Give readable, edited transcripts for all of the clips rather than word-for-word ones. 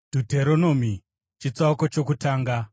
Dhuteronomi chitsauko chokutanga.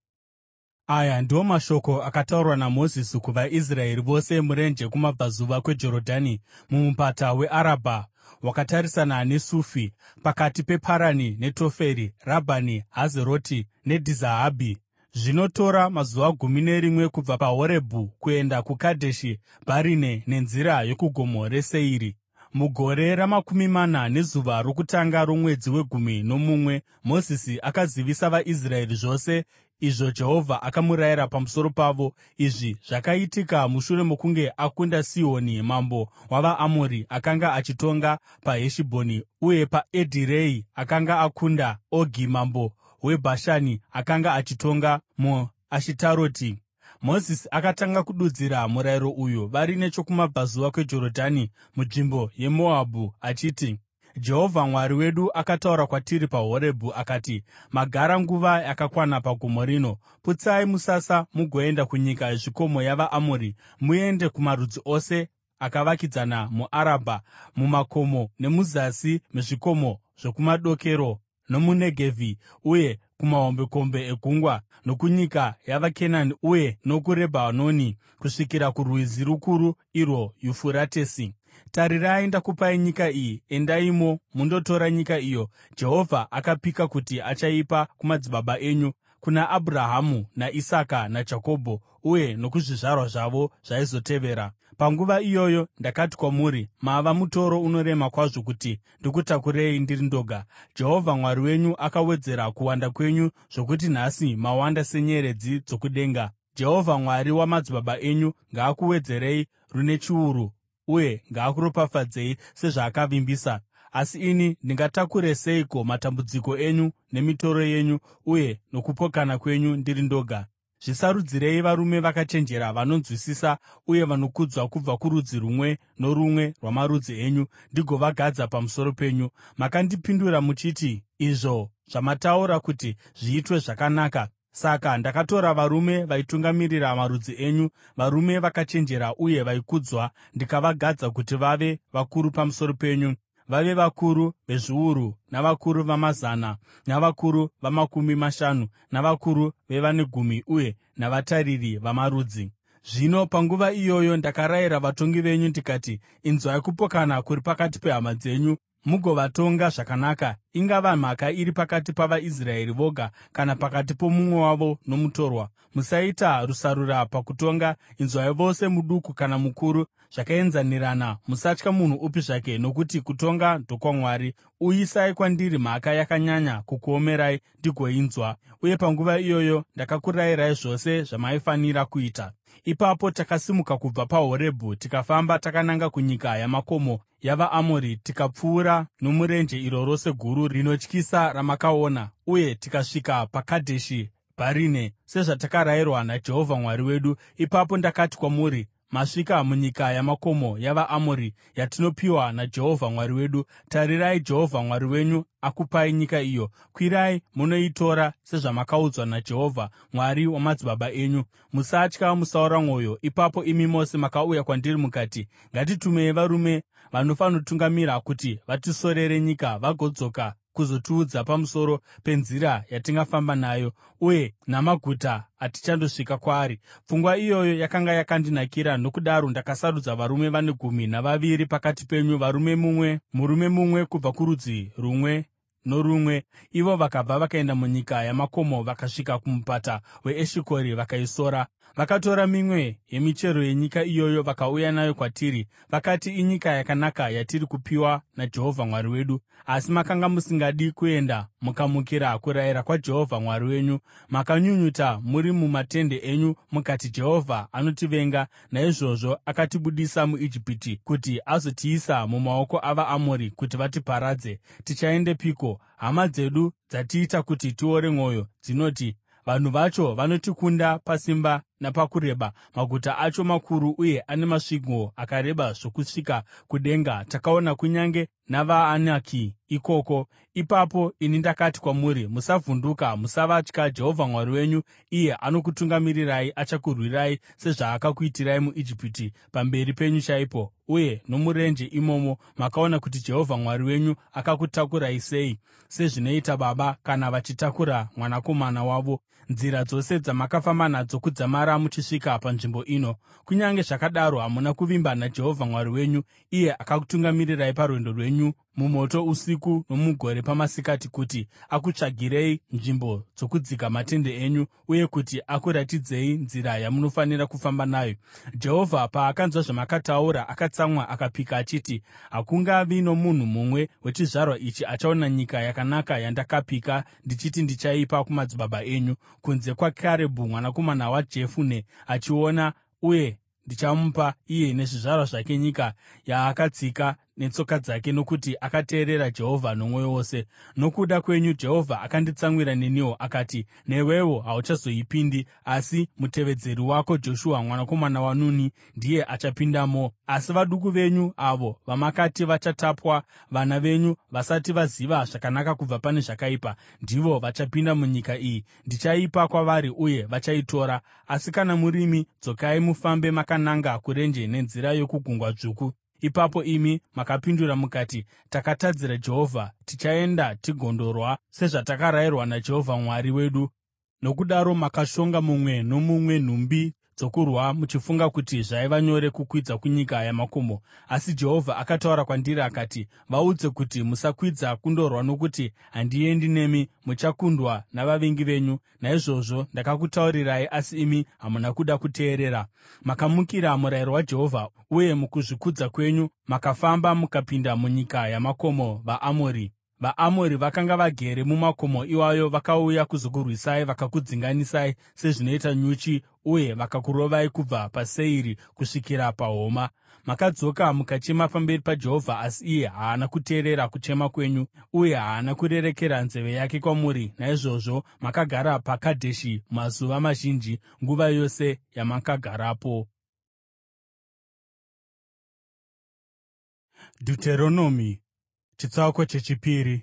Aya ndiwo mashoko akataurwa naMozisi kuvaIsraeri vose murenje kumabvazuva kweJorodhani, mumupata weArabha wakatarisana neSufi, pakati peParani neToferi, Rabhani, Hazeroti neDhizahabhi. Zvinotora mazuva 11 kubva paHorebhi kuenda kuKadheshi Bharinea nenzira yokuGomo reSeiri. Mugore ra40 nezuva rokutanga romwedzi we11, Mozisi akazivisa vaIsraeri zvose izvo Jehovha akamurayira pamusoro pavo. Izvi zvakaitika mushure mokunge akunda Sihoni mambo wavaAmori, akanga achitonga paHeshibhoni, uye paEdhirei akanga akunda Ogi mambo weBhashani, akanga achitonga muAshitaroti. Mozisi akatanga kududzira murayiro uyu vari nechokumabvazuva kweJorodhani munzvimbo yeMoabhu, achiti: Jehovha Mwari wedu akataura kwatiri paHorebhi akati, “Magara nguva yakakwana pagomo rino. Putsai musasa mugoenda kunyika yezvikomo yavaAmori, muende kumarudzi ose akavakidzana muArabha, mumakomo nemuzasi mezvikomo zvokumadokero nomuNegevhi, uye kumahombekombe egungwa, nokunyika yavaKenani uye nokuRebhanoni, kusvikira kurwizi rukuru, irwo Yufuratesi. Tarirai, ndakupai nyika iyi. Endaimo mundotora nyika iyo Jehovha akapika kuti achaipa kumadzibaba enyu, kuna Abhurahama naIsaka naJakobho, uye nokuzvizvarwa zvavo zvaizotevera. Panguva iyoyo ndakati kwamuri, mava mutoro unorema kwazvo kuti ndikutakurei ndiri ndoga. Jehovha Mwari wenyu akawedzera kuwanda kwenyu zvokuti nhasi mawanda senyeredzi dzokudenga. Jehovha Mwari wamadzibaba enyu ngaakuwedzerei rune chiuru uye ngaakuropafadzei sezvaakavimbisa. Asi ini ndingatakure seiko matambudziko enyu nemitoro yenyu uye nokupokana kwenyu ndiri ndoga? Zvisarudzirei varume vakachenjera vanonzwisisa uye vanokudzwa kubva kurudzi rumwe norumwe rwamarudzi enyu, ndigovagadza pamusoro penyu. Makandipindura muchiti, ‘Izvo zvamataura kuti zviitwe zvakanaka.’ Saka ndakatora varume vaitungamirira marudzi enyu, varume vakachenjera uye vaikudzwa, ndikavagadza kuti vave vakuru pamusoro penyu, vave vakuru vezviuru, navakuru vamazana, navakuru va50, navakuru vevane gumi uye navatariri vamarudzi. Zvino panguva iyoyo ndakarayira vatongi venyu ndikati, ‘Inzwai kupokana kuri pakati pehama dzenyu mugovatonga zvakanaka, ingava mhaka iri pakati pavaIsraeri voga kana pakati pomumwe wavo nomutorwa. Musaita rusarura pakutonga. Inzwai vose, muduku kana mukuru, zvakaenzanirana. Musatya munhu upi zvake, nokuti kutonga ndokwaMwari. Uyisai kwandiri mhaka yakanyanya kukuomerai ndigoinzwa.” Uye panguva iyoyo ndakakurayirai zvose zvamaifanira kuita. Ipapo takasimuka kubva paHorebhi tikafamba takananga kunyika yamakomo yavaAmori, tikapfuura nomurenje iro rose guru rinotyisa ramakaona, uye tikasvika paKadheshi Bharinea, sezvatakarayirwa naJehovha Mwari wedu. Ipapo ndakati kwamuri, “Masvika munyika yamakomo yavaAmori, yatinopiwa naJehovha Mwari wedu. Tarirai, Jehovha Mwari wenyu akupai nyika iyo. Kwirai munoitora sezvamakaudzwa naJehovha, Mwari wamadzibaba enyu. Musatya, musaora mwoyo.” Ipapo imi mose makauya kwandiri mukati, “Ngatitumei varume vanofanotungamira kuti vatisorere nyika vagodzoka kuzotiudza pamusoro penzira yatingafamba nayo, uye namaguta atichandosvika kwaari.” Pfungwa iyoyo yakanga yakandinakira, nokudaro ndakasarudza varume vane 12 pakati penyu, murume mumwe kubva kurudzi rumwe norumwe. Ivo vakabva vakaenda munyika yamakomo vakasvika kuMupata weEshikori vakaisora. Vakatora mimwe yemichero yenyika iyoyo vakauya nayo kwatiri. Vakati, “Inyika yakanaka yatiri kupiwa naJehovha Mwari wedu.” Asi makanga musingadi kuenda mukamukira kurayira kwaJehovha Mwari wenyu. Makanyunyuta muri mumatende enyu mukati, “Jehovha anotivenga, naizvozvo akatibudisa muIjipiti kuti azotiisa mumaoko avaAmori kuti vatiparadze. Tichaendepiko? Hama dzedu dzatiita kuti tiore mwoyo. Dzinoti, ‘Vanhu vacho vanotikunda pasimba napakureba. Maguta acho makuru uye ane masvingo akareba zvokusvika kudenga. Takaona kunyange navaAnaki ikoko. Ipapo ini ndakati kwamuri, “Musavhunduka. Musavatya. Jehovha Mwari wenyu, iye anokutungamirirai, achakurwirai sezvaakakuitirai muIjipiti, pamberi penyu chaipo, uye nomurenje imomo. Makaona kuti Jehovha Mwari wenyu akakutakurai sei, sezvinoita baba kana vachitakura mwanakomana wavo, nzira dzose dzamakafamba nadzo kudzamara muchisvika panzvimbo ino. Kunyange zvakadaro hamuna kuvimba naJehovha Mwari wenyu, iye akakutungamirirai parwendo rwenyu mumoto usiku nomugore pamasikati, kuti akutsvagirei nzvimbo dzokudzika matende enyu uye kuti akuratidzei nzira yamunofanira kufamba nayo. Jehovha paakanzwa zvamakataura, akatsamwa akapika achiti, ‘Hakungavi nomunhu mumwe wechizvarwa ichi achaona nyika yakanaka yandakapika ndichiti ndichaipa kumadzibaba enyu, kunze kwaKarebhu mwanakomana waJefune achiona, uye ndichamupa iye nezvizvarwa zvake nyika yaakatsika netsoka dzake, nokuti akateerera Jehovha nomwoyo wose.’ Nokuda kwenyu Jehovha akanditsamwira neniwo akati, ‘Newewo hauchazoipindi, asi mutevedzeri wako Joshua mwanakomana waNuni ndiye achapindamo.’ Asi vaduku venyu, avo vamakati vachatapwa, vana venyu vasati vaziva zvakanaka kubva pane zvakaipa, ndivo vachapinda munyika iyi. Ndichaipa kwavari uye vachaitora. Asi kana murimi, dzokai mufambe makananga kurenje nenzira yokuGungwa Dzvuku.” Ipapo imi makapindura mukati, “Takatadzira Jehovha. Tichaenda tigondorwa sezvatakarayirwa naJehovha Mwari wedu.” Nokudaro makashonga mumwe nomumwe nhumbi dzokurwa, muchifunga kuti zvaiva nyore kukwidza kunyika yamakomo. Asi Jehovha akataura kwandiri akati, “Vaudze kuti, ‘Musakwidza kundorwa, nokuti handiendi nemi. Muchakundwa navavengi venyu.’ ” Naizvozvo ndakakutaurirai, asi imi hamuna kuda kuteerera. Makamukira murayiro waJehovha, uye mukuzvikudza kwenyu makafamba mukapinda munyika yamakomo vaAmori. VaAmori vakanga vagere mumakomo iwayo vakauya kuzokurwisai vakakudzinganisai sezvinoita nyuchi, uye vakakurovai kubva paSeiri kusvikira paHoma. Makadzoka mukachema pamberi paJehovha, asi iye haana kuteerera kuchema kwenyu, uye haana kurerekera nzeve yake kwamuri. Naizvozvo makagara paKadheshi mazuva mazhinji, nguva yose yamakagarapo. Deuteronomy chitsauko chechipiri.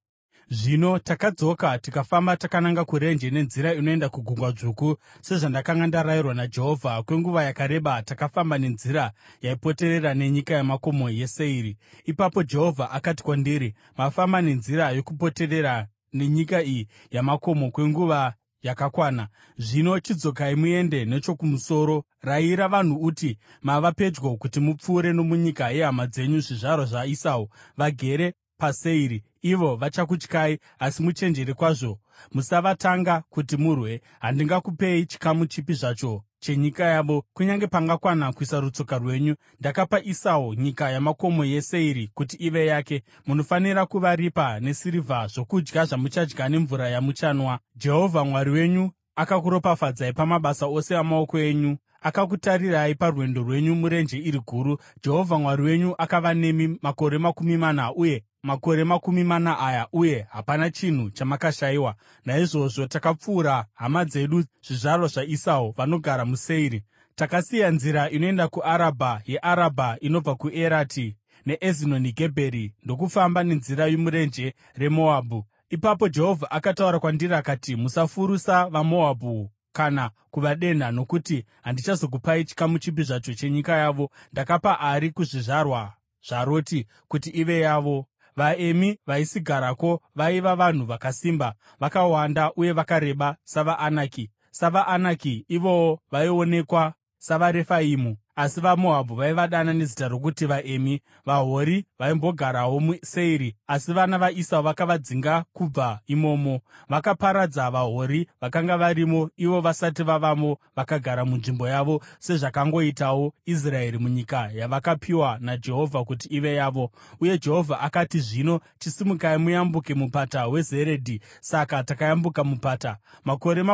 Zvino takadzoka tikafamba takananga kurenje nenzira inoenda kuGungwa Dzvuku, sezvandakanga ndarayirwa naJehovha. Kwenguva yakareba takafamba nenzira yaipoterera nenyika yamakomo yeSeiri. Ipapo Jehovha akati kwandiri, “Mafamba nenzira yokupoterera nenyika iyi yamakomo kwenguva yakakwana. Zvino chidzokai muende nechokumusoro. Rayira vanhu uti, ‘Mava pedyo kuti mupfuure nomunyika yehama dzenyu zvizvarwa zvaEsau, vagere paSeiri. Ivo vachakutyai, asi muchenjere kwazvo. Musavatanga kuti murwe. Handingakupei chikamu chipi zvacho chenyika yavo, kunyange pangakwana kuisa rutsoka rwenyu. Ndakapa Esau nyika yamakomo yeSeiri kuti ive yake. Munofanira kuvaripa nesirivha zvokudya zvamuchadya nemvura yamuchanwa. Jehovha Mwari wenyu akakuropafadzai pamabasa ose amaoko enyu, akakutarirai parwendo rwenyu murenje iri guru. Jehovha Mwari wenyu akava nemi makore 40, uye makore 40 aya, uye hapana chinhu chamakashayiwa. Naizvozvo takapfuura hama dzedu zvizvarwa zvaEsau vanogara muSeiri. Takasiya nzira inoenda kuArabha yeArabha inobva kuErati neEzioni Gebheri, ndokufamba nenzira yomurenje reMoabhu. Ipapo Jehovha akataura kwandiri akati, “Musafurusa vaMoabhu kana kuvadenha, nokuti handichazokupai chikamu chipi zvacho chenyika yavo. Ndakapa Ari kuzvizvarwa zvaRoti kuti ive yavo.” VaEmi vaisigarako vaiva vanhu vakasimba, vakawanda uye vakareba savaAnaki. SavaAnaki ivowo vaionekwa savaRefaimu, asi vaMoabhu vaivadana nezita rokuti vaEmi. VaHori vaimbogarawo muSeiri, asi vana vaEsau vakavadzinga kubva imomo. Vakaparadza vaHori vakanga varimo ivo vasati vavamo, vakagara munzvimbo yavo, sezvakangoitawo Israeri munyika yavakapiwa naJehovha kuti ive yavo. Uye Jehovha akati, “Zvino chisimukai muyambuke mupata weZeredhi.” Saka takayambuka mupata. Makore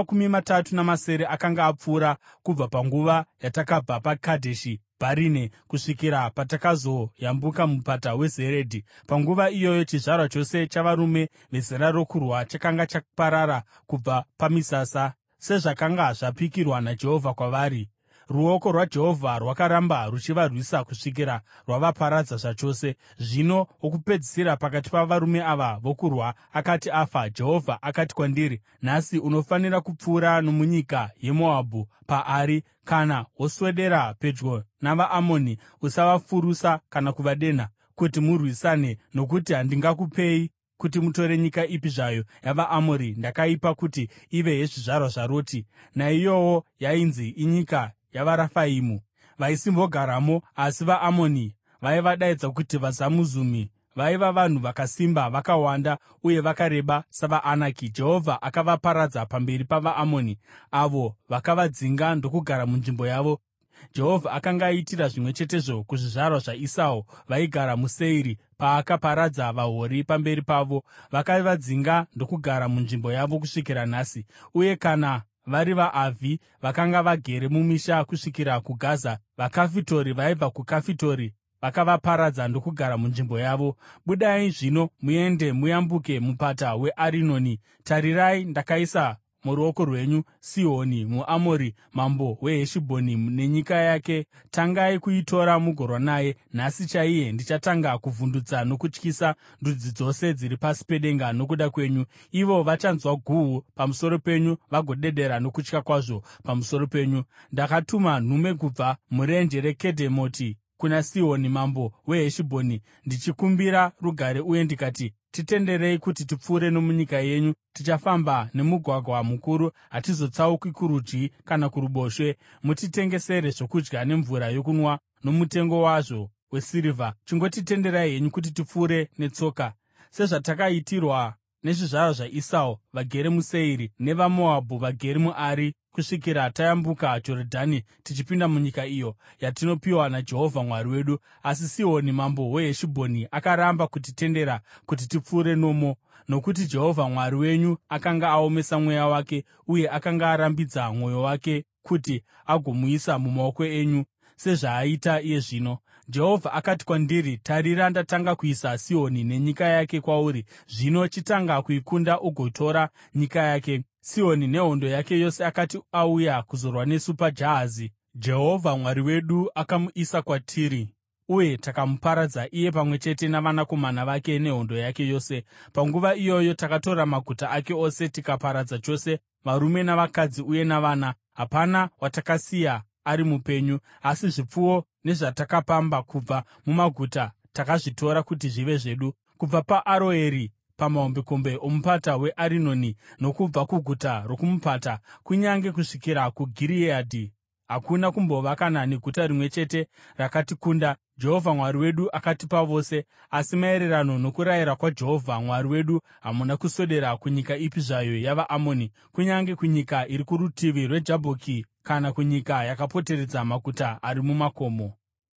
30 akanga apfuura kubva panguva yatakabva paKadheshi Bharine kusvikira patakazoyambuka mupata weZeredhi. Panguva iyoyo chizvarwa chose chavarume vezera rokurwa chakanga chaparara kubva pamisasa. sezvakanga zvapikirwa naJehovha kwavari. Ruoko rwaJehovha rwakaramba ruchivarwisa kusvikira rwavaparadza zvachose. Zvino wokupedzisira pakati pavarume ava vokurwa akati afa, Jehovha akati kwandiri, “Nhasi unofanira kupfuura nomunyika yeMoabhu paari. Kana woswedera pedyo navaAmoni, usavafurusa kana kuvadenha kuti murwisane, nokuti handingakupei kuti mutore nyika ipi zvayo yavaAmori ndakaipa kuti ive yezvizvarwa zvaRoti.” Naiyowo yainzi inyika yavaRafaimu, vaisimbogaramo, asi vaAmoni vaivadaidza kuti vaZamuzumi. Vaiva vanhu vakasimba, vakawanda uye vakareba savaAnaki. Jehovha akavaparadza pamberi pavaAmoni, avo vakavadzinga ndokugara munzvimbo yavo. Jehovha akanga aitira zvimwe chetezvo kuzvizvarwa zvaEsau vaigara muSeiri, paakaparadza vaHori pamberi pavo. Vakavadzinga ndokugara munzvimbo yavo kusvikira nhasi. Uye kana vari vaAvhi, vakanga vagere mumisha kusvikira kuGaza, vaKafitori vaibva kuKafitori vakavaparadza ndokugara munzvimbo yavo. Budai zvino muende muyambuke mupata weArinoni. Tarirai, ndakaisa muruoko rwenyu Sihoni muAmori, mambo weHeshibhoni nenyika yake. Tangai kuitora mugorwa naye. Nhasi chaiye ndichatanga kuvhundutsa nokutyisa ndudzi dzose dziri pasi pedenga nokuda kwenyu. Ivo vachanzwa guhu pamusoro penyu vagodedera nokutya kwazvo pamusoro penyu. Ndakatuma nhume kubva murenje reKedhemoti kuna Sihoni mambo weHeshibhoni ndichikumbira rugare uye ndikati, “Titenderei kuti tipfuure nomunyika yenyu. Tichafamba nemugwagwa mukuru, hatizotsauki kurudyi kana kuruboshwe. Mutitengesere zvokudya nemvura yokunwa nomutengo wazvo wesirivha. Chingotitenderai henyu kuti tipfuure netsoka, sezvatakaitirwa nezvizvarwa zvaEsau vagere muSeiri, nevaMoabhu vagere muAri, kusvikira tayambuka Jorodhani tichipinda munyika iyo yatinopiwa naJehovha Mwari wedu.” Asi Sihoni mambo weHeshibhoni akaramba kutitendera kuti tipfuure nomo, nokuti Jehovha Mwari wenyu akanga aomesa mweya wake uye akanga arambidza mwoyo wake kuti agomuisa mumaoko enyu, sezvaaita iye zvino. Jehovha akati kwandiri, “Tarira, ndatanga kuisa Sihoni nenyika yake kwauri. Zvino chitanga kuikunda ugotora nyika yake.” Sihoni nehondo yake yose akati auya kuzorwa nesu paJahazi, Jehovha Mwari wedu akamuisa kwatiri, uye takamuparadza iye pamwe chete navanakomana vake nehondo yake yose. Panguva iyoyo takatora maguta ake ose tikaparadza chose, varume navakadzi uye navana. Hapana watakasiya ari mupenyu, asi zvipfuwo nezvatakapamba kubva mumaguta takazvitora kuti zvive zvedu, kubva paAroeri pamahombekombe omupata weArinoni, nokubva kuguta rokumupata, kunyange kusvikira kuGireadhi. Hakuna kumbova kana neguta rimwe chete rakatikunda. Jehovha Mwari wedu akatipa vose, asi maererano nokurayira kwaJehovha Mwari wedu hamuna kuswedera kunyika ipi zvayo yavaAmoni, kunyange kunyika iri kurutivi rweJabhoki kana kunyika yakapoteredza maguta ari mumakomo.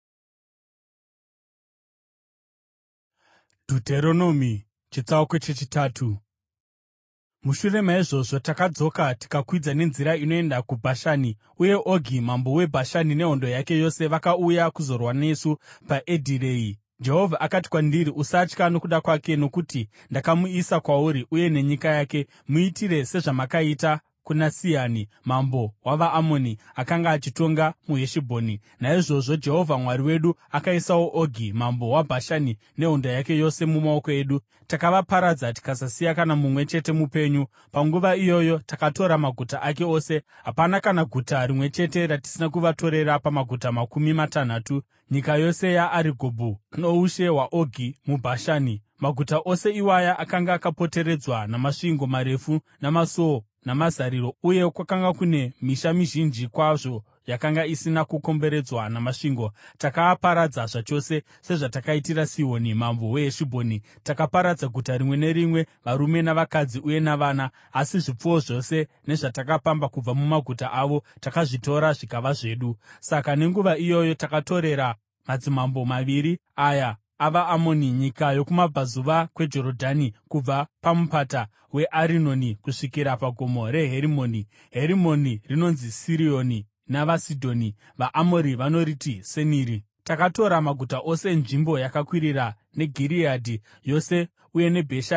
Deuteronomy chitsauko chechitatu. Mushure maizvozvo takadzoka tikakwidza nenzira inoenda kuBhashani, uye Ogi mambo weBhashani nehondo yake yose vakauya kuzorwa nesu paEdhirei. Jehovha akati kwandiri, “Usatya nokuda kwake, nokuti ndakamuisa kwauri uye nenyika yake. Muitire sezvamakaita kuna Sihani mambo wavaAmoni, akanga achitonga muHeshibhoni.” Naizvozvo Jehovha Mwari wedu akaisawo Ogi mambo waBhashani nehondo yake yose mumaoko edu. Takavaparadza tikasasiya kana mumwe chete mupenyu. Panguva iyoyo takatora maguta ake ose. Hapana kana guta rimwe chete ratisina kuvatorera pamaguta 60, nyika yose yaArigobhu noushe hwaOgi muBhashani. Maguta ose iwaya akanga akapoteredzwa namasvingo marefu namasuo namazariro, uye kwakanga kune misha mizhinji kwazvo yakanga isina kukomberedzwa namasvingo. Takaaparadza zvachose sezvatakaitira Sihoni mambo weHeshibhoni. Takaparadza guta rimwe nerimwe, varume navakadzi uye navana, asi zvipfuwo zvose nezvatakapamba kubva mumaguta avo takazvitora zvikava zvedu. Saka nenguva iyoyo takatorera madzimambo maviri aya avaAmoni nyika yokumabvazuva kweJorodhani, kubva pamupata weArinoni kusvikira pagomo reHerimoni. Herimoni rinonzi Sirioni navaSidhoni, vaAmori vanoriti Seniri. Takatora maguta ose enzvimbo yakakwirira neGireadhi yose uye neBhashani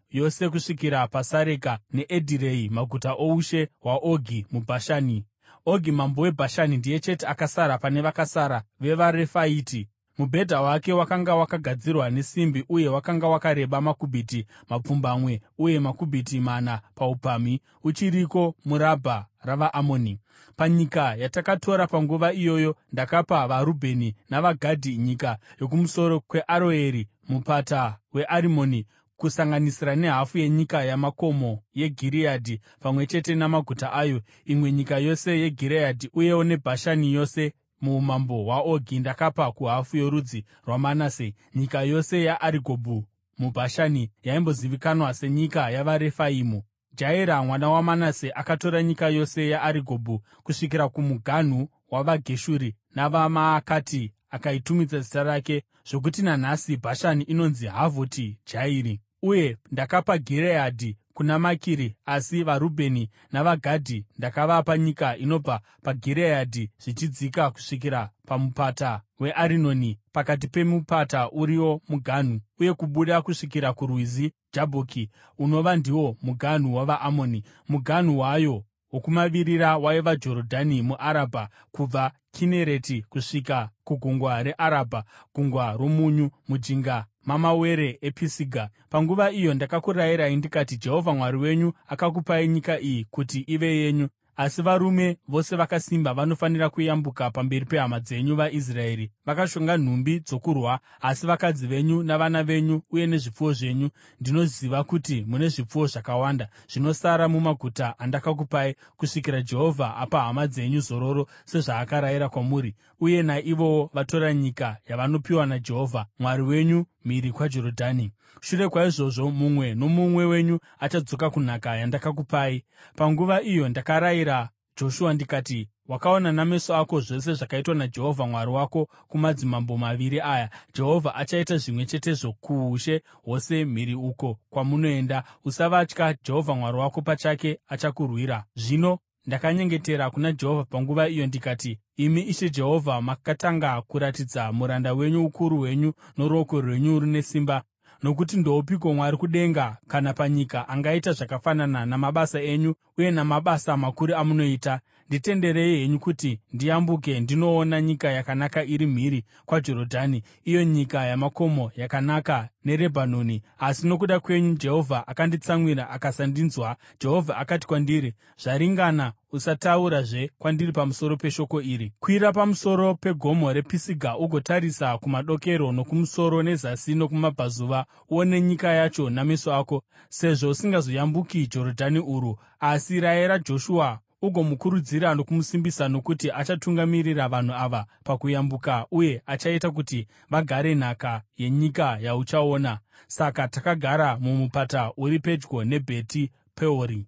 yose kusvikira paSareka neEdhirei, maguta oushe hwaOgi muBhashani. Ogi mambo weBhashani ndiye chete akasara pane vakasara vevaRefaiti. Mubhedha wake wakanga wakagadzirwa nesimbi uye wakanga wakareba makubhiti mapfumbamwe uye makubhiti mana paupamhi, uchiriko muRabha ravaAmoni. Panyika yatakatora panguva iyoyo ndakapa vaRubheni navaGadhi nyika yokumusoro kweAroeri mupata weArimoni, kusanganisira nehafu yenyika yamakomo yeGireadhi pamwe chete namaguta ayo, imwe nyika yose yeGireadhi uyewo neBhashani yose. Muumambo hwaOgi ndakapa kuhafu yorudzi rwaManase nyika yose yaArigobhu muBhashani, yaimbozivikanwa senyika yavaRefaimu. Jairi mwana waManase akatora nyika yose yaArigobhu kusvikira kumuganhu wavaGeshuri navaMaakati, akaitumidza zita rake, zvokuti nanhasi Bhashani inonzi Havhoti Jairi. Uye ndakapa Gireadhi kuna Makiri, asi vaRubheni navaGadhi ndakavapa nyika inobva paGireadhi zvichidzika kusvikira pamupata weArinoni, pakati pemupata uriwo muganhu, uye kubuda kusvikira kurwizi Jabhoki, unova ndiwo muganhu wavaAmoni. Muganhu wayo wokumavirira waiva Jorodhani muArabha, kubva Kinereti kusvika kuGungwa reArabha, Gungwa roMunyu, mujinga mamawere ePisiga. Panguva iyo ndakakurayirai ndikati, Jehovha Mwari wenyu akakupai nyika iyi kuti ive yenyu. Asi varume vose vakasimba vanofanira kuyambuka pamberi pehama dzenyu vaIsraeri, vakashonga nhumbi dzokurwa. Asi vakadzi venyu navana venyu uye nezvipfuwo zvenyu, ndinoziva kuti mune zvipfuwo zvakawanda zvinosara mumaguta andakakupai, kusvikira Jehovha apa hama dzenyu zororo sezvaakarayira kwamuri, uye naivowo vatora nyika yavanopiwa naJehovha Mwari wenyu mhiri kwaJorodhani. Shure kwaizvozvo, mumwe nomumwe wenyu achadzoka kunhaka yandakakupai.’ ” Panguva iyo ndakarayira Joshua ndikati, “Wakaona nameso ako zvose zvakaitwa naJehovha Mwari wako kumadzimambo maviri aya. Jehovha achaita zvimwe chetezvo kuushe hwose mhiri uko kwamunoenda. Usavatya, Jehovha Mwari wako pachake achakurwira.” Zvino ndakanyengetera kuna Jehovha panguva iyo ndikati, “Imi Ishe Jehovha, makatanga kuratidza muranda wenyu ukuru hwenyu noruoko rwenyu rune simba. Nokuti ndoupiko Mwari kudenga kana panyika angaita zvakafanana namabasa enyu uye namabasa makuru amunoita? Nditenderei henyu kuti ndiyambuke ndinoona nyika yakanaka iri mhiri kwaJorodhani, iyo nyika yamakomo yakanaka neRebhanoni. Asi nokuda kwenyu Jehovha akanditsamwira akasandinzwa. Jehovha akati kwandiri, ‘Zvaringana, usataurazve kwandiri pamusoro peshoko iri. Kwira pamusoro pegomo rePisiga ugotarisa kumadokero nokumusoro, nezasi nokumabvazuva, uone nyika yacho nameso ako, sezvo usingazoyambuki Jorodhani urwu.’ Asi rayira Joshua ugomukurudzira nokumusimbisa, nokuti achatungamirira vanhu ava pakuyambuka uye achaita kuti vagare nhaka yenyika yauchaona.” Saka takagara mumupata uri pedyo neBheti Peori.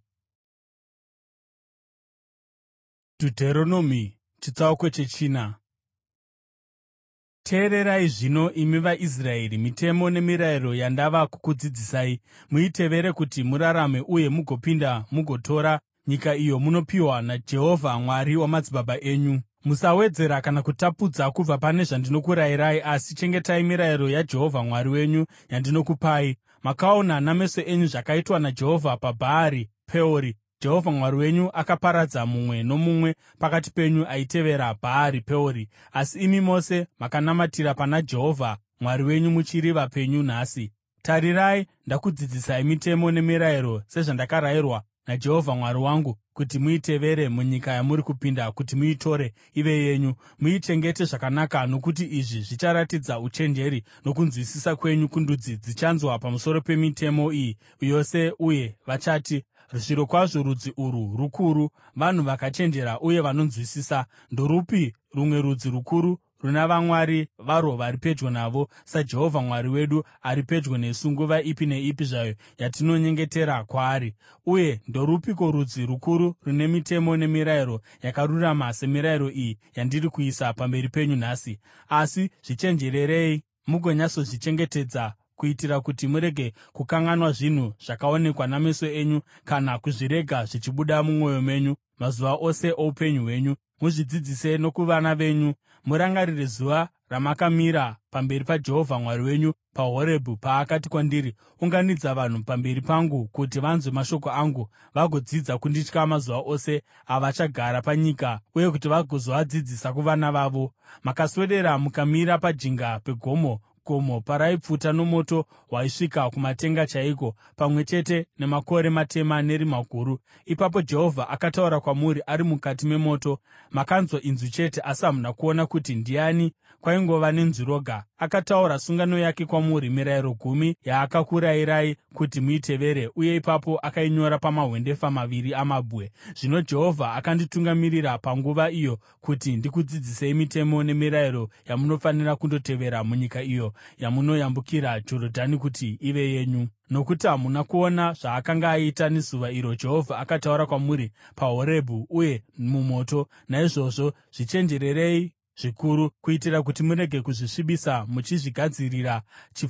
Dheuteronomi chitsauko chechina. Teererai zvino, imi vaIsraeri, mitemo nemirayiro yandava kukudzidzisai, muitevere kuti murarame uye mugopinda mugotora nyika iyo munopiwa naJehovha Mwari wamadzibaba enyu. Musawedzera kana kutapudza kubva pane zvandinokurayirai, asi chengetai mirayiro yaJehovha Mwari wenyu yandinokupai. Makaona nameso enyu zvakaitwa naJehovha paBhaari Peori. Jehovha Mwari wenyu akaparadza mumwe nomumwe pakati penyu aitevera Bhaari Peori. Asi imi mose makanamatira pana Jehovha Mwari wenyu muchiri vapenyu nhasi. Tarirai, ndakudzidzisai mitemo nemirayiro sezvandakarayirwa naJehovha Mwari wangu kuti muitevere munyika yamuri kupinda kuti muitore ive yenyu. Muichengete zvakanaka, nokuti izvi zvicharatidza uchenjeri nokunzwisisa kwenyu kundudzi dzichanzwa pamusoro pemitemo iyi yose, uye vachati, “Zvirokwazvo rudzi urwu rukuru, vanhu vakachenjera uye vanonzwisisa. Ndorupi rumwe rudzi rukuru runa vamwari varwo vari pedyo navo saJehovha Mwari wedu ari pedyo nesu nguva ipi neipi zvayo yatinonyengetera kwaari? Uye ndorupiko rudzi rukuru rune mitemo nemirayiro yakarurama semirayiro iyi yandiri kuisa pamberi penyu nhasi? Asi zvichenjererei mugonyatsozvichengetedza, kuitira kuti murege kukanganwa zvinhu zvakaonekwa nameso enyu kana kuzvirega zvichibuda mumwoyo menyu mazuva ose oupenyu hwenyu. Muzvidzidzise nokuvana venyu. Murangarire zuva ramakamira pamberi paJehovha Mwari wenyu paHorebhi, paakati kwandiri, “Unganidza vanhu pamberi pangu kuti vanzwe mashoko angu, vagodzidza kunditya mazuva ose avachagara panyika, uye kuti vagozoadzidzisa kuvana vavo.” Makaswedera mukamira pajinga pegomo, gomo paraipfuta nomoto waisvika kumatenga chaiko, pamwe chete nemakore matema nerima guru. Ipapo Jehovha akataura kwamuri ari mukati memoto. Makanzwa inzwi chete, asi hamuna kuona kuti ndiani; kwaingova nenzwi roga. Akataura sungano yake kwamuri, mirayiro gumi yaakakurayirai kuti muitevere, uye ipapo akainyora pamahwendefa maviri amabwe. Zvino Jehovha akanditungamirira panguva iyo kuti ndikudzidzisei mitemo nemirayiro yamunofanira kundotevera munyika iyo yamunoyambukira Jorodhani kuti ive yenyu. Nokuti hamuna kuona zvaakanga aita nezuva iro Jehovha akataura kwamuri paHorebhi uye mumoto, naizvozvo zvichenjererei zvikuru, kuitira kuti murege kuzvisvibisa muchizvigadzirira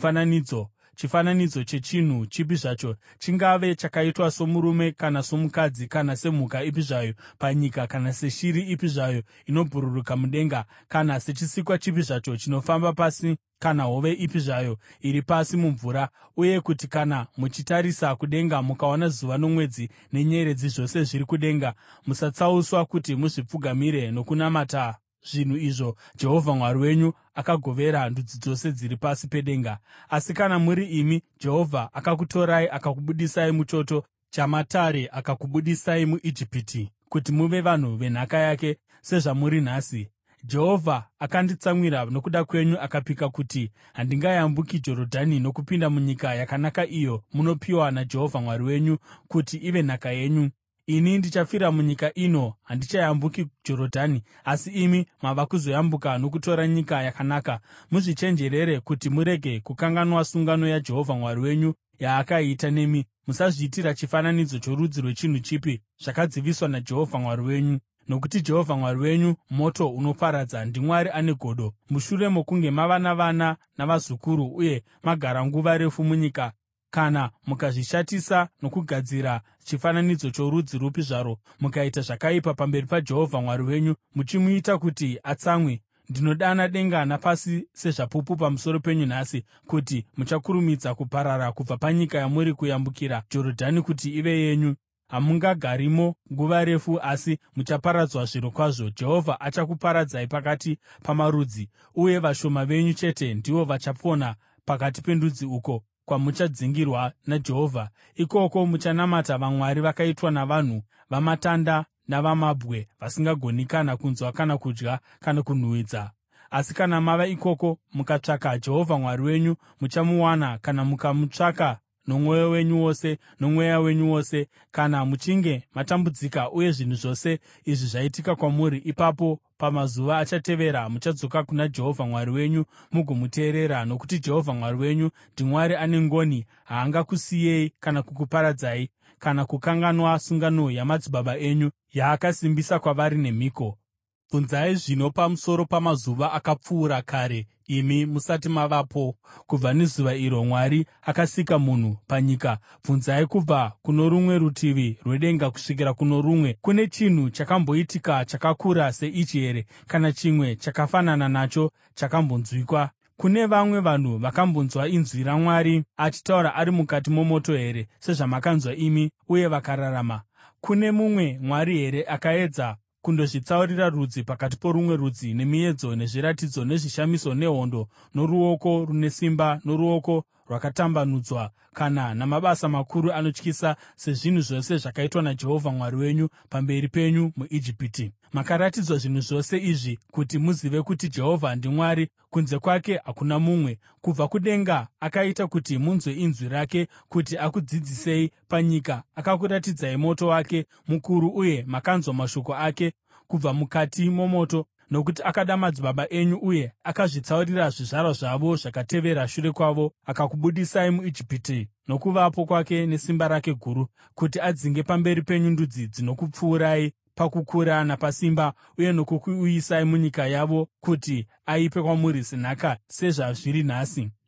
chifananidzo chechinhu chipi zvacho, chingave chakaitwa somurume kana somukadzi, kana semhuka ipi zvayo panyika, kana seshiri ipi zvayo inobhururuka mudenga, kana sechisikwa chipi zvacho chinofamba pasi, kana hove ipi zvayo iri pasi mumvura. Uye kuti kana muchitarisa kudenga mukaona zuva nomwedzi nenyeredzi, zvose zviri kudenga, musatsauswa kuti muzvipfugamire nokunamata zvinhu izvo Jehovha Mwari wenyu akagovera ndudzi dzose dziri pasi pedenga. Asi kana muri imi, Jehovha akakutorai akakubudisai muchoto chamatare, akakubudisai muIjipiti kuti muve vanhu venhaka yake, sezvamuri nhasi. Jehovha akanditsamwira nokuda kwenyu akapika kuti handingayambuki Jorodhani nokupinda munyika yakanaka iyo munopiwa naJehovha Mwari wenyu kuti ive nhaka yenyu. Ini ndichafira munyika ino; handichayambuki Jorodhani, asi imi mava kuzoyambuka nokutora nyika yakanaka. Muzvichenjerere kuti murege kukanganwa sungano yaJehovha Mwari wenyu yaakaita nemi. Musazviitira chifananidzo chorudzi rwechinhu chipi zvakadziviswa naJehovha Mwari wenyu. Nokuti Jehovha Mwari wenyu moto unoparadza, ndiMwari ane godo. Mushure mokunge mava navana navazukuru uye magara nguva refu munyika, kana mukazvishatisa nokugadzira chifananidzo chorudzi rupi zvarwo, mukaita zvakaipa pamberi paJehovha Mwari wenyu, muchimuita kuti atsamwe, ndinodana denga napasi sezvapupu pamusoro penyu nhasi, kuti muchakurumidza kuparara kubva panyika yamuri kuyambukira Jorodhani kuti ive yenyu. Hamungagarimo nguva refu, asi muchaparadzwa zvirokwazvo. Jehovha achakuparadzai pakati pamarudzi, uye vashoma venyu chete ndivo vachapona pakati pendudzi uko kwamuchadzingirwa naJehovha. Ikoko muchanamata vamwari vakaitwa navanhu, vamatanda navamabwe, vasingagoni kana kunzwa kana kudya kana kunhuhwidza. Asi kana mava ikoko mukatsvaka Jehovha Mwari wenyu, muchamuwana kana mukamutsvaka nomwoyo wenyu wose nomweya wenyu wose. Kana muchinge matambudzika uye zvinhu zvose izvi zvaitika kwamuri, ipapo pamazuva achatevera muchadzoka kuna Jehovha Mwari wenyu mugomuteerera, nokuti Jehovha Mwari wenyu ndiMwari ane ngoni; haangakusiyei kana kukuparadzai, kana kukanganwa sungano yamadzibaba enyu yaakasimbisa kwavari nemhiko. Bvunzai zvino pamusoro pamazuva akapfuura kare, imi musati mavapo, kubva nezuva iro Mwari akasika munhu panyika. Bvunzai kubva kuno rumwe rutivi rwedenga kusvikira kuno rumwe: Kune chinhu chakamboitika chakakura seichi here, kana chimwe chakafanana nacho chakambonzwikwa? Kune vamwe vanhu vakambonzwa inzwi raMwari achitaura ari mukati momoto here, sezvamakanzwa imi, uye vakararama? Kune mumwe Mwari here akaedza kundozvitsaurira rudzi pakati porumwe rudzi, nemiedzo, nezviratidzo, nezvishamiso, nehondo, noruoko rune simba, noruoko rwakatambanudzwa, kana namabasa makuru anotyisa, sezvinhu zvose zvakaitwa naJehovha Mwari wenyu pamberi penyu muIjipiti? Makaratidzwa zvinhu zvose izvi kuti muzive kuti Jehovha ndiMwari; kunze kwake hakuna mumwe. Kubva kudenga akaita kuti munzwe inzwi rake, kuti akudzidzisei panyika. Akakuratidzai moto wake mukuru, uye makanzwa mashoko ake kubva mukati momoto. Nokuti akada madzibaba enyu uye akazvitsaurira zvizvarwa zvavo zvakatevera shure kwavo, akakubudisai muIjipiti nokuvapo kwake nesimba rake guru, kuti adzinge pamberi penyu ndudzi dzinokupfuurai pakukura napasimba, uye nokukuuyisai munyika yavo kuti aipe kwamuri senhaka sezvazviri nhasi.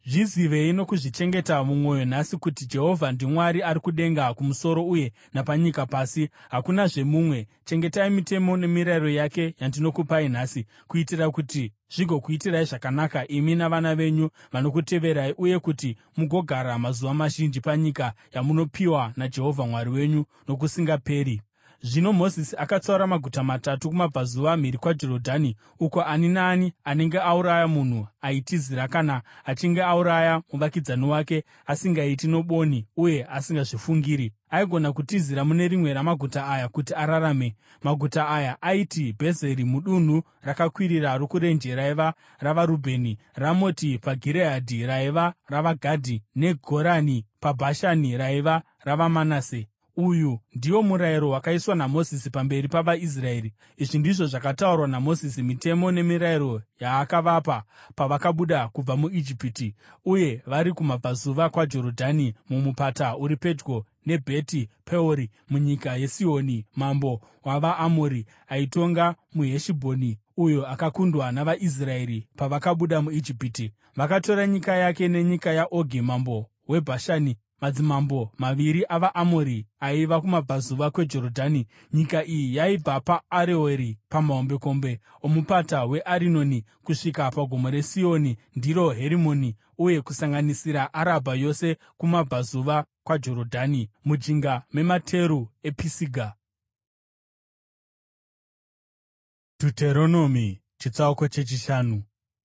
Zvizivei nokuzvichengeta mumwoyo nhasi kuti Jehovha ndiMwari ari kudenga kumusoro uye napanyika pasi. Hakunazve mumwe. Chengetai mitemo nemirayiro yake yandinokupai nhasi, kuitira kuti zvigokuitirai zvakanaka imi navana venyu vanokuteverai, uye kuti mugogara mazuva mazhinji panyika yamunopiwa naJehovha Mwari wenyu nokusingaperi.” Zvino Mozisi akatsaura maguta matatu kumabvazuva mhiri kwaJorodhani, uko ani naani anenge auraya munhu aitizira kana achinge auraya muvakidzani wake asingaiti nobwoni uye asingazvifungiri, aigona kutizira mune rimwe ramaguta aya kuti ararame. Maguta aya aiti: Bhezeri mudunhu rakakwirira rokurenje raiva ravaRubheni; Ramoti paGireadhi raiva ravaGadhi; neGorani paBhashani raiva ravaManase. Uyu ndiwo murayiro wakaiswa naMozisi pamberi pavaIsraeri. Izvi ndizvo zvakataurwa naMozisi, mitemo nemirayiro yaakavapa pavakabuda kubva muIjipiti, uye vari kumabvazuva kwaJorodhani mumupata uri pedyo neBheti Peori, munyika yaSihoni mambo wavaAmori, aitonga muHeshibhoni, uyo akakundwa navaIsraeri pavakabuda muIjipiti. Vakatora nyika yake nenyika yaOgi mambo weBhashani, madzimambo maviri avaAmori aiva kumabvazuva kweJorodhani. Nyika iyi yaibva paAroeri pamahombekombe omupata weArinoni kusvika paGomo reSioni (ndiro Herimoni), uye kusanganisira Arabha yose kumabvazuva kwaJorodhani, mujinga memateru ePisiga. Deuteronomy chitsauko chechishanu.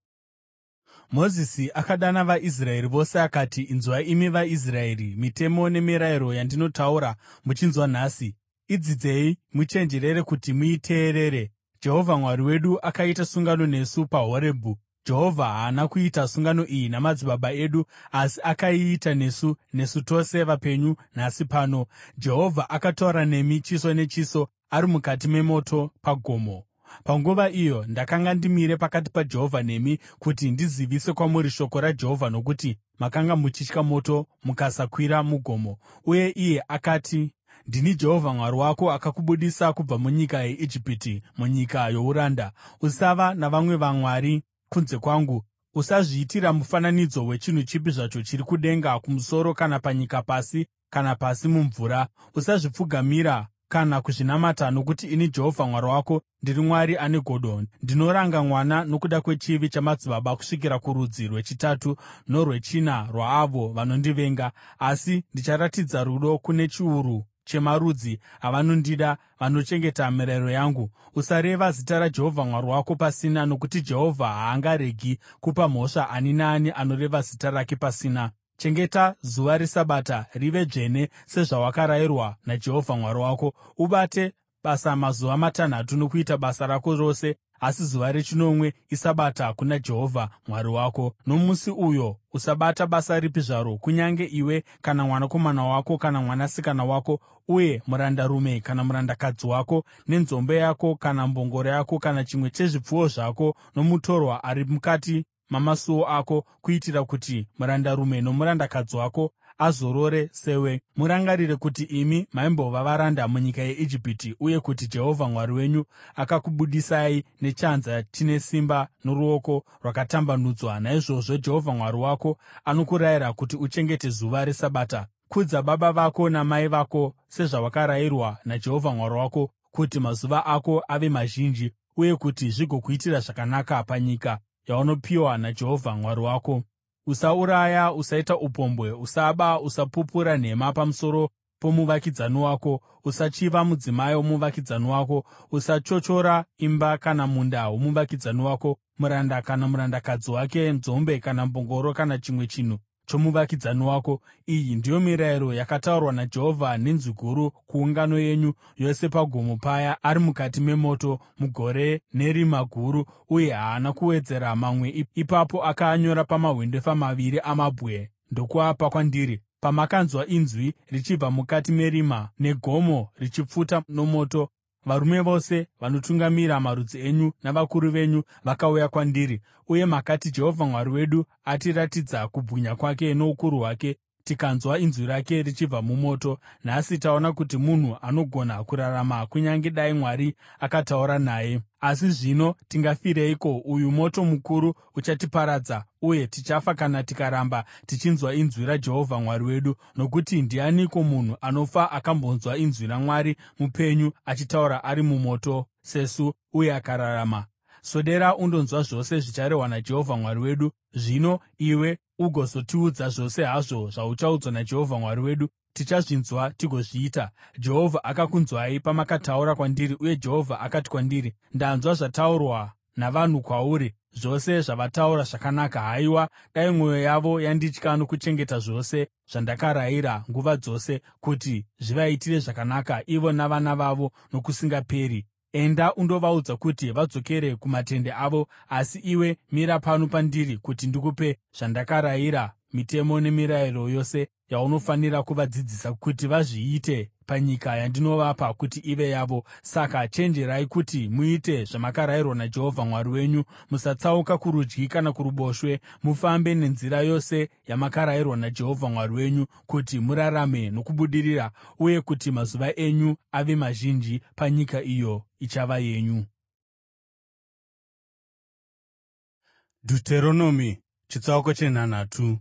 Mozisi akadana vaIsraeri vose akati, “Inzwai imi vaIsraeri, mitemo nemirayiro yandinotaura muchinzwa nhasi. Idzidzei muchenjerere kuti muiteerere. Jehovha Mwari wedu akaita sungano nesu paHorebhi. Jehovha haana kuita sungano iyi namadzibaba edu, asi akaiita nesu tose vapenyu nhasi pano. Jehovha akataura nemi chiso nechiso ari mukati memoto pagomo. Panguva iyo ndakanga ndimire pakati paJehovha nemi kuti ndizivise kwamuri shoko raJehovha, nokuti makanga muchitya moto mukasakwira mugomo.” Uye iye akati, “Ndini Jehovha Mwari wako, akakubudisa kubva munyika yeIjipiti, munyika youranda. Usava navamwe vamwari kunze kwangu. Usazviitira mufananidzo wechinhu chipi zvacho chiri kudenga kumusoro kana panyika pasi kana pasi mumvura. Usazvipfugamira kana kuzvinamata, nokuti ini Jehovha Mwari wako ndiri Mwari ane godo. Ndinoranga mwana nokuda kwechivi chamadzibaba kusvikira kurudzi rwechitatu norwechina rwaavo vanondivenga, asi ndicharatidza rudo kune chiuru chemarudzi avanondida, vanochengeta mirayiro yangu. Usareva zita raJehovha Mwari wako pasina, nokuti Jehovha haangaregi kupa mhosva ani naani anoreva zita rake pasina. Chengeta zuva reSabata rive dzvene, sezvawakarayirwa naJehovha Mwari wako. Ubate basa mazuva matanhatu nokuita basa rako rose, asi zuva rechinomwe iSabata kuna Jehovha Mwari wako. Nomusi uyo usabata basa ripi zvaro, kunyange iwe kana mwanakomana wako kana mwanasikana wako, uye murandarume kana murandakadzi wako, nenzombe yako kana mbongoro yako kana chimwe chezvipfuwo zvako, nomutorwa ari mukati mamasuo ako, kuitira kuti murandarume nomurandakadzi wako azorore sewe. Murangarire kuti imi maimbova varanda munyika yeIjipiti, uye kuti Jehovha Mwari wenyu akakubudisai nechanza chine simba noruoko rwakatambanudzwa. Naizvozvo Jehovha Mwari wako anokurayira kuti uchengete zuva reSabata. Kudza baba vako namai vako sezvawakarayirwa naJehovha Mwari wako, kuti mazuva ako ave mazhinji, uye kuti zvigokuitira zvakanaka panyika yaunopiwa naJehovha Mwari wako. Usauraya, usaita upombwe, usaba, usapupura nhema pamusoro pomuvakidzani wako, usachiva mudzimai womuvakidzani wako, usachochora imba kana munda womuvakidzani wako, muranda kana murandakadzi wake, nzombe kana mbongoro kana chimwe chinhu chomuvakidzani wako. Iyi ndiyo mirayiro yakataurwa naJehovha nenzwi guru kuungano yenyu yose pagomo paya ari mukati memoto mugore nerima guru, uye haana kuwedzera mamwe. Ipapo akaanyora pamahwendefa maviri amabwe ndokuapa kwandiri. Pamakanzwa inzwi richibva mukati merima negomo richipfuta nomoto, varume vose vanotungamira marudzi enyu navakuru venyu vakauya kwandiri, uye makati, “Jehovha Mwari wedu atiratidza kubwinya kwake noukuru hwake.” tikanzwa inzwi rake richibva mumoto. Nhasi taona kuti munhu anogona kurarama kunyange dai Mwari akataura naye. Asi zvino tingafireiko? Uyu moto mukuru uchatiparadza, uye tichafa kana tikaramba tichinzwa inzwi raJehovha Mwari wedu. Nokuti ndianiko munhu anofa akambonzwa inzwi raMwari mupenyu achitaura ari mumoto sesu, uye akararama? Swedera undonzwa zvose zvicharehwa naJehovha Mwari wedu. Zvino iwe ugozotiudza zvose hazvo zvauchaudzwa naJehovha Mwari wedu, tichazvinzwa tigozviita. Jehovha akakunzwai pamakataura kwandiri, uye Jehovha akati kwandiri, ‘Ndanzwa zvataurwa navanhu kwauri. Zvose zvavataura zvakanaka. Haiwa, dai mwoyo yavo yanditya nokuchengeta zvose zvandakarayira nguva dzose, kuti zvivaitire zvakanaka ivo navana vavo nokusingaperi. Enda undovaudza kuti vadzokere kumatende avo. Asi iwe mira pano pandiri kuti ndikupe zvandakarayira, mitemo nemirayiro yose yaunofanira kuvadzidzisa kuti vazviite panyika yandinovapa kuti ive yavo. Saka chenjerai kuti muite zvamakarayirwa naJehovha Mwari wenyu. Musatsauka kurudyi kana kuruboshwe. Mufambe nenzira yose yamakarayirwa naJehovha Mwari wenyu, kuti murarame nokubudirira, uye kuti mazuva enyu ave mazhinji panyika iyo ichava yenyu. Deuteronomy chitsauko chenhanhatu.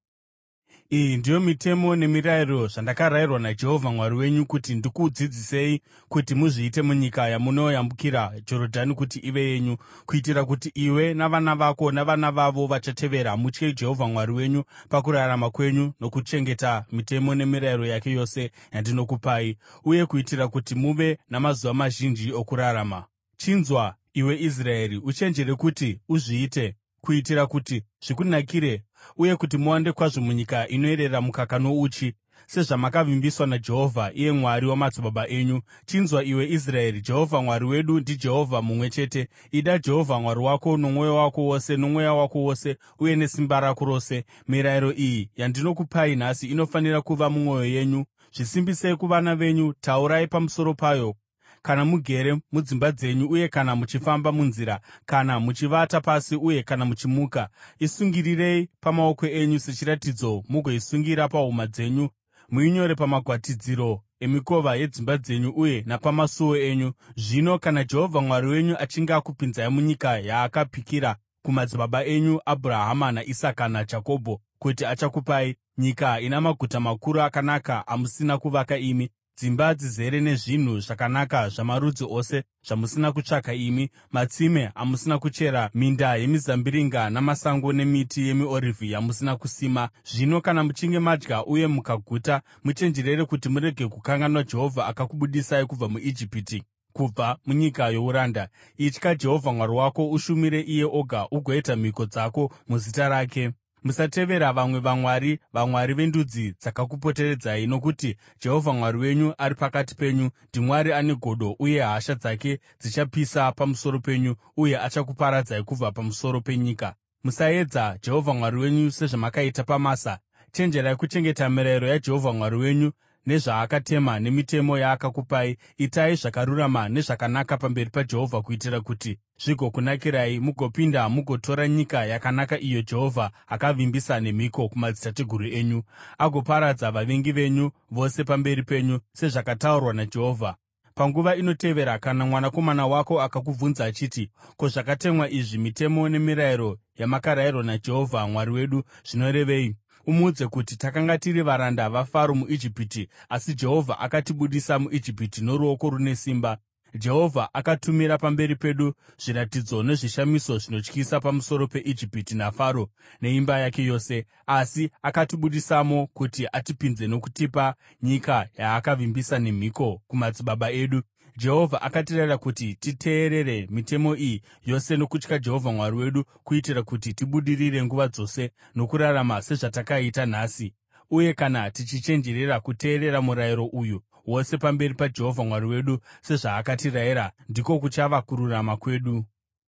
Iyi ndiyo mitemo nemirayiro zvandakarayirwa naJehovha Mwari wenyu kuti ndikudzidzisei kuti muzviite munyika yamunoyambukira Jorodhani kuti ive yenyu, kuitira kuti iwe navana vako navana vavo vachatevera mutye Jehovha Mwari wenyu pakurarama kwenyu nokuchengeta mitemo nemirayiro yake yose yandinokupai, uye kuitira kuti muve namazuva mazhinji okurarama. Chinzwa, iwe Israeri, uchenjere kuti uzviite, kuitira kuti zvikunakire uye kuti muwande kwazvo munyika inoyerera mukaka nouchi, sezvamakavimbiswa naJehovha, iye Mwari wamadzibaba enyu. Chinzwa, iwe Israeri, Jehovha Mwari wedu ndiJehovha mumwe chete. Ida Jehovha Mwari wako nomwoyo wako wose, nomweya wako wose, uye nesimba rako rose. Mirayiro iyi yandinokupai nhasi inofanira kuva mumwoyo yenyu. Zvisimbisei kuvana venyu, taurai pamusoro payo kana mugere mudzimba dzenyu, uye kana muchifamba munzira, kana muchivata pasi, uye kana muchimuka. Isungirirei pamaoko enyu sechiratidzo, mugoisungira pahuma dzenyu. Muinyore pamagwatidziro emikova yedzimba dzenyu uye napamasuo enyu. Zvino kana Jehovha Mwari wenyu achinge akupinzai munyika yaakapikira kumadzibaba enyu Abhurahama naIsaka naJakobho kuti achakupai, nyika ina maguta makuru akanaka amusina kuvaka imi, dzimba dzizere nezvinhu zvakanaka zvamarudzi ose zvamusina kutsvaka imi, matsime amusina kuchera, minda yemizambiringa namasango nemiti yemiorivhi yamusina kusima. Zvino kana muchinge madya uye mukaguta, muchenjerere kuti murege kukanganwa Jehovha akakubudisai kubva muIjipiti, kubva munyika youranda. Itya Jehovha Mwari wako, ushumire iye oga, ugoita mhiko dzako muzita rake. Musatevera vamwe vamwari, vamwari vendudzi dzakakupoteredzai, nokuti Jehovha Mwari wenyu ari pakati penyu, ndiMwari ane godo, uye hasha dzake dzichapisa pamusoro penyu, uye achakuparadzai kubva pamusoro penyika. Musaedza Jehovha Mwari wenyu sezvamakaita paMasa. Chenjerai kuchengeta mirayiro yaJehovha Mwari wenyu nezvaakatema nemitemo yaakakupai. Itai zvakarurama nezvakanaka pamberi paJehovha, kuitira kuti zvigokunakirai, mugopinda mugotora nyika yakanaka iyo Jehovha akavimbisa nemhiko kumadzitateguru enyu, agoparadza vavengi venyu vose pamberi penyu, sezvakataurwa naJehovha. Panguva inotevera, kana mwanakomana wako akakubvunza achiti, “Ko, zvakatemwa izvi, mitemo nemirayiro yamakarayirwa naJehovha Mwari wedu zvinorevei?” Umuudze kuti, “Takanga tiri varanda vaFaro muIjipiti, asi Jehovha akatibudisa muIjipiti noruoko rune simba. Jehovha akatumira pamberi pedu zviratidzo nezvishamiso zvinotyisa pamusoro peIjipiti naFaro neimba yake yose, asi akatibudisamo kuti atipinze nokutipa nyika yaakavimbisa nemhiko kumadzibaba edu. Jehovha akatirayira kuti titeerere mitemo iyi yose nokutya Jehovha Mwari wedu, kuitira kuti tibudirire nguva dzose nokurarama sezvatakaita nhasi. Uye kana tichichenjerera kuteerera murayiro uyu wose pamberi paJehovha Mwari wedu sezvaakatirayira, ndiko kuchava kururama kwedu.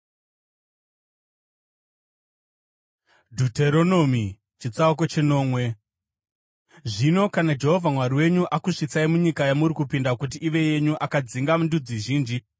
Deuteronomy chitsauko chenomwe. Zvino kana Jehovha Mwari wenyu akusvitsai munyika yamuri kupinda kuti ive yenyu, akadzinga ndudzi zhinji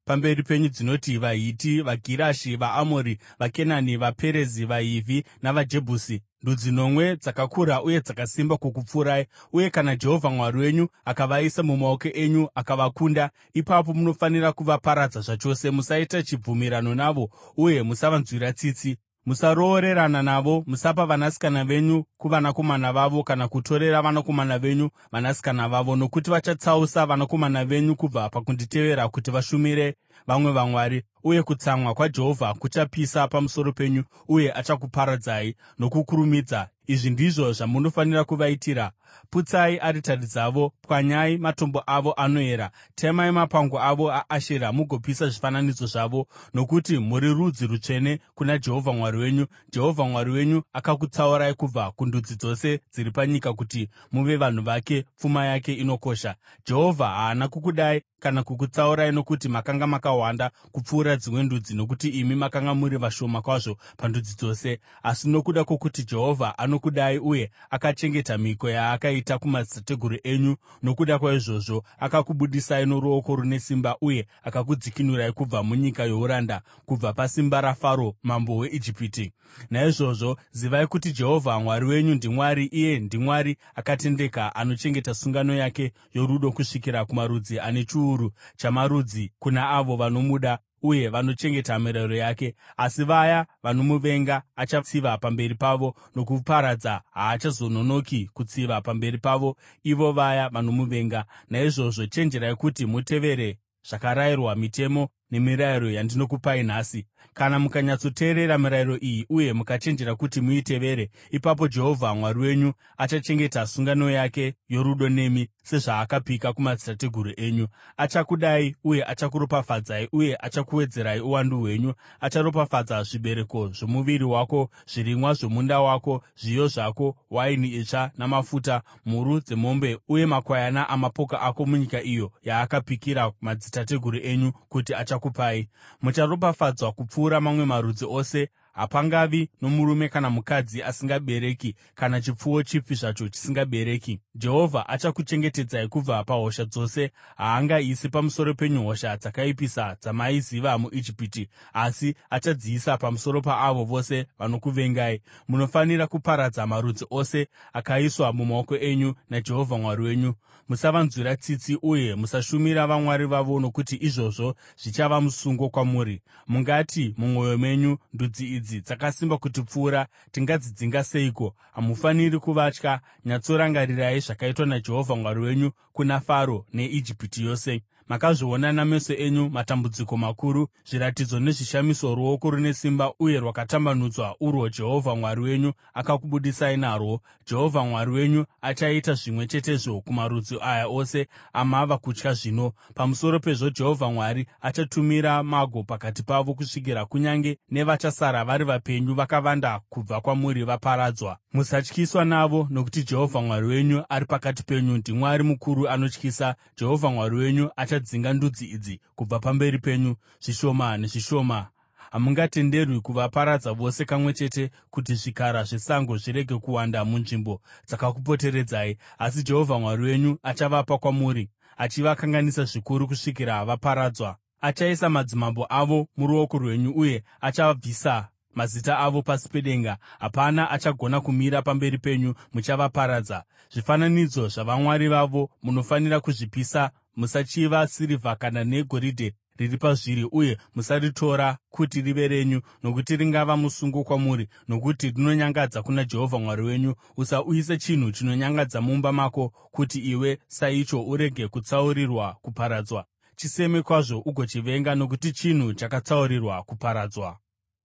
pamberi penyu dzinoti: vaHiti, vaGirigashi, vaAmori, vaKenani, vaPerizi, vaHivhi navaJebhusi, ndudzi 9 dzakakura uye dzakasimba kukupfuurai. Uye kana Jehovha Mwari wenyu akavaisa mumaoko enyu akavakunda, ipapo munofanira kuvaparadza zvachose. Musaita chibvumirano navo uye musavanzwira tsitsi. Musaroorerana navo. Musapa vanasikana venyu kuvanakomana vavo kana kutorera vanakomana venyu vanasikana vavo, nokuti vachatsausa vanakomana venyu kubva pakunditevera kuti vashumire vamwe vamwari. Uye kutsamwa kwaJehovha kuchapisa pamusoro penyu, uye achakuparadzai nokukurumidza. Izvi ndizvo zvamunofanira kuvaitira: putsai aritari dzavo, pwanyai matombo avo anoera, temai mapango avo aAshera mugopisa zvifananidzo zvavo, nokuti muri rudzi rutsvene kuna Jehovha Mwari wenyu. Jehovha Mwari wenyu akakutsaurai kubva kundudzi dzose dziri panyika kuti muve vanhu vake, pfuma yake inokosha. Jehovha haana kukudai kana kukutsaurai nokuti makanga makawanda kupfuura dzimwe ndudzi, nokuti imi makanga muri vashoma kwazvo pandudzi dzose, asi nokuda kwokuti Jehovha anokudai uye akachengeta mhiko yaakaita kumadzitateguru enyu. Nokuda kwaizvozvo akakubudisai noruoko rune simba uye akakudzikinurai kubva munyika youranda, kubva pasimba raFaro mambo weIjipiti. Naizvozvo zivai kuti Jehovha Mwari wenyu ndiMwari; iye ndiMwari akatendeka, anochengeta sungano yake yorudo kusvikira kumarudzi ane chiuru chamarudzi, kuna avo vanomuda uye vanochengeta mirayiro yake. Asi vaya vanomuvenga achatsiva pamberi pavo nokuparadza; haachazononoki kutsiva pamberi pavo ivo vaya vanomuvenga. Naizvozvo chenjerai kuti mutevere zvakarayirwa, mitemo nemirayiro yandinokupai nhasi. Kana mukanyatsoteerera mirayiro iyi uye mukachenjera kuti muitevere, ipapo Jehovha Mwari wenyu achachengeta sungano yake yorudo nemi, sezvaakapika kumadzitateguru enyu. Achakudai uye achakuropafadzai uye achakuwedzerai uwandu hwenyu. Acharopafadza zvibereko zvomuviri wako, zvirimwa zvomunda wako, zviyo zvako, waini itsva namafuta, mhuru dzemombe uye makwayana amapoka ako munyika iyo yaakapikira madzitateguru enyu kuti achakupai. Mucharopafadzwa kupfuura mamwe marudzi ose. Hapangavi nomurume kana mukadzi asingabereki, kana chipfuwo chipi zvacho chisingabereki. Jehovha achakuchengetedzai kubva pahosha dzose. Haangaisi pamusoro penyu hosha dzakaipisa dzamaiziva muIjipiti, asi achadziisa pamusoro paavo vose vanokuvengai. Munofanira kuparadza marudzi ose akaiswa mumaoko enyu naJehovha Mwari wenyu. Musavanzwira tsitsi uye musashumira vamwari vavo, nokuti izvozvo zvichava musungo kwamuri. Mungati mumwoyo menyu, ndudzi idzi dzakasimba kutipfuura, tingadzidzinga seiko? Hamufaniri kuvatya. Nyatsorangarirai zvakaitwa naJehovha Mwari wenyu kuna Faro neIjipiti yose. Makazviona nameso enyu matambudziko makuru, zviratidzo nezvishamiso, ruoko rune simba uye rwakatambanudzwa urwo Jehovha Mwari wenyu akakubudisai narwo. Jehovha Mwari wenyu achaita zvimwe chetezvo kumarudzi aya ose amava kutya zvino. Pamusoro pezvo Jehovha Mwari achatumira mago pakati pavo kusvikira kunyange nevachasara vari vapenyu vakavanda kubva kwamuri vaparadzwa. Musatyiswa navo, nokuti Jehovha Mwari wenyu ari pakati penyu, ndiMwari mukuru anotyisa. Jehovha Mwari wenyu achadzinga ndudzi idzi kubva pamberi penyu, zvishoma nezvishoma. Hamungatenderwi kuvaparadza vose kamwe chete, kuti zvikara zvesango zvirege kuwanda munzvimbo dzakakupoteredzai. Asi Jehovha Mwari wenyu achavapa kwamuri, achivakanganisa zvikuru kusvikira vaparadzwa. Achaisa madzimambo avo muruoko rwenyu uye achabvisa mazita avo pasi pedenga. Hapana achagona kumira pamberi penyu; muchavaparadza. Zvifananidzo zvavamwari vavo munofanira kuzvipisa. Musachiva sirivha kana negoridhe riri pazviri, uye musaritora kuti rive renyu, nokuti ringava musungo kwamuri, nokuti rinonyangadza kuna Jehovha Mwari wenyu. Usauyise chinhu chinonyangadza mumba mako, kuti iwe saicho urege kutsaurirwa kuparadzwa. Chiseme kwazvo ugochivenga, nokuti chinhu chakatsaurirwa kuparadzwa.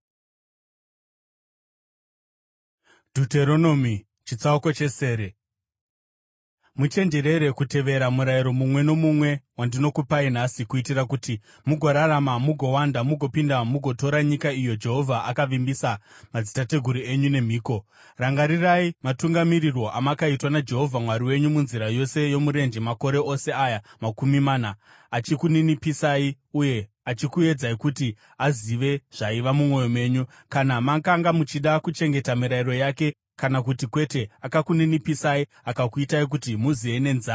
Deuteronomy chitsauko chesere. Muchenjerere kutevera murayiro mumwe nomumwe wandinokupai nhasi, kuitira kuti mugorarama, mugowanda, mugopinda mugotora nyika iyo Jehovha akavimbisa madzitateguru enyu nemhiko. Rangarirai matungamirirwo amakaitwa naJehovha Mwari wenyu munzira yose yomurenje makore ose aya 40, achikuninipisai uye achikuedzai kuti azive zvaiva mumwoyo menyu, kana makanga muchida kuchengeta mirayiro yake kana kuti kwete. Akakuninipisai akakuitai kuti muziye nenzara,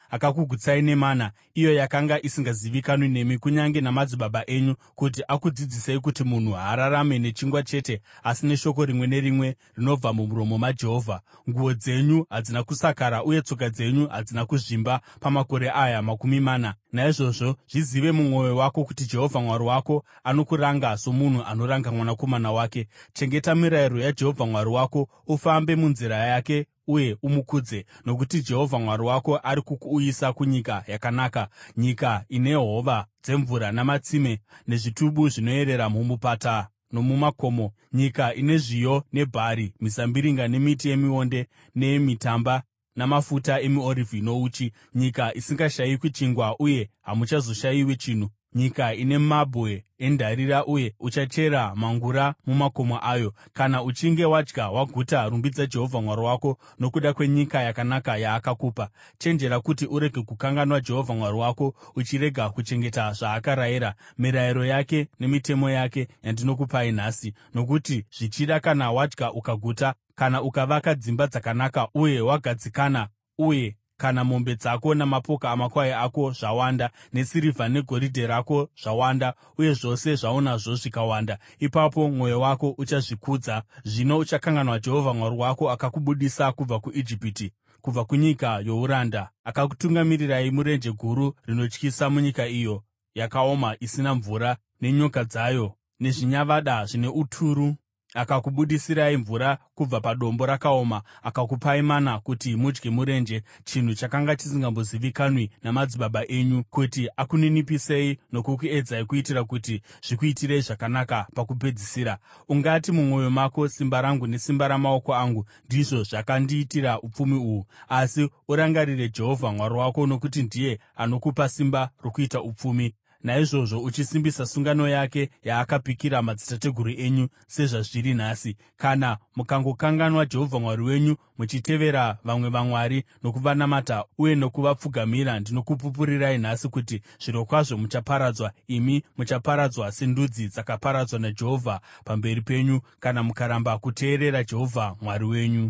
akakugutsai nemana, iyo yakanga isingazivikanwi nemi kunyange namadzibaba enyu, kuti akudzidzisei kuti munhu haararame nechingwa chete asi neshoko rimwe nerimwe rinobva mumuromo maJehovha. Nguo dzenyu hadzina kusakara uye tsoka dzenyu hadzina kuzvimba pamakore aya 40. Naizvozvo zvizive mumwoyo wako kuti Jehovha Mwari wako anokuranga somunhu anoranga mwanakomana wake. Chengeta mirayiro yaJehovha Mwari wako, ufambe munzira yake uye umukudze, nokuti Jehovha Mwari wako ari kukuuyisa kunyika yakanaka, nyika ine hova dzemvura namatsime nezvitubu zvinoerera mumupata nomumakomo, nyika ine zviyo nebhari, mizambiringa nemiti yemionde neyemitamba namafuta emiorivhi nouchi, nyika isingashayikwi chingwa uye hamuchazoshayiwi chinhu, nyika ine mabwe endarira uye uchachera mangura mumakomo ayo. Kana uchinge wadya waguta, rumbidza Jehovha Mwari wako nokuda kwenyika yakanaka yaakakupa. Chenjera kuti urege kukanganwa Jehovha Mwari wako uchirega kuchengeta zvaakarayira, mirayiro yake nemitemo yake yandinokupai nhasi, nokuti zvichida kana wadya ukaguta, kana ukavaka dzimba dzakanaka uye wagadzikana, uye kana mombe dzako namapoka amakwai ako zvawanda, nesirivha negoridhe rako zvawanda, uye zvose zvaunazvo zvikawanda, ipapo mwoyo wako uchazvikudza. Zvino uchakanganwa Jehovha Mwari wako, akakubudisa kubva kuIjipiti, kubva kunyika youranda, akakutungamirirai murenje guru rinotyisa, munyika iyo yakaoma isina mvura, nenyoka dzayo nezvinyavada zvine uturu. Akakubudisirai mvura kubva padombo rakaoma, akakupai mana kuti mudye murenje, chinhu chakanga chisingambozivikanwi namadzibaba enyu, kuti akuninipisei nokukuedzai kuitira kuti zvikuitirei zvakanaka pakupedzisira. Ungati mumwoyo mako, simba rangu nesimba ramaoko angu ndizvo zvakandiitira upfumi uhu. Asi urangarire Jehovha Mwari wako, nokuti ndiye anokupa simba rokuita upfumi. Naizvozvo uchisimbisa sungano yake yaakapikira madzitateguru enyu, sezvazviri nhasi. Kana mukangokanganwa Jehovha Mwari wenyu muchitevera vamwe vamwari nokuvanamata uye nokuvapfugamira, ndinokupupurirai nhasi kuti zvirokwazvo muchaparadzwa. Imi muchaparadzwa sendudzi dzakaparadzwa naJehovha pamberi penyu, kana mukaramba kuteerera Jehovha Mwari wenyu.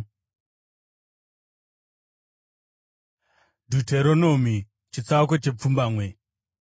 Deuteronomy chitsauko chepfumbamwe.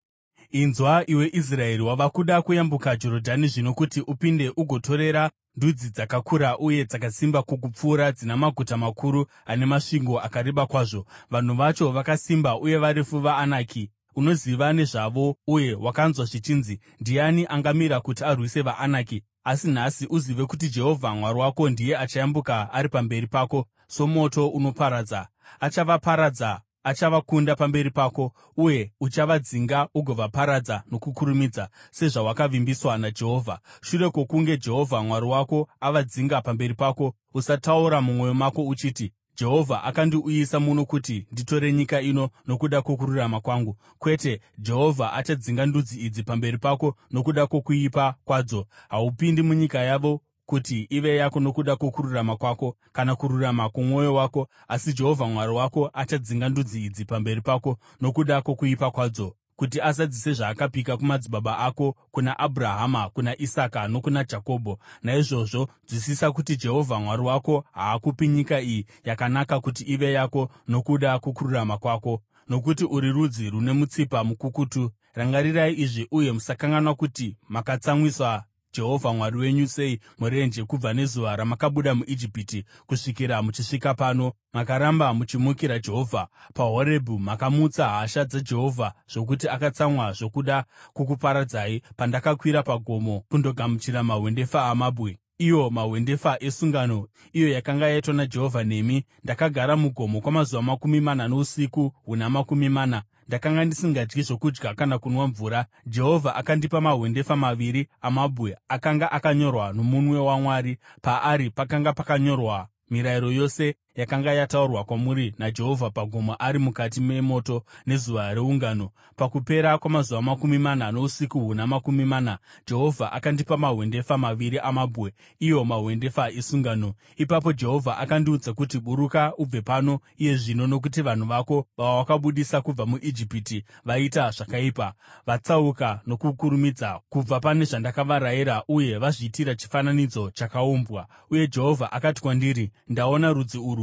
Inzwa, iwe Israeri, wava kuda kuyambuka Jorodhani zvino kuti upinde ugotorera ndudzi dzakakura uye dzakasimba kukupfuura, dzina maguta makuru ane masvingo akareba kwazvo. Vanhu vacho vakasimba uye varefu, vaAnaki. Unoziva nezvavo uye wakanzwa zvichinzi, ndiani angamira kuti arwise vaAnaki? Asi nhasi uzive kuti Jehovha Mwari wako ndiye achayambuka ari pamberi pako somoto unoparadza. Achavaparadza, achavakunda pamberi pako, uye uchavadzinga ugovaparadza nokukurumidza, sezvawakavimbiswa naJehovha. Shure kwokunge Jehovha Mwari wako avadzinga pamberi pako, usataura mumwoyo mako uchiti, Jehovha akandiuyisa muno kuti nditore nyika ino nokuda kwokururama kwangu. Kwete, Jehovha achadzinga ndudzi idzi pamberi pako nokuda kwokuipa kwadzo. Haupindi munyika yavo kuti ive yako nokuda kwokururama kwako kana kururama kwomwoyo wako, asi Jehovha Mwari wako achadzinga ndudzi idzi pamberi pako nokuda kwokuipa kwadzo, kuti azadzise zvaakapika kumadzibaba ako, kuna Abhurahama, kuna Isaka nokuna Jakobho. Naizvozvo nzwisisa kuti Jehovha Mwari wako haakupi nyika iyi yakanaka kuti ive yako nokuda kwokururama kwako, nokuti uri rudzi rune mutsipa mukukutu. Rangarirai izvi uye musakanganwa kuti makatsamwisa Jehovha Mwari wenyu sei murenje, kubva nezuva ramakabuda muIjipiti kusvikira muchisvika pano. Makaramba muchimukira Jehovha. PaHorebhi makamutsa hasha dzaJehovha zvokuti akatsamwa zvokuda kukuparadzai pandakakwira pagomo kundogamuchira mahwendefa amabwe, iwo mahwendefa esungano, iyo yakanga yaitwa naJehovha nemi. Ndakagara mugomo kwamazuva 40 nousiku huna 40. Ndakanga ndisingadyi zvokudya kana kunwa mvura. Jehovha akandipa mahwendefa 2 amabwe akanga akanyorwa nomunwe waMwari. Paari pakanga pakanyorwa mirayiro yose yakanga yataurwa kwamuri naJehovha pagomo ari mukati memoto nezuva reungano. Pakupera kwamazuva 40 nousiku huna 40, Jehovha akandipa mahwendefa 2 amabwe, iwo mahwendefa esungano. Ipapo Jehovha akandiudza kuti, “Buruka ubve pano iye zvino, nokuti vanhu vako vawakabudisa kubva muIjipiti vaita zvakaipa, vatsauka nokukurumidza kubva pane zvandakavarayira uye vazviitira chifananidzo chakaumbwa.” Uye Jehovha akati kwandiri, “Ndaona rudzi urwu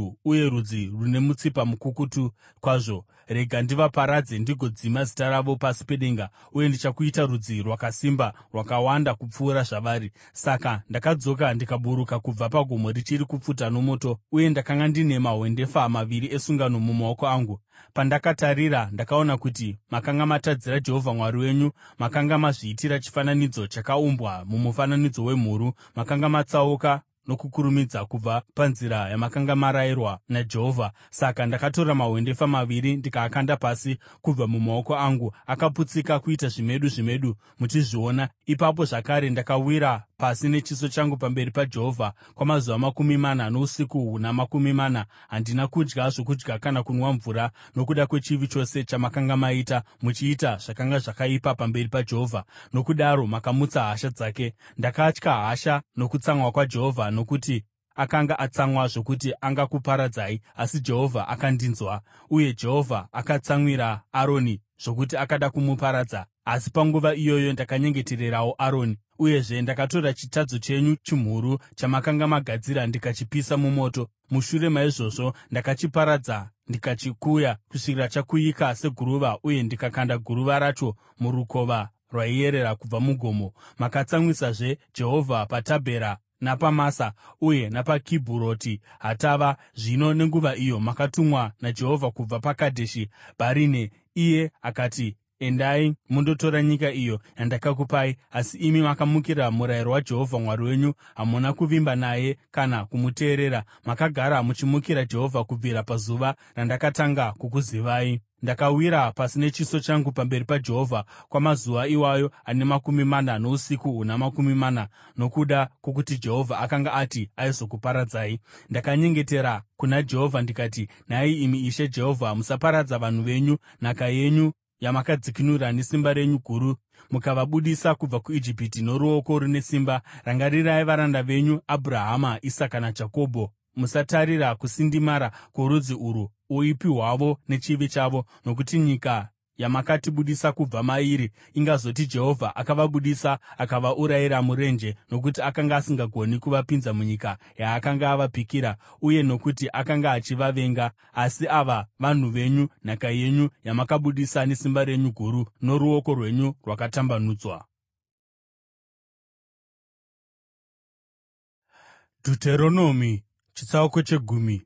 urwu uye rudzi rune mutsipa mukukutu kwazvo. Rega ndivaparadze ndigodzima zita ravo pasi pedenga, uye ndichakuita rudzi rwakasimba rwakawanda kupfuura zvavari. Saka ndakadzoka ndikaburuka kubva pagomo richiri kupfuta nomoto, uye ndakanga ndine mahwendefa maviri esungano mumaoko angu. Pandakatarira, ndakaona kuti makanga matadzira Jehovha Mwari wenyu, makanga mazviitira chifananidzo chakaumbwa mumufananidzo wemhuru, makanga matsauka nokukurumidza kubva panzira yamakanga marayirwa naJehovha. Saka ndakatora mahwendefa maviri ndikaakanda pasi kubva mumaoko angu, akaputsika kuita zvimedu zvimedu muchizviona. Ipapo zvakare ndakawira pasi nechiso changu pamberi paJehovha kwamazuva 40 nousiku huna 40. Handina kudya zvokudya kana kunwa mvura nokuda kwechivi chose chamakanga maita, muchiita zvakanga zvakaipa pamberi paJehovha. Nokudaro makamutsa hasha dzake. Ndakatya hasha nokutsamwa kwaJehovha, nokuti akanga atsamwa zvokuti angakuparadzai, asi Jehovha akandinzwa. Uye Jehovha akatsamwira Aroni zvokuti akada kumuparadza. Asi panguva iyoyo ndakanyengetererawo Aroni, uyezve ndakatora chitadzo chenyu chimhuru chamakanga magadzira ndikachipisa mumoto. Mushure maizvozvo ndakachiparadza ndikachikuya kusvikira chakuyika seguruva, uye ndikakanda guruva racho murukova rwaiyerera kubva mugomo. Makatsamwisazve Jehovha paTabhera napaMasa uye napaKibhuroti Hatava. Zvino nenguva iyo makatumwa naJehovha kubva paKadheshi Bharinea. Iye akati, “Endai mundotora nyika iyo yandakakupai.” Asi imi makamukira murayiro waJehovha Mwari wenyu, hamuna kuvimba naye kana kumuteerera. Makagara muchimukira Jehovha kubvira pazuva randakatanga kukuzivai. Ndakawira pasi nechiso changu pamberi paJehovha kwamazuva iwayo ane 40 nousiku huna 40, nokuda kwokuti Jehovha akanga ati aizokuparadzai. Ndakanyengetera kuna Jehovha ndikati, “Nhai imi Ishe Jehovha, musaparadza vanhu venyu, nhaka yenyu yamakadzikinura nesimba renyu guru mukavabudisa kubva kuIjipiti noruoko rune simba. Rangarirai varanda venyu Abhurahama, Isaka naJakobho. Musatarira kusindimara kworudzi urwu, uipi hwavo nechivi chavo, nokuti nyika yamakatibudisa kubva mairi ingazoti Jehovha akavabudisa akavaurayira murenje, nokuti akanga asingagoni kuvapinza munyika yaakanga avapikira, uye nokuti akanga achivavenga. Asi ava vanhu venyu, nhaka yenyu yamakabudisa nesimba renyu guru noruoko rwenyu rwakatambanudzwa.” Deuteronomy chitsauko chegumi.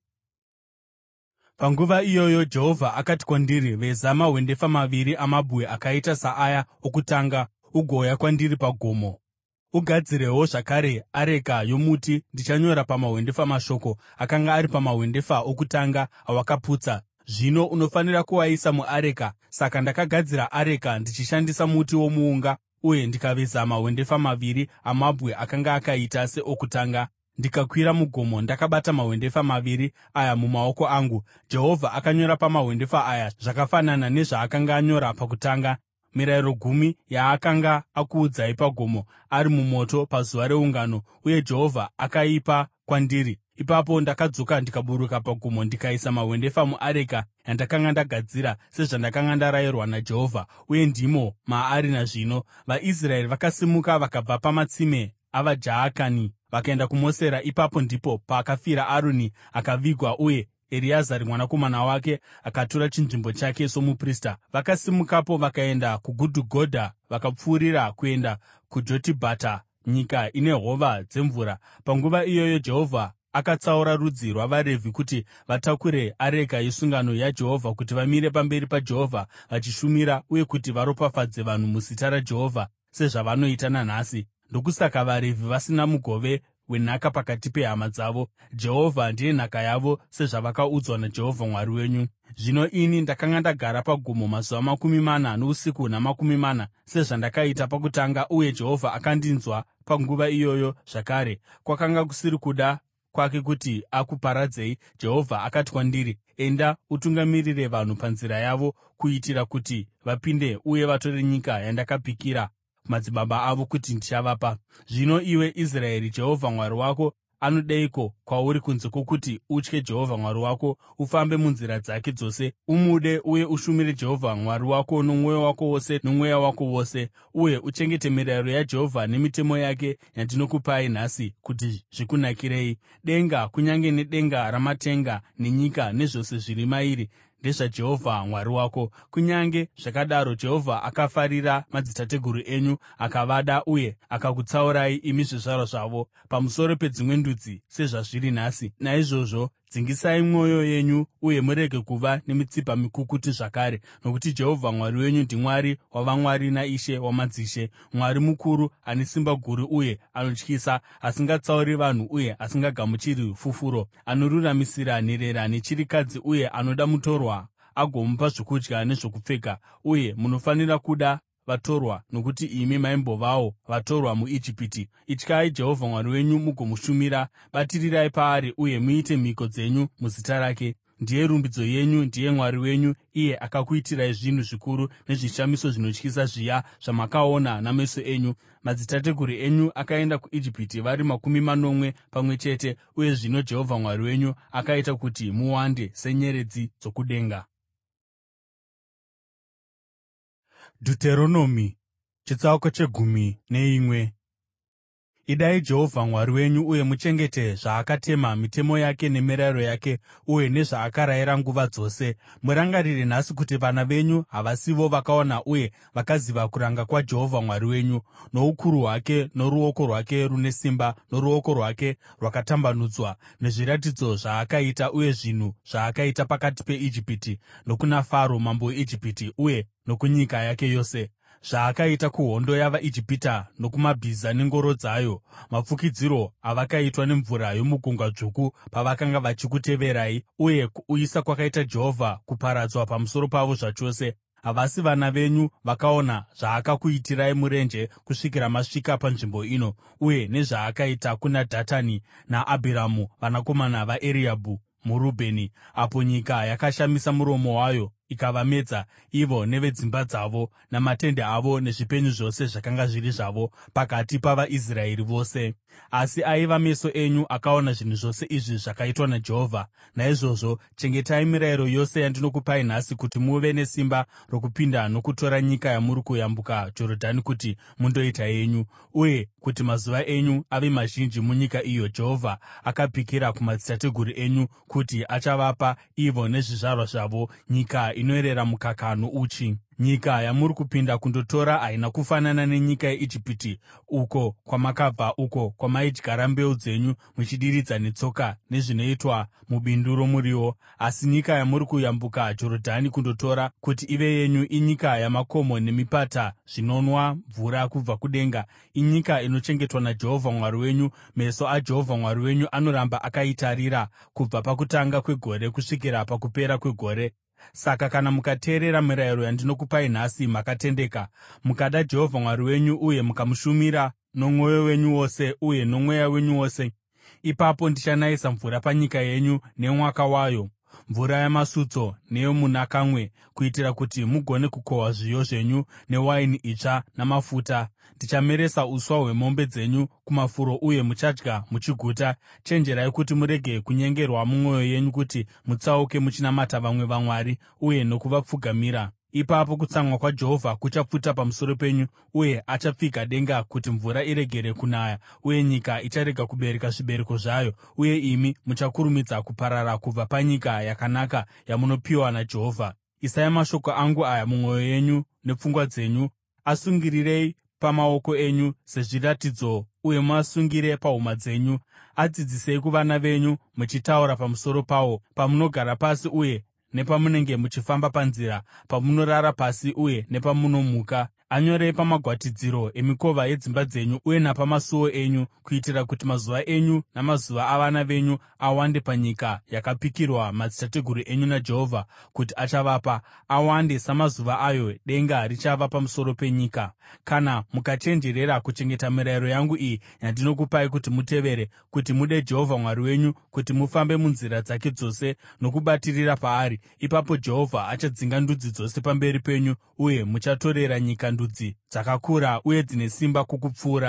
Panguva iyoyo Jehovha akati kwandiri, “Veza mahwendefa maviri amabwe akaita saaya okutanga ugouya kwandiri pagomo. Ugadzirewo zvakare areka yomuti. Ndichanyora pamahwendefa mashoko akanga ari pamahwendefa okutanga awakaputsa. Zvino unofanira kuaisa muareka.” Saka ndakagadzira areka ndichishandisa muti womuunga, uye ndikaveza mahwendefa maviri amabwe akanga akaita seokutanga. Ndikakwira mugomo ndakabata mahwendefa maviri aya mumaoko angu. Jehovha akanyora pamahwendefa aya zvakafanana nezvaakanga anyora pakutanga, mirayiro 10 yaakanga akuudzai pagomo ari mumoto pazuva reungano, uye Jehovha akaipa kwandiri. Ipapo ndakadzoka ndikaburuka pagomo ndikaisa mahwendefa muareka yandakanga ndagadzira, sezvandakanga ndarayirwa naJehovha, uye ndimo maari nazvino. VaIsraeri vakasimuka vakabva pamatsime avaJaakani vakaenda kuMosera. Ipapo ndipo pakafira Aroni akavigwa, uye Ereazari mwanakomana wake akatora chinzvimbo chake somuprista. Vakasimukapo vakaenda kuGudhugodha vakapfuurira kuenda kuJotibhata, nyika ine hova dzemvura. Panguva iyoyo Jehovha akatsaura rudzi rwavaRevhi kuti vatakure areka yesungano yaJehovha, kuti vamire pamberi paJehovha vachishumira, uye kuti varopafadze vanhu muzita raJehovha sezvavanoita nanhasi. Ndokusaka vaRevhi vasina mugove wenhaka pakati pehama dzavo. Jehovha ndiye nhaka yavo, sezvavakaudzwa naJehovha Mwari wenyu. Zvino ini ndakanga ndagara pagomo mazuva 40 nousiku huna 40, sezvandakaita pakutanga, uye Jehovha akandinzwa panguva iyoyo zvakare. Kwakanga kusiri kuda kwake kuti akuparadzei. Jehovha akati kwandiri, “Enda utungamirire vanhu panzira yavo, kuitira kuti vapinde uye vatore nyika yandakapikira madzibaba avo kuti ndichavapa.” Zvino iwe Israeri, Jehovha Mwari wako anodeiko kwauri kunze kwokuti utye Jehovha Mwari wako, ufambe munzira dzake dzose, umude uye ushumire Jehovha Mwari wako nomwoyo wako wose nomweya wako wose, uye uchengete mirayiro yaJehovha nemitemo yake yandinokupai nhasi kuti zvikunakirei? Denga, kunyange nedenga ramatenga, nenyika nezvose zviri mairi ndezvaJehovha Mwari wako. Kunyange zvakadaro Jehovha akafarira madzitateguru enyu, akavada uye akakutsaurai imi zvizvarwa zvavo pamusoro pedzimwe ndudzi sezvazviri nhasi. Naizvozvo dzingisai mwoyo yenyu uye murege kuva nemitsipa mikukutu zvakare, nokuti Jehovha Mwari wenyu ndiMwari wavamwari naIshe wamadzishe, Mwari mukuru, ane simba guru uye anotyisa, asingatsauri vanhu uye asingagamuchiri fufuro, anoruramisira nherera nechirikadzi uye anoda mutorwa agomupa zvokudya nezvokupfeka. Uye munofanira kuda vatorwa, nokuti imi maimbovawo vatorwa muIjipiti. Ityai Jehovha Mwari wenyu mugomushumira. Batirirai paari uye muite mhiko dzenyu muzita rake. Ndiye rumbidzo yenyu, ndiye Mwari wenyu, iye akakuitirai zvinhu zvikuru nezvishamiso zvinotyisa zviya zvamakaona nameso enyu. Madzitateguru enyu akaenda kuIjipiti vari 80 pamwe chete, uye zvino Jehovha Mwari wenyu akaita kuti muwande senyeredzi dzokudenga. Deuteronomy chitsauko chegumi neimwe. Idai Jehovha Mwari wenyu uye muchengete zvaakatema, mitemo yake nemirayiro yake, uye nezvaakarayira nguva dzose. Murangarire nhasi kuti vana venyu havasivo vakaona uye vakaziva kuranga kwaJehovha Mwari wenyu, noukuru hwake, noruoko rwake rune simba, noruoko rwake rwakatambanudzwa, nezviratidzo zvaakaita uye zvinhu zvaakaita pakati peIjipiti, nokuna Faro mambo weIjipiti uye nokunyika yake yose, zvaakaita kuhondo yavaIjipita nokumabhiza nengoro dzayo, mafukidziro avakaitwa nemvura yomuGungwa Dzvuku pavakanga vachikuteverai, uye kuuyisa kwakaita Jehovha kuparadzwa pamusoro pavo zvachose. Havasi vana venyu vakaona zvaakakuitirai murenje kusvikira masvika panzvimbo ino, uye nezvaakaita kuna Dhatani naAbhiramu vanakomana vaEriabhi muRubheni, apo nyika yakashamisa muromo wayo ikavamedza ivo nevedzimba dzavo namatende avo nezvipenyu zvose zvakanga zviri zvavo pakati pavaIsraeri vose. Asi aiva meso enyu akaona zvinhu zvose izvi zvakaitwa naJehovha. Naizvozvo chengetai mirayiro yose yandinokupai nhasi kuti muve nesimba rokupinda nokutora nyika yamuri kuyambuka Jorodhani kuti mundoita yenyu, uye kuti mazuva enyu ave mazhinji munyika iyo Jehovha akapikira kumadzitateguru enyu kuti achavapa ivo nezvizvarwa zvavo, nyika inoyerera mukaka nouchi. Nyika yamuri kupinda kundotora haina kufanana nenyika yeIjipiti, uko kwamakabva, uko kwamaidyara mbeu dzenyu muchidiridza netsoka nezvinoitwa mubindu romuriwo. Asi nyika yamuri kuyambuka Jorodhani kundotora kuti ive yenyu inyika yamakomo nemipata zvinonwa mvura kubva kudenga, inyika inochengetwa naJehovha Mwari wenyu. Meso aJehovha Mwari wenyu anoramba akaitarira kubva pakutanga kwegore kusvikira pakupera kwegore. Saka kana mukateerera mirayiro yandinokupai nhasi, makatendeka, mukada Jehovha Mwari wenyu uye mukamushumira nomwoyo wenyu wose uye nomweya wenyu wose, ipapo ndichanayisa mvura panyika yenyu nemwaka wayo, mvura yamasutso neyomunakamwe, kuitira kuti mugone kukohwa zviyo zvenyu newaini itsva namafuta. Ndichameresa uswa hwemombe dzenyu kumafuro, uye muchadya muchiguta. Chenjerai kuti murege kunyengerwa mumwoyo yenyu kuti mutsauke muchinamata vamwe vamwari uye nokuvapfugamira. Ipapo kutsamwa kwaJehovha kuchapfuta pamusoro penyu, uye achapfiga denga kuti mvura iregere kunaya, uye nyika icharega kubereka zvibereko zvayo, uye imi muchakurumidza kuparara kubva panyika yakanaka yamunopiwa naJehovha. Isai mashoko angu aya mumwoyo yenyu nepfungwa dzenyu. Asungirirei pamaoko enyu sezviratidzo uye muasungire pahuma dzenyu. Adzidzisei kuvana venyu, muchitaura pamusoro pawo pamunogara pasi uye nepamunenge muchifamba panzira, pamunorara pasi uye nepamunomuka. Anyorei pamagwatidziro emikova yedzimba dzenyu uye napamasuo enyu, kuitira kuti mazuva enyu namazuva avana venyu awande panyika yakapikirwa madzitateguru enyu naJehovha kuti achavapa, awande samazuva ayo denga richava pamusoro penyika. Kana mukachenjerera kuchengeta mirayiro yangu iyi yandinokupai kuti mutevere, kuti mude Jehovha Mwari wenyu, kuti mufambe munzira dzake dzose nokubatirira paari, ipapo Jehovha achadzinga ndudzi dzose pamberi penyu, uye muchatorera nyika ndudzi dzakakura uye dzine simba kukupfuurai.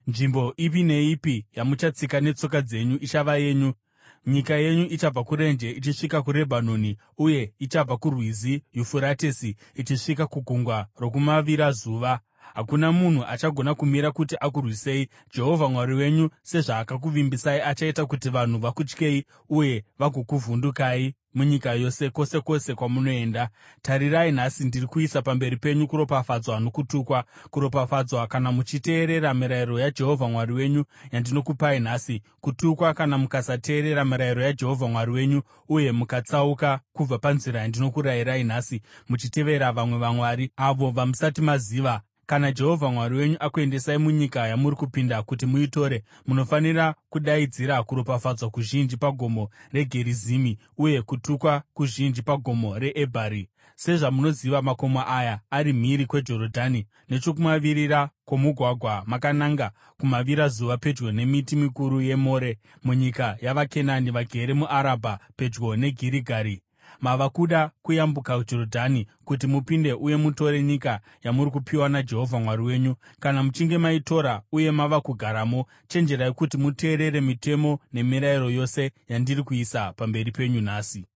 Nzvimbo ipi neipi yamuchatsika netsoka dzenyu ichava yenyu. Nyika yenyu ichabva kurenje ichisvika kuRebhanoni, uye ichabva kuRwizi Yufuratesi ichisvika kuGungwa rokumavirazuva. Hakuna munhu achagona kumira kuti akurwisei. Jehovha Mwari wenyu, sezvaakakuvimbisai, achaita kuti vanhu vakutyei uye vagokuvhundukai munyika yose, kwose kwose kwamunoenda. Tarirai, nhasi ndiri kuisa pamberi penyu kuropafadzwa nokutukwa. Kuropafadzwa kana muchiteerera mirayiro yaJehovha Mwari wenyu yandinokupai nhasi, kutukwa kana mukasateerera mirayiro yaJehovha Mwari wenyu uye mukatsauka kubva panzira yandinokurayirai nhasi, muchitevera vamwe vamwari, avo vamusati maziva. Kana Jehovha Mwari wenyu akuendesai munyika yamuri kupinda kuti muitore, munofanira kudaidzira kuropafadzwa kuzhinji paGomo reGerizimu uye kutukwa kuzhinji paGomo reEbhari. Sezvamunoziva, makomo aya ari mhiri kweJorodhani, nechokumavirira kwomugwagwa makananga kumavirazuva, pedyo nemiti mikuru yeMore, munyika yavaKenani vagere muArabha pedyo neGirigari. Mava kuda kuyambuka Jorodhani kuti mupinde uye mutore nyika yamuri kupiwa naJehovha Mwari wenyu. Kana muchinge maitora uye mava kugaramo, chenjerai kuti muteerere mitemo nemirayiro yose yandiri kuisa pamberi penyu nhasi.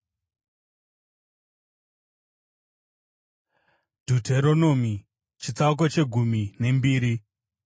Deuteronomy chitsauko chegumi nembiri.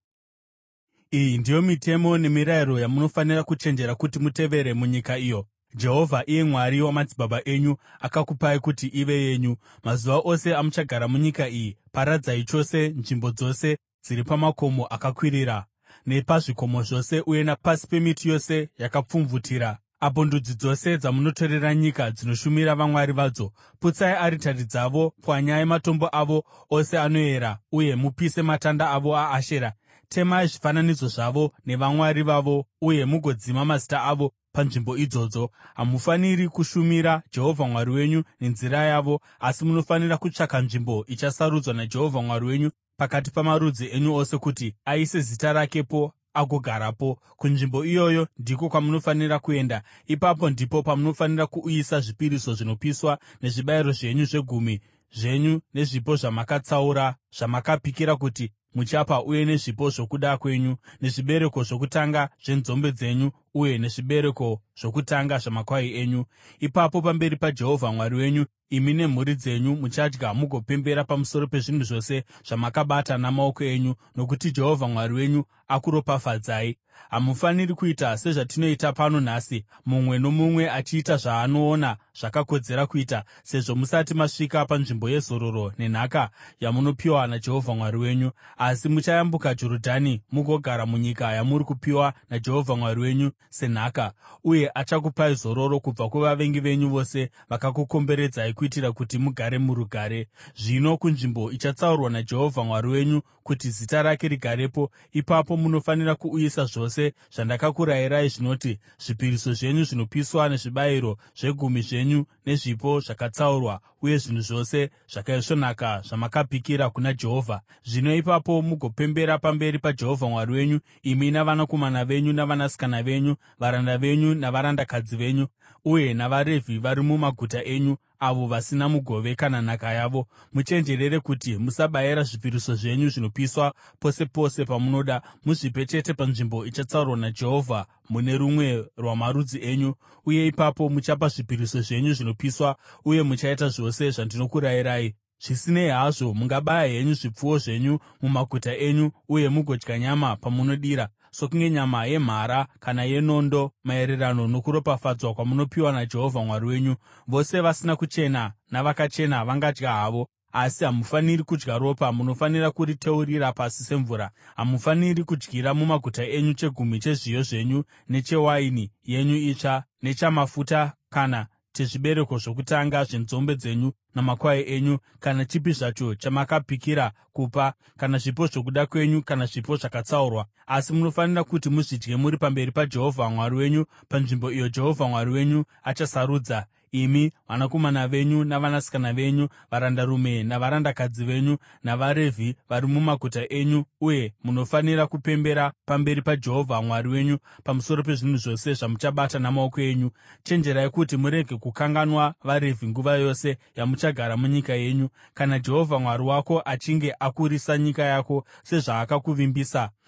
Iyi ndiyo mitemo nemirayiro yamunofanira kuchenjera kuti mutevere munyika iyo Jehovha, iye Mwari wamadzibaba enyu, akakupai kuti ive yenyu. Mazuva ose amuchagara munyika iyi, paradzai chose nzvimbo dzose dziri pamakomo akakwirira, nepazvikomo zvose uye napasi pemiti yose yakapfumvutira. Apo ndudzi dzose dzamunotorera nyika dzinoshumira vamwari vadzo. Putsai aritari dzavo, pwanyai matombo avo ose anoera, uye mupise matanda avo aAshera. Temai zvifananidzo zvavo nevamwari vavo, uye mugodzima mazita avo panzvimbo idzodzo. Hamufaniri kushumira Jehovha Mwari wenyu nenzira yavo, asi munofanira kutsvaka nzvimbo ichasarudzwa naJehovha Mwari wenyu pakati pamarudzi enyu ose kuti aise zita rakepo agogarapo. Kunzvimbo iyoyo ndiko kwamunofanira kuenda. Ipapo ndipo pamunofanira kuuyisa zvipiriso zvinopiswa nezvibayiro zvenyu zvegumi zvenyu nezvipo zvamakatsaura, zvamakapikira kuti muchapa, uye nezvipo zvokuda kwenyu, nezvibereko zvokutanga zvenzombe dzenyu, uye nezvibereko zvokutanga zvamakwai enyu. Ipapo pamberi paJehovha Mwari wenyu, imi nemhuri dzenyu muchadya mugopembera pamusoro pezvinhu zvose zvamakabata namaoko enyu, nokuti Jehovha Mwari wenyu akuropafadzai. Hamufaniri kuita sezvatinoita pano nhasi, mumwe nomumwe achiita zvaanoona zvakakodzera kuita, sezvo musati masvika panzvimbo yezororo nenhaka yamunopiwa naJehovha Mwari wenyu. Asi muchayambuka Jorodhani mugogara munyika yamuri kupiwa naJehovha Mwari wenyu senhaka, uye achakupai zororo kubva kuvavengi venyu vose vakakukomberedzai, kuitira kuti mugare murugare. Zvino kunzvimbo ichatsaurwa naJehovha Mwari wenyu kuti zita rake rigarepo, ipapo munofanira kuuyisa zvose zvandakakurayirai, zvinoti zvipiriso zvenyu zvinopiswa nezvibayiro zvegumi zvenyu nezvipo zvakatsaurwa, uye zvinhu zvose zvakaisvonaka zvamakapikira kuna Jehovha. Zvino ipapo mugopembera pamberi paJehovha Mwari wenyu, imi navanakomana venyu navanasikana venyu, varanda venyu navarandakadzi venyu, uye navaRevhi vari mumaguta enyu, avo vasina mugove kana nhaka yavo. Muchenjerere kuti musabayira zvipiriso zvenyu zvinopiswa pose pose pamunoda. Muzvipe chete panzvimbo ichatsaurwa naJehovha mune rumwe rwamarudzi enyu, uye ipapo muchapa zvipiriso zvenyu zvinopiswa, uye muchaita zvose zvandinokurayirai. Zvisinei hazvo, mungabaya henyu zvipfuwo zvenyu mumaguta enyu, uye mugodya nyama pamunodira, sokunge nyama yemhara kana yenondo, maererano nokuropafadzwa kwamunopiwa naJehovha Mwari wenyu. Vose vasina kuchena navakachena vangadya havo, asi hamufaniri kudya ropa, munofanira kuriteurira pasi semvura. Hamufaniri kudyira mumaguta enyu chegumi chezviyo zvenyu, nechewaini yenyu itsva, nechamafuta kana chezvibereko zvokutanga zvenzombe dzenyu namakwai enyu, kana chipi zvacho chamakapikira kupa, kana zvipo zvokuda kwenyu, kana zvipo zvakatsaurwa. Asi munofanira kuti muzvidye muri pamberi paJehovha Mwari wenyu panzvimbo iyo Jehovha Mwari wenyu achasarudza. Imi, vanakomana venyu navanasikana venyu, varandarume navarandakadzi venyu, navaRevhi vari mumaguta enyu, uye munofanira kupembera pamberi paJehovha Mwari wenyu pamusoro pezvinhu zvose zvamuchabata namaoko enyu. Chenjerai kuti murege kukanganwa vaRevhi nguva yose yamuchagara munyika yenyu. Kana Jehovha Mwari wako achinge akurisa nyika yako sezvaakakuvimbisa,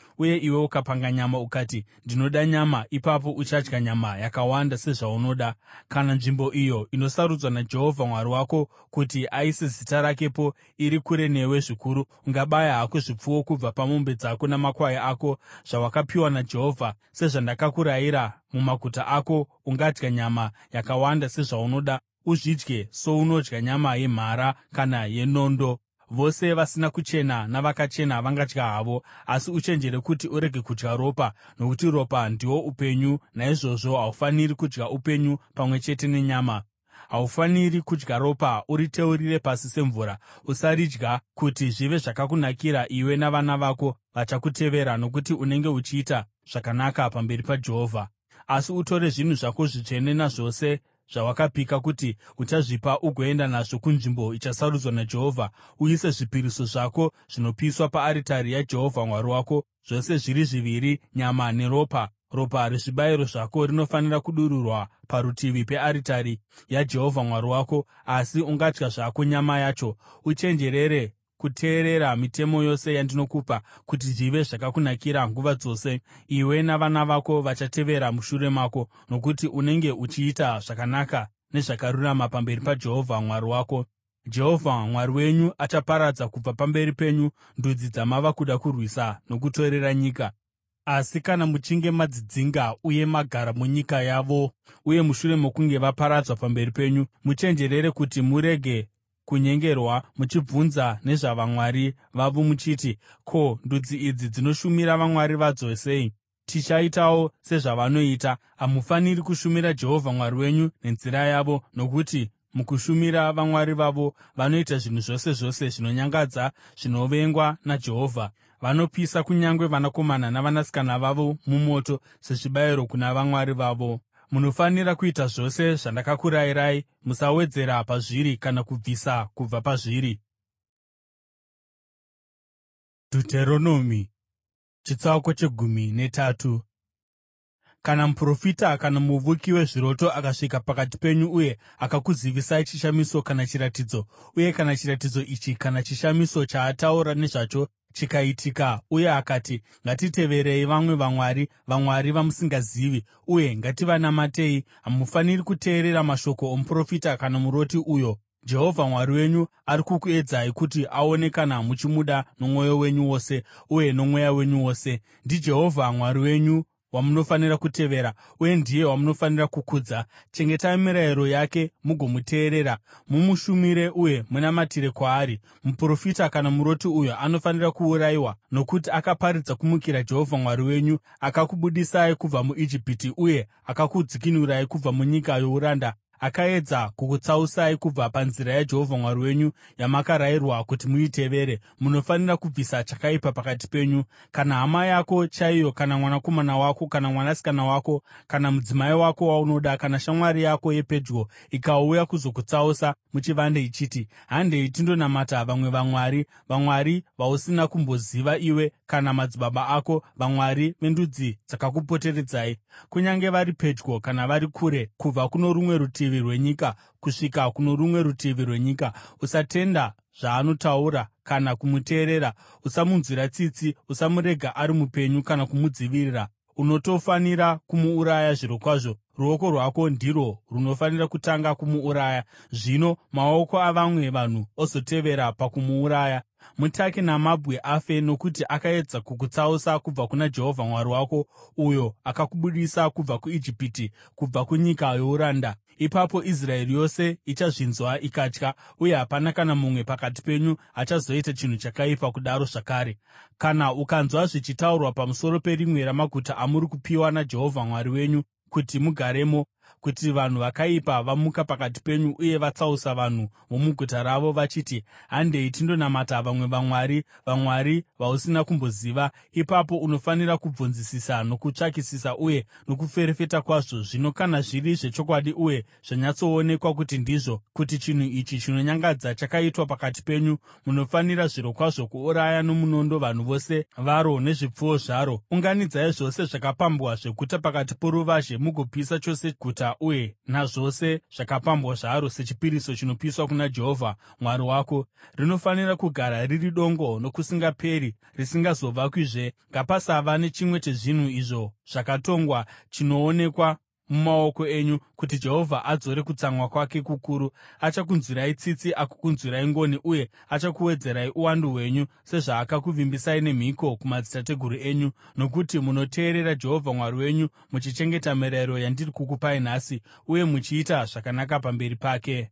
uye iwe ukapanga nyama ukati, “Ndinoda nyama,” ipapo uchadya nyama yakawanda sezvaunoda. Kana nzvimbo iyo inosarudzwa naJehovha Mwari wako kuti aise Zita rakepo iri kure newe zvikuru, ungabaya hako zvipfuwo kubva pamombe dzako namakwai ako zvawakapiwa naJehovha, sezvandakakurayira. Mumaguta ako ungadya nyama yakawanda sezvaunoda, uzvidye sounodya nyama yemhara kana yenondo. Vose vasina kuchena navakachena vangadya havo, asi uchenjere kuti urege kudya ropa, nokuti ropa ndihwo upenyu. Naizvozvo haufaniri kudya upenyu pamwe chete nenyama. Haufaniri kudya ropa uriteurire pasi semvura. Usaridya kuti zvive zvakakunakira iwe navana vako vachakutevera, nokuti unenge uchiita zvakanaka pamberi paJehovha. Asi utore zvinhu zvako zvitsvene nazvose zvawakapika kuti uchazvipa ugoenda nazvo kunzvimbo ichasarudzwa naJehovha. Uise zvipiriso zvako zvinopiswa paaritari yaJehovha Mwari wako, zvose zviri zviviri, nyama neropa. Ropa rezvibayiro zvako rinofanira kudururwa parutivi pearitari yaJehovha Mwari wako, asi ungadya zvako nyama yacho. Uchenjerere kuteerera mitemo yose yandinokupa kuti zvive zvakakunakira nguva dzose, iwe navana vako vachatevera mushure mako, nokuti unenge uchiita zvakanaka nezvakarurama pamberi paJehovha Mwari wako. Jehovha Mwari wenyu achaparadza kubva pamberi penyu ndudzi dzamava kuda kurwisa nokutorera nyika. Asi kana muchinge madzidzinga uye magara munyika yavo, uye mushure mokunge vaparadzwa pamberi penyu, muchenjerere kuti murege kunyengerwa muchibvunza nezvavamwari vavo muchiti, “Ko, ndudzi idzi dzinoshumira vamwari vadzo sei? Tichaitawo sezvavanoita.” Hamufaniri kushumira Jehovha Mwari wenyu nenzira yavo, nokuti mukushumira vamwari vavo vanoita zvinhu zvose zvinonyangadza, zvinovengwa naJehovha. Vanopisa kunyange vanakomana navanasikana vavo mumoto sezvibayiro kuna vamwari vavo. Munofanira kuita zvose zvandakakurayirai. Musawedzera pazviri kana kubvisa kubva pazviri. Deuteronomy chitsauko chegumi netatu. Kana muprofita kana muvuki wezviroto akasvika pakati penyu uye akakuzivisai chishamiso kana chiratidzo, uye kana chiratidzo ichi kana chishamiso chaataura nezvacho chikaitika, uye akati, “Ngatiteverei vamwe vamwari vamusingazivi, uye ngativanamatei,” hamufaniri kuteerera mashoko omuprofita kana muroti uyo. Jehovha Mwari wenyu ari kukuedzai kuti aone kana muchimuda nomwoyo wenyu wose uye nomweya wenyu wose. NdiJehovha Mwari wenyu wamunofanira kutevera, uye ndiye wamunofanira kukudza. Chengetai mirayiro yake mugomuteerera, mumushumire uye munamatire kwaari. Muprofita kana muroti uyo anofanira kuurayiwa, nokuti akaparidza kumukira Jehovha Mwari wenyu, akakubudisai kubva muIjipiti uye akakudzikinurai kubva munyika youranda. Akaedza kukutsausai kubva panzira yaJehovha Mwari wenyu yamakarayirwa kuti muitevere. Munofanira kubvisa chakaipa pakati penyu. Kana hama yako chaiyo, kana mwanakomana wako, kana mwanasikana wako, kana mudzimai wako waunoda, kana shamwari yako yepedyo ikauya kuzokutsausa muchivande ichiti, “Handei tindonamata vamwe vamwari vausina kumboziva iwe kana madzibaba ako, vamwari vendudzi dzakakupoteredzai,” kunyange vari pedyo kana vari kure, kubva kuno rumwe rutivi rwenyika kusvika kuno rumwe rutivi rwenyika, usatenda zvaanotaura kana kumuteerera. Usamunzwira tsitsi, usamurega ari mupenyu kana kumudzivirira. Unotofanira kumuuraya zvirokwazvo. Ruoko rwako ndirwo runofanira kutanga kumuuraya, zvino maoko avamwe vanhu ozotevera pakumuuraya. Mutake namabwe afe, nokuti akaedza kukutsausa kubva kuna Jehovha Mwari wako, uyo akakubudisa kubva kuIjipiti, kubva kunyika youranda. Ipapo Israeri yose ichazvinzwa ikatya, uye hapana kana mumwe pakati penyu achazoita chinhu chakaipa kudaro zvakare. Kana ukanzwa zvichitaurwa pamusoro perimwe ramaguta amuri kupiwa naJehovha Mwari wenyu kuti mugaremo, kuti vanhu vakaipa vamuka pakati penyu uye vatsausa vanhu vomuguta ravo vachiti, “Handei tindonamata vamwe vamwari vausina kumboziva,” ipapo unofanira kubvunzisisa nokutsvakisisa uye nokuferefeta kwazvo. Zvino kana zviri zvechokwadi uye zvanyatsoonekwa kuti ndizvo, kuti chinhu ichi chinonyangadza chakaitwa pakati penyu, munofanira zvirokwazvo kuuraya nomunondo vanhu vose varo nezvipfuwo zvaro. Unganidzai zvose zvakapambwa zveguta pakati poruvazhe mugopisa chose guta. guta uye nazvose zvakapambwa zvaro sechipiriso chinopiswa kuna Jehovha Mwari wako. Rinofanira kugara riri dongo nokusingaperi, risingazovakwizve. Ngapasava nechimwe chezvinhu izvo zvakatongwa chinoonekwa mumaoko enyu, kuti Jehovha adzore kutsamwa kwake kukuru. Achakunzwirai tsitsi agokunzwirai ngoni, uye achakuwedzerai uwandu hwenyu, sezvaakakuvimbisai nemhiko kumadzitateguru enyu, nokuti munoteerera Jehovha Mwari wenyu, muchichengeta mirayiro yandiri kukupai nhasi, uye muchiita zvakanaka pamberi pake.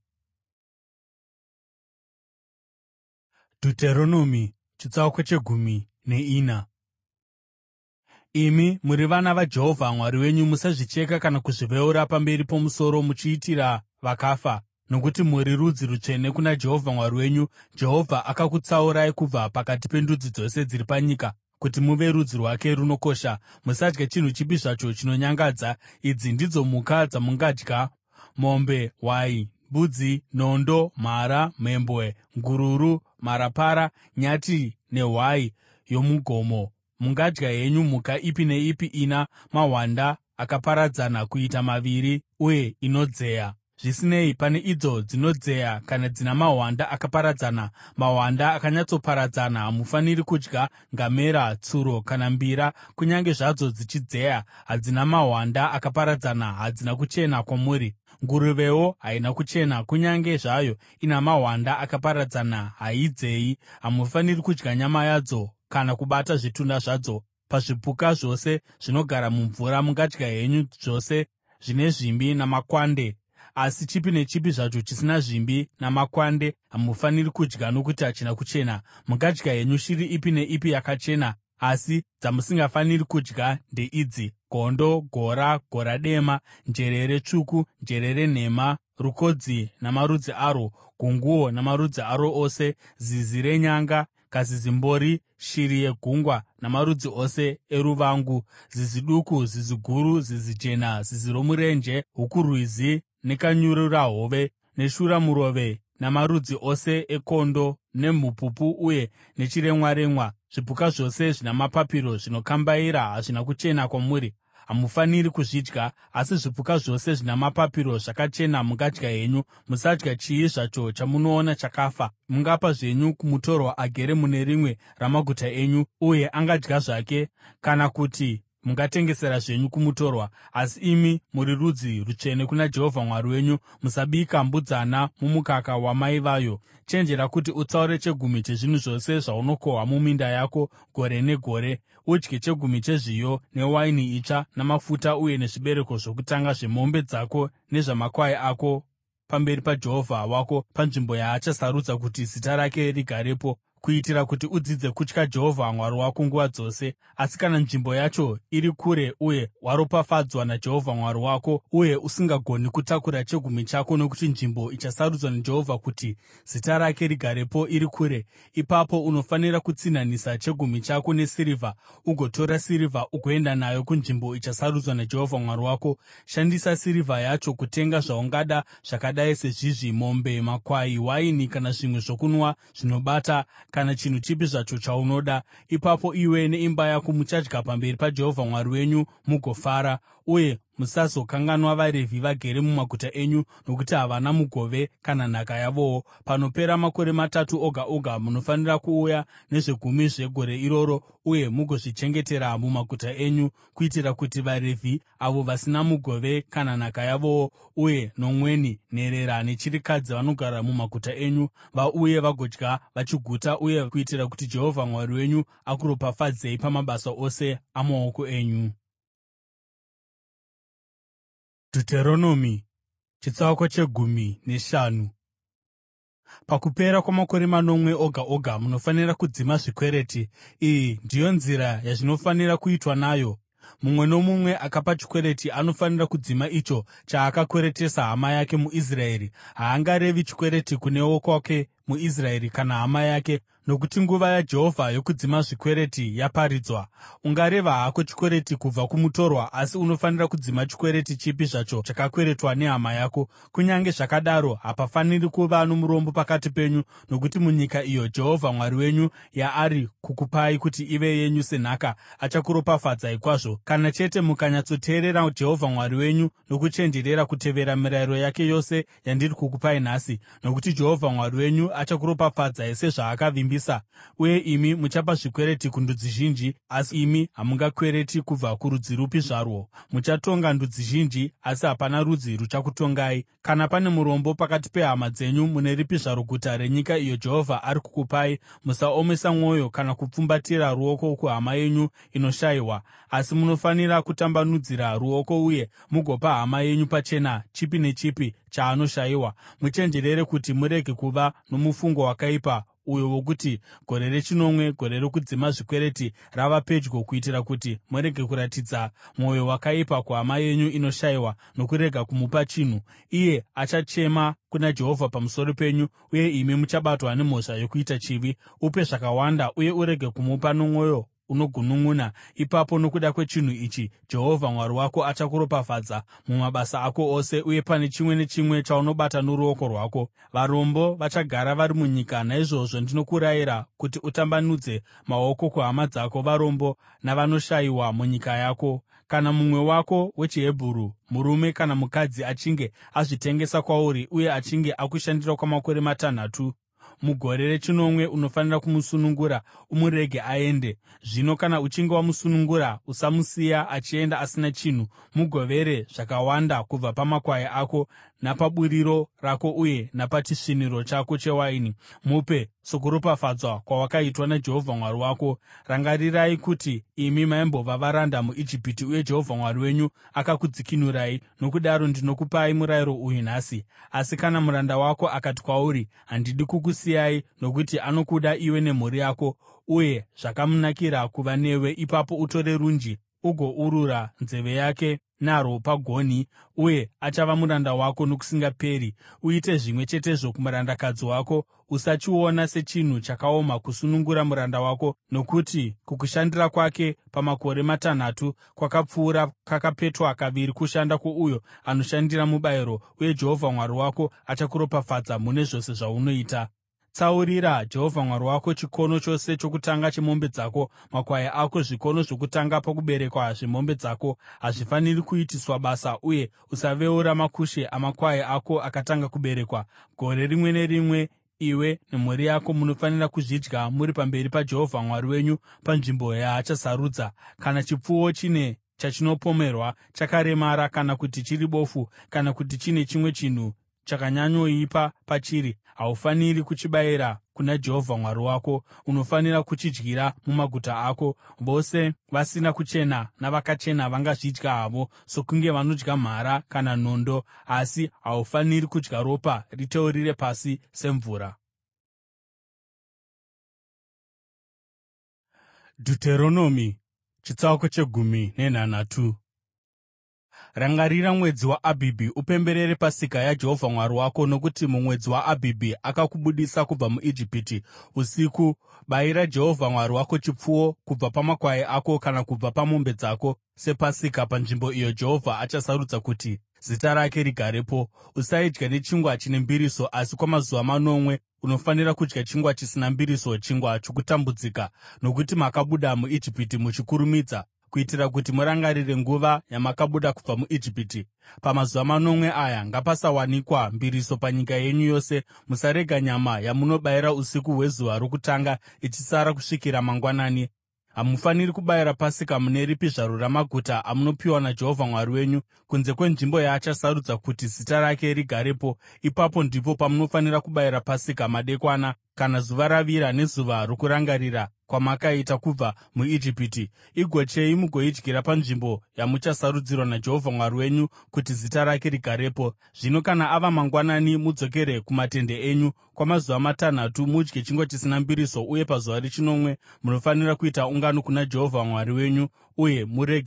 Deuteronomy chitsauko chegumi neina. Imi muri vana vaJehovha Mwari wenyu. Musazvicheka kana kuzviveura pamberi pomusoro muchiitira vakafa, nokuti muri rudzi rutsvene kuna Jehovha Mwari wenyu. Jehovha akakutsaurai kubva pakati pendudzi dzose dziri panyika kuti muve rudzi rwake runokosha. Musadya chinhu chipi zvacho chinonyangadza. Idzi ndidzo mhuka dzamungadya: mombe, hwai, mbudzi, nondo, mhara, mhembwe, ngururu, mharapara, nyati nehwai yomugomo. Mungadya henyu mhuka ipi neipi ina mahwanda akaparadzana kuita maviri uye inodzeya. Zvisinei, pane idzo dzinodzeya kana dzina mahwanda akaparadzana, mahwanda akanyatsoparadzana, hamufaniri kudya. Ngamera, tsuro kana mbira, kunyange zvazvo dzichidzeya, hadzina mahwanda akaparadzana, hadzina kuchena kwamuri. Nguruvewo haina kuchena, kunyange zvayo ina mahwanda akaparadzana, haidzeyi. Hamufaniri kudya nyama yadzo kana kubata zvitunha zvadzo. Pazvipuka zvose zvinogara mumvura mungadya henyu zvose zvine zvimbi namakwande, asi chipi nechipi zvacho chisina zvimbi namakwande hamufaniri kudya, nokuti hachina kuchena. Mungadya henyu shiri ipi neipi yakachena, asi dzamusingafaniri kudya ndeidzi: gondo, gora, gora dema, njerere tsvuku, njerere nhema, rukodzi namarudzi arwo, gunguo namarudzi aro ose, zizi renyanga, kazizimbori, shiri yegungwa namarudzi ose eruvangu, zizi duku, zizi guru, zizi jena, zizi romurenje, hukurwizi nekanyururahove, neshuramurove, namarudzi ose ekondo, nemhupupu uye nechiremwaremwa. Zvipuka zvose zvina mapapiro zvinokambaira hazvina kuchena kwamuri, hamufaniri kuzvidya. Asi zvipuka zvose zvina mapapiro zvakachena mungadya henyu. Musadya chii zvacho chamunoona chakafa. Mungapa zvenyu kumutorwa agere mune rimwe ramaguta enyu, uye angadya zvake, kana kuti mungatengesera zvenyu kumutorwa. Asi imi muri rudzi rutsvene kuna Jehovha Mwari wenyu. Musabika mbudzana mumukaka wamai vayo. Chenjera kuti utsaure chegumi chezvinhu zvose zvaunokohwa muminda yako gore negore. Udye chegumi chezviyo, newaini itsva, namafuta uye nezvibereko zvokutanga zvemombe dzako nezvamakwai ako pamberi paJehovha wako panzvimbo yaachasarudza kuti Zita rake rigarepo, kuitira kuti udzidze kutya Jehovha Mwari wako nguva dzose. Asi kana nzvimbo yacho iri kure uye waropafadzwa naJehovha Mwari wako, uye usingagoni kutakura chegumi chako nokuti nzvimbo ichasarudzwa naJehovha kuti Zita rake rigarepo iri kure, ipapo unofanira kutsinhanisa chegumi chako nesirivha, ugotora sirivha ugoenda nayo kunzvimbo ichasarudzwa naJehovha Mwari wako. Shandisa sirivha yacho kutenga zvaungada zvakadai sezvizvi: mombe, makwai, waini kana zvimwe zvokunwa zvinobata, kana chinhu chipi zvacho chaunoda. Ipapo iwe neimba yako muchadya pamberi paJehovha Mwari wenyu mugofara. Uye musazokanganwa vaRevhi vagere mumaguta enyu, nokuti havana mugove kana nhaka yavowo. Panopera makore matatu oga oga munofanira kuuya nezvegumi zvegore iroro uye mugozvichengetera mumaguta enyu, kuitira kuti vaRevhi, avo vasina mugove kana nhaka yavowo, uye nomweni, nherera nechirikadzi vanogara mumaguta enyu, vauye vagodya vachiguta, uye kuitira kuti Jehovha Mwari wenyu akuropafadzei pamabasa ose amaoko enyu. Deuteronomy chitsauko chegumi neshanu. Pakupera kwamakore manomwe oga oga munofanira kudzima zvikwereti. Iyi ndiyo nzira yazvinofanira kuitwa nayo. Mumwe nomumwe akapa chikwereti anofanira kudzima icho chaakakweretesa hama yake muIsraeri. Haangarevi chikwereti kune wokwake muIsraeri kana hama yake, nokuti nguva yaJehovha yokudzima zvikwereti yaparidzwa. Ungareva hako chikwereti kubva kumutorwa, asi unofanira kudzima chikwereti chipi zvacho chakakweretwa nehama yako. Kunyange zvakadaro, hapafaniri kuva nomurombo pakati penyu, nokuti munyika iyo Jehovha Mwari wenyu yaari kukupai kuti ive yenyu senhaka, achakuropafadzai kwazvo, kana chete mukanyatsoteerera Jehovha Mwari wenyu nokuchenjerera kutevera mirayiro yake yose yandiri kukupai nhasi. Nokuti Jehovha Mwari wenyu achakuropafadzai sezvaakavimbisa, uye imi muchapa zvikwereti kundudzi zhinji, asi imi hamungakwereti kubva kurudzi rupi zvarwo. Muchatonga ndudzi zhinji, asi hapana rudzi ruchakutongai. Kana pane murombo pakati pehama dzenyu mune ripi zvaro guta renyika iyo Jehovha ari kukupai, musaomesa mwoyo kana kupfumbatira ruoko kuhama yenyu inoshayiwa, asi munofanira kutambanudzira ruoko uye mugopa hama yenyu pachena chipi nechipi chaanoshayiwa. Muchenjerere kuti murege kuva nomufungo wakaipa uyo wokuti gore rechinomwe, gore rokudzima zvikwereti, rava pedyo, kuitira kuti murege kuratidza mwoyo wakaipa kuhama yenyu inoshayiwa nokurega kumupa chinhu. Iye achachema kuna Jehovha pamusoro penyu, uye imi muchabatwa nemhosva yokuita chivi. Upe zvakawanda uye urege kumupa nomwoyo unogunun'una. Ipapo nokuda kwechinhu ichi, Jehovha Mwari wako achakuropafadza mumabasa ako ose uye pane chimwe nechimwe chaunobata noruoko rwako. Varombo vachagara vari munyika. Naizvozvo ndinokurayira kuti utambanudze maoko kuhama dzako varombo navanoshayiwa munyika yako. Kana mumwe wako wechiHebheru, murume kana mukadzi, achinge azvitengesa kwauri uye achinge akushandira kwamakore matanhatu, mugore rechinomwe unofanira kumusunungura umurege aende. Zvino kana uchinge wamusunungura, usamusiya achienda asina chinhu. Mugovere zvakawanda kubva pamakwai ako napaburiro rako uye napachisviniro chako chewaini. Mupe sokuropafadzwa kwawakaitwa naJehovha Mwari wako. Rangarirai kuti imi maimbova varanda muIjipiti uye Jehovha Mwari wenyu akakudzikinurai. Nokudaro ndinokupai murayiro uyu nhasi. Asi kana muranda wako akati kwauri, handidi kukusiyai, nokuti anokuda iwe nemhuri yako, uye zvakamunakira kuva newe, ipapo utore runji ugourura nzeve yake narwo pagonhi, uye achava muranda wako nokusingaperi. Uite zvimwe chetezvo kumurandakadzi wako. Usachiona sechinhu chakaoma kusunungura muranda wako, nokuti kukushandira kwake pamakore matanhatu kwakapfuura kakapetwa kaviri kushanda kwouyo anoshandira mubayiro, uye Jehovha Mwari wako achakuropafadza mune zvose zvaunoita. Tsaurira Jehovha Mwari wako chikono chose chokutanga chemombe dzako, makwai ako, zvikono zvokutanga pakuberekwa zvemombe dzako. Hazvifaniri kuitiswa basa, uye usaveura makushe amakwai ako akatanga kuberekwa. Gore rimwe nerimwe iwe nemhuri yako munofanira kuzvidya muri pamberi paJehovha Mwari wenyu panzvimbo yaachasarudza. Kana chipfuwo chine chachinopomerwa chakaremara, kana kuti chiri bofu, kana kuti chine chimwe chinhu chakanyanyoipa pachiri, haufaniri kuchibayira kuna Jehovha Mwari wako. Unofanira kuchidyira mumaguta ako. Vose vasina kuchena navakachena vangazvidya havo, sokunge vanodya mhara kana nondo, asi haufaniri kudya ropa riteurire pasi semvura. Deuteronomy chitsauko chegumi nenhanhatu. Rangarira mwedzi waAbhibhi upemberere Pasika yaJehovha Mwari wako, nokuti mumwedzi waAbhibhi akakubudisa kubva muIjipiti usiku. Bayira Jehovha Mwari wako chipfuwo kubva pamakwai ako kana kubva pamombe dzako sePasika panzvimbo iyo Jehovha achasarudza kuti Zita rake rigarepo. Usaidya nechingwa chine mbiriso, asi kwamazuva manomwe unofanira kudya chingwa chisina mbiriso, chingwa chokutambudzika, nokuti makabuda muIjipiti muchikurumidza, kuitira kuti murangarire nguva yamakabuda kubva muIjipiti. Pamazuva manomwe aya ngapasawanikwa mbiriso panyika yenyu yose. Musarega nyama yamunobayira usiku hwezuva rokutanga ichisara kusvikira mangwanani. Hamufaniri kubayira Pasika mune ripi zvaro ramaguta amunopiwa naJehovha Mwari wenyu, kunze kwenzvimbo yaachasarudza kuti Zita rake rigarepo. Ipapo ndipo pamunofanira kubayira Pasika madekwana, kana zuva ravira, nezuva rokurangarira kwamakaita kubva muIjipiti. Igochei mugoidyira panzvimbo yamuchasarudzirwa naJehovha Mwari wenyu kuti Zita rake rigarepo. Zvino kana ava mangwanani, mudzokere kumatende enyu. Kwamazuva matanhatu mudye chingwa chisina mbiriso, uye pazuva rechinomwe munofanira kuita ungano kuna Jehovha Mwari wenyu, uye murege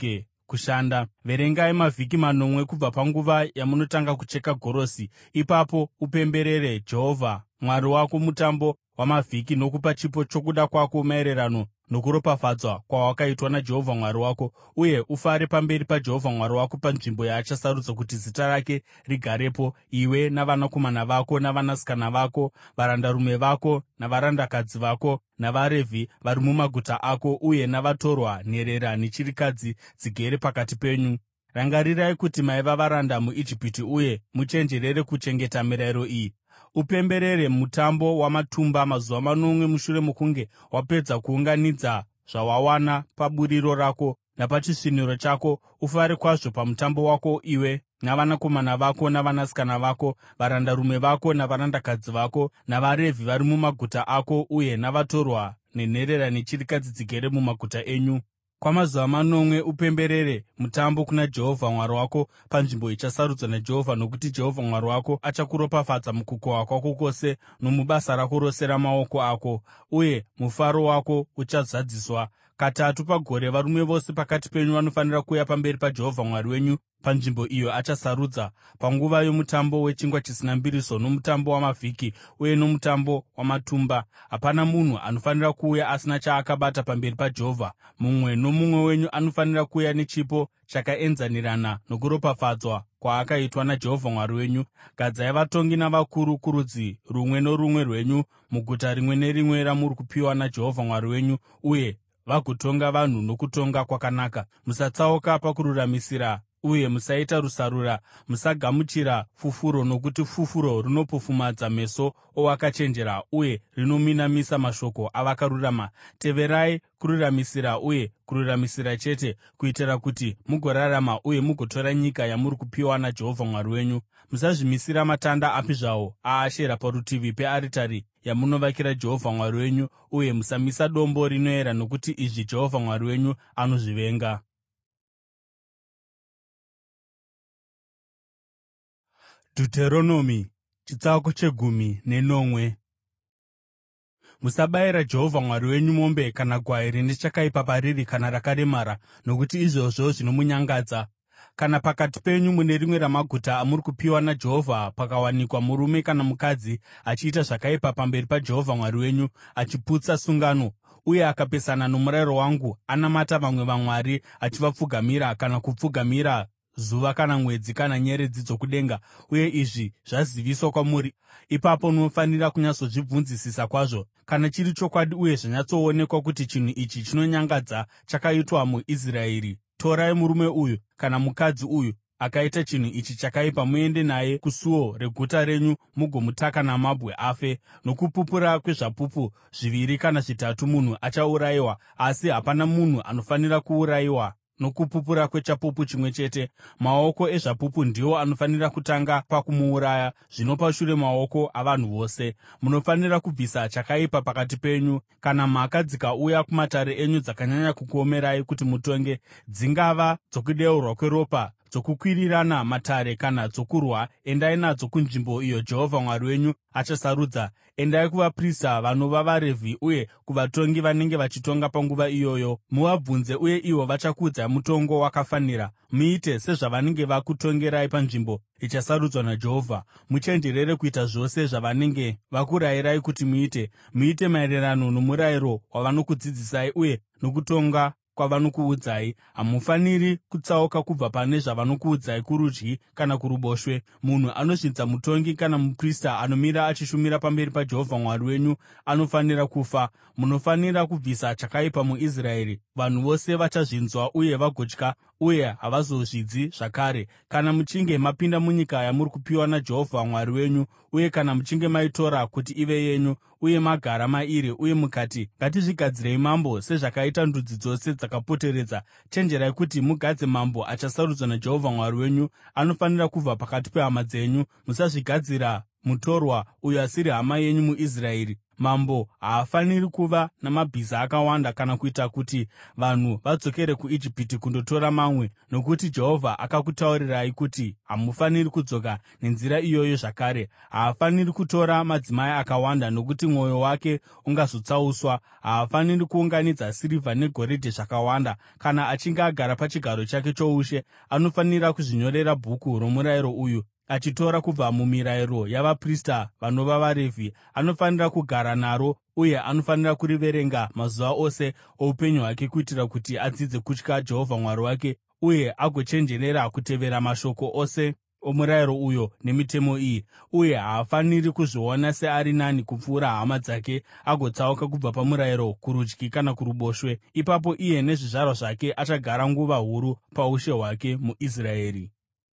kushanda. Verengai mavhiki manomwe kubva panguva yamunotanga kucheka gorosi. Ipapo upemberere Jehovha Mwari wako mutambo wamavhiki nokupa chipo chokuda kwako maererano nokuropafadzwa kwawakaitwa naJehovha Mwari wako, uye ufare pamberi paJehovha Mwari wako panzvimbo yaachasarudza kuti Zita rake rigarepo, iwe navanakomana vako navanasikana vako, varandarume vako navarandakadzi vako, navaRevhi vari mumaguta ako, uye navatorwa, nherera nechirikadzi dzigere pakati penyu. Rangarirai kuti maiva varanda muIjipiti uye muchenjerere kuchengeta mirayiro iyi. Upemberere mutambo wamatumba mazuva manomwe mushure mokunge wapedza kuunganidza zvawawana paburiro rako napachisviniro chako. Ufare kwazvo pamutambo wako, iwe navanakomana vako navanasikana vako, varandarume vako navarandakadzi vako, navaRevhi vari mumaguta ako, uye navatorwa, nenherera nechirikadzi dzigere mumaguta enyu. Kwamazuva manomwe upemberere mutambo kuna Jehovha Mwari wako panzvimbo ichasarudzwa naJehovha, nokuti Jehovha Mwari wako achakuropafadza mukukohwa kwako kwose nomubasa rako rose ramaoko ako, uye mufaro wako uchazadziswa. Katatu pagore varume vose pakati penyu vanofanira kuuya pamberi paJehovha Mwari wenyu panzvimbo iyo achasarudza, panguva yomutambo wechingwa chisina mbiriso, nomutambo wamavhiki uye nomutambo wamatumba. Hapana munhu anofanira kuuya asina chaakabata pamberi paJehovha. Mumwe nomumwe wenyu anofanira kuuya nechipo chakaenzanirana nokuropafadzwa kwaakaitwa naJehovha Mwari wenyu. Gadzai vatongi navakuru kurudzi rumwe norumwe rwenyu muguta rimwe nerimwe ramuri kupiwa naJehovha Mwari wenyu, uye vagotonga vanhu nokutonga kwakanaka. Musatsauka pakururamisira uye musaita rusarura. Musagamuchira fufuro, nokuti fufuro rinopofumadza meso owakachenjera uye rinominamisa mashoko avakarurama. Teverai kururamisira uye kururamisira chete, kuitira kuti mugorarama uye mugotora nyika yamuri kupiwa naJehovha Mwari wenyu. Musazvimisira matanda api zvawo aAshera parutivi pearitari yamunovakira Jehovha Mwari wenyu, uye musamisa dombo rinoera, nokuti izvi Jehovha Mwari wenyu anozvivenga. Deuteronomy chitsauko chegumi nenomwe. Musabayira Jehovha Mwari wenyu mombe kana gwai rine chakaipa pariri kana rakaremara, nokuti izvozvo zvinomunyangadza. Kana pakati penyu mune rimwe ramaguta amuri kupiwa naJehovha pakawanikwa murume kana mukadzi achiita zvakaipa pamberi paJehovha Mwari wenyu, achiputsa sungano, uye akapesana nomurayiro wangu, anamata vamwe vamwari, achivapfugamira kana kupfugamira zuva kana mwedzi kana nyeredzi dzokudenga, uye izvi zvaziviswa kwamuri, ipapo munofanira kunyatsozvibvunzisisa kwazvo. Kana chiri chokwadi uye zvanyatsoonekwa kuti chinhu ichi chinonyangadza chakaitwa muIsraeri, torai murume uyu kana mukadzi uyu akaita chinhu ichi chakaipa, muende naye kusuo reguta renyu mugomutaka namabwe afe. Nokupupura kwezvapupu zviviri kana zvitatu munhu achaurayiwa, asi hapana munhu anofanira kuurayiwa nokupupura kwechapupu chimwe chete. Maoko ezvapupu ndiwo anofanira kutanga pakumuuraya, zvino pashure maoko avanhu vose. Munofanira kubvisa chakaipa pakati penyu. Kana mhaka dzikauya kumatare enyu dzakanyanya kukuomerai kuti mutonge, dzingava dzokudeurwa kweropa, dzokukwirirana matare kana dzokurwa, endai nadzo kunzvimbo iyo Jehovha Mwari wenyu achasarudza. Endai kuvaprista vanova vaRevhi uye kuvatongi vanenge vachitonga panguva iyoyo. Muvabvunze, uye ivo vachakuudzai mutongo wakafanira. Muite sezvavanenge vakutongerai panzvimbo ichasarudzwa naJehovha. Muchenjerere kuita zvose zvavanenge vakurayirai kuti muite. Muite maererano nomurayiro wavanokudzidzisai uye nokutonga kwavanokuudzai. Hamufaniri kutsauka kubva pane zvavanokuudzai kurudyi kana kuruboshwe. Munhu anozvidza mutongi kana muprista anomira achishumira pamberi paJehovha Mwari wenyu anofanira kufa. Munofanira kubvisa chakaipa muIsraeri. Vanhu vose vachazvinzwa uye vagotya, uye havazozvidzi zvakare. Kana muchinge mapinda munyika yamuri kupiwa naJehovha Mwari wenyu, uye kana muchinge maitora kuti ive yenyu, uye magara mairi, uye mukati, “Ngatizvigadzirei mambo sezvakaita ndudzi dzose dzakapoteredza,” chenjerai kuti mugadze mambo achasarudzwa naJehovha Mwari wenyu. Anofanira kubva pakati pehama dzenyu. Musazvigadzira mutorwa uyo asiri hama yenyu muIsraeri. Mambo haafaniri kuva namabhiza akawanda kana kuita kuti vanhu vadzokere kuIjipiti kundotora mamwe, nokuti Jehovha akakutaurirai kuti hamufaniri kudzoka nenzira iyoyo zvakare. Haafaniri kutora madzimai akawanda, nokuti mwoyo wake ungazotsauswa. Haafaniri kuunganidza sirivha negoridhe zvakawanda. Kana achinge agara pachigaro chake choushe, anofanira kuzvinyorera bhuku romurayiro uyu, achitora kubva mumirayiro yavaprista vanova vaRevhi. Anofanira kugara naro uye anofanira kuriverenga mazuva ose oupenyu hwake, kuitira kuti adzidze kutya Jehovha Mwari wake uye agochenjerera kutevera mashoko ose omurayiro uyu nemitemo iyi. Uye haafaniri kuzviona seari nani kupfuura hama dzake, agotsauka kubva pamurayiro kurudyi kana kuruboshwe. Ipapo iye nezvizvarwa zvake achagara nguva huru paushe hwake muIsraeri.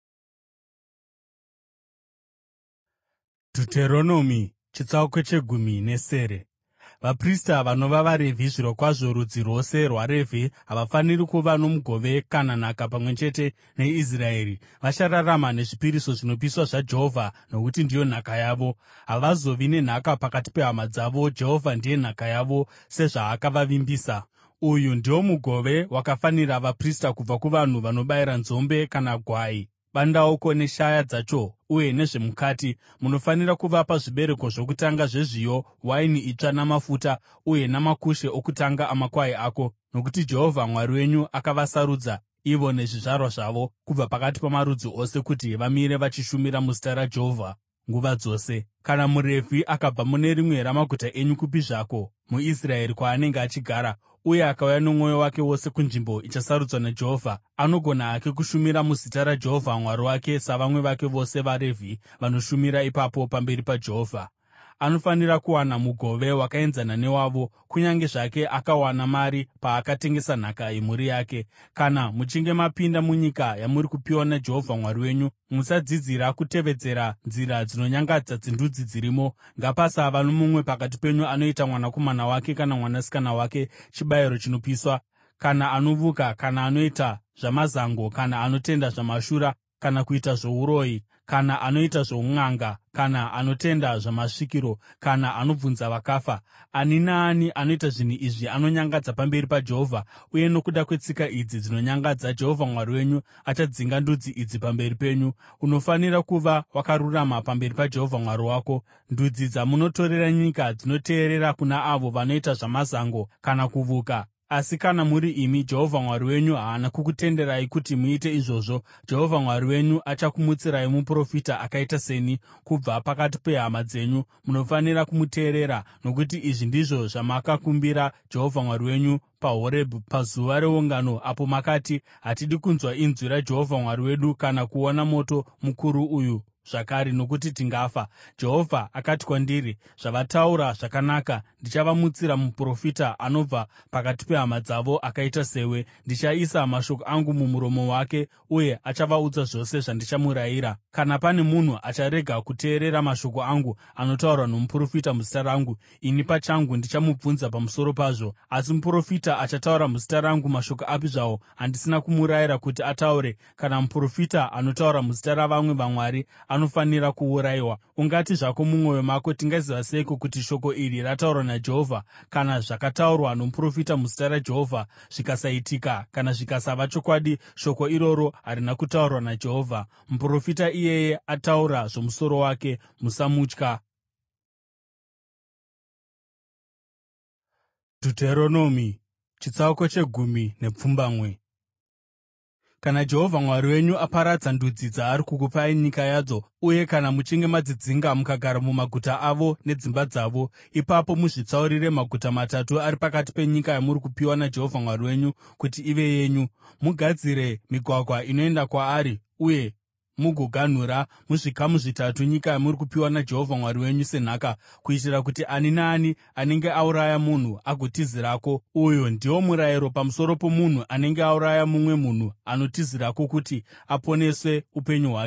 Deuteronomy chitsauko chegumi nesere. Vaprista vanova vaRevhi, zvirokwazvo rudzi rwose rwaRevhi, havafaniri kuva nomugove kana nhaka pamwe chete neIsraeri. Vachararama nezvipiriso zvinopiswa zvaJehovha, nokuti ndiyo nhaka yavo. Havazovi nenhaka pakati pehama dzavo. Jehovha ndiye nhaka yavo, sezvaakavavimbisa. Uyu ndiwo mugove wakafanira vaprista kubva kuvanhu vanobayira nzombe kana gwai, bandauko neshaya dzacho uye nezvemukati. Munofanira kuvapa zvibereko zvokutanga zvezviyo, waini itsva namafuta, uye namakushe okutanga amakwai ako, nokuti Jehovha Mwari wenyu akavasarudza ivo nezvizvarwa zvavo kubva pakati pamarudzi ose kuti vamire vachishumira muzita raJehovha nguva dzose. Kana muRevhi akabva mune rimwe ramaguta enyu kupi zvako muIsraeri kwaanenge achigara, uye akauya nomwoyo wake wose kunzvimbo ichasarudzwa naJehovha, anogona hake kushumira muzita raJehovha Mwari wake savamwe vake vose vaRevhi vanoshumira ipapo pamberi paJehovha. Anofanira kuwana mugove wakaenzana newavo, kunyange zvake akawana mari paakatengesa nhaka yemhuri yake. Kana muchinge mapinda munyika yamuri kupiwa naJehovha Mwari wenyu, musadzidzira kutevedzera nzira dzinonyangadza dzendudzi dzirimo. Ngapasava nomumwe pakati penyu anoita mwanakomana wake kana mwanasikana wake chibayiro chinopiswa, kana anovuka, kana anoita zvamazango, kana anotenda zvamashura, kana kuita zvouroyi, kana anoita zvoun'anga, kana anotenda zvamasvikiro, kana anobvunza vakafa. Ani naani anoita zvinhu izvi anonyangadza pamberi paJehovha, uye nokuda kwetsika idzi dzinonyangadza, Jehovha Mwari wenyu achadzinga ndudzi idzi pamberi penyu. Unofanira kuva wakarurama pamberi paJehovha Mwari wako. Ndudzi dzamunotorera nyika dzinoteerera kuna avo vanoita zvamazango kana kuvuka. Asi kana muri imi, Jehovha Mwari wenyu haana kukutenderai kuti muite izvozvo. Jehovha Mwari wenyu achakumutsirai muprofita akaita seni kubva pakati pehama dzenyu. Munofanira kumuteerera, nokuti izvi ndizvo zvamakakumbira Jehovha Mwari wenyu paHorebhi pazuva reungano, apo makati, “Hatidi kunzwa inzwi raJehovha Mwari wedu kana kuona moto mukuru uyu zvakare, nokuti tingafa.” Jehovha akati kwandiri, “Zvavataura zvakanaka. Ndichavamutsira muprofita anobva pakati pehama dzavo akaita sewe. Ndichaisa mashoko angu mumuromo wake, uye achavaudza zvose zvandichamurayira. Kana pane munhu acharega kuteerera mashoko angu anotaurwa nomuprofita muzita rangu, ini pachangu ndichamubvunza pamusoro pazvo. Asi muprofita achataura muzita rangu mashoko api zvawo andisina kumurayira kuti ataure, kana muprofita anotaura muzita ravamwe vamwari, anofanira kuurayiwa. Ungati zvako mumwoyo mako, tingaziva seiko kuti shoko iri rataurwa naJehovha? Kana zvakataurwa nomuprofita muzita raJehovha zvikasaitika, kana zvikasava chokwadi, shoko iroro harina kutaurwa naJehovha. Muprofita iyeye ataura zvomusoro wake. Musamutya. Deuteronomy chitsauko chegumi nepfumbamwe. Kana Jehovha Mwari wenyu aparadza ndudzi dzaari kukupai nyika yadzo, uye kana muchinge madzidzinga mukagara mumaguta avo nedzimba dzavo, ipapo muzvitsaurire maguta matatu ari pakati penyika yamuri kupiwa naJehovha Mwari wenyu kuti ive yenyu. Mugadzire migwagwa inoenda kwaari uye mugoganhura muzvikamu zvitatu nyika yamuri kupiwa naJehovha Mwari wenyu senhaka, kuitira kuti ani naani anenge auraya munhu agotizirako. Uyu ndiwo murayiro pamusoro pomunhu anenge auraya mumwe munhu anotizirako kuti aponese upenyu hwake.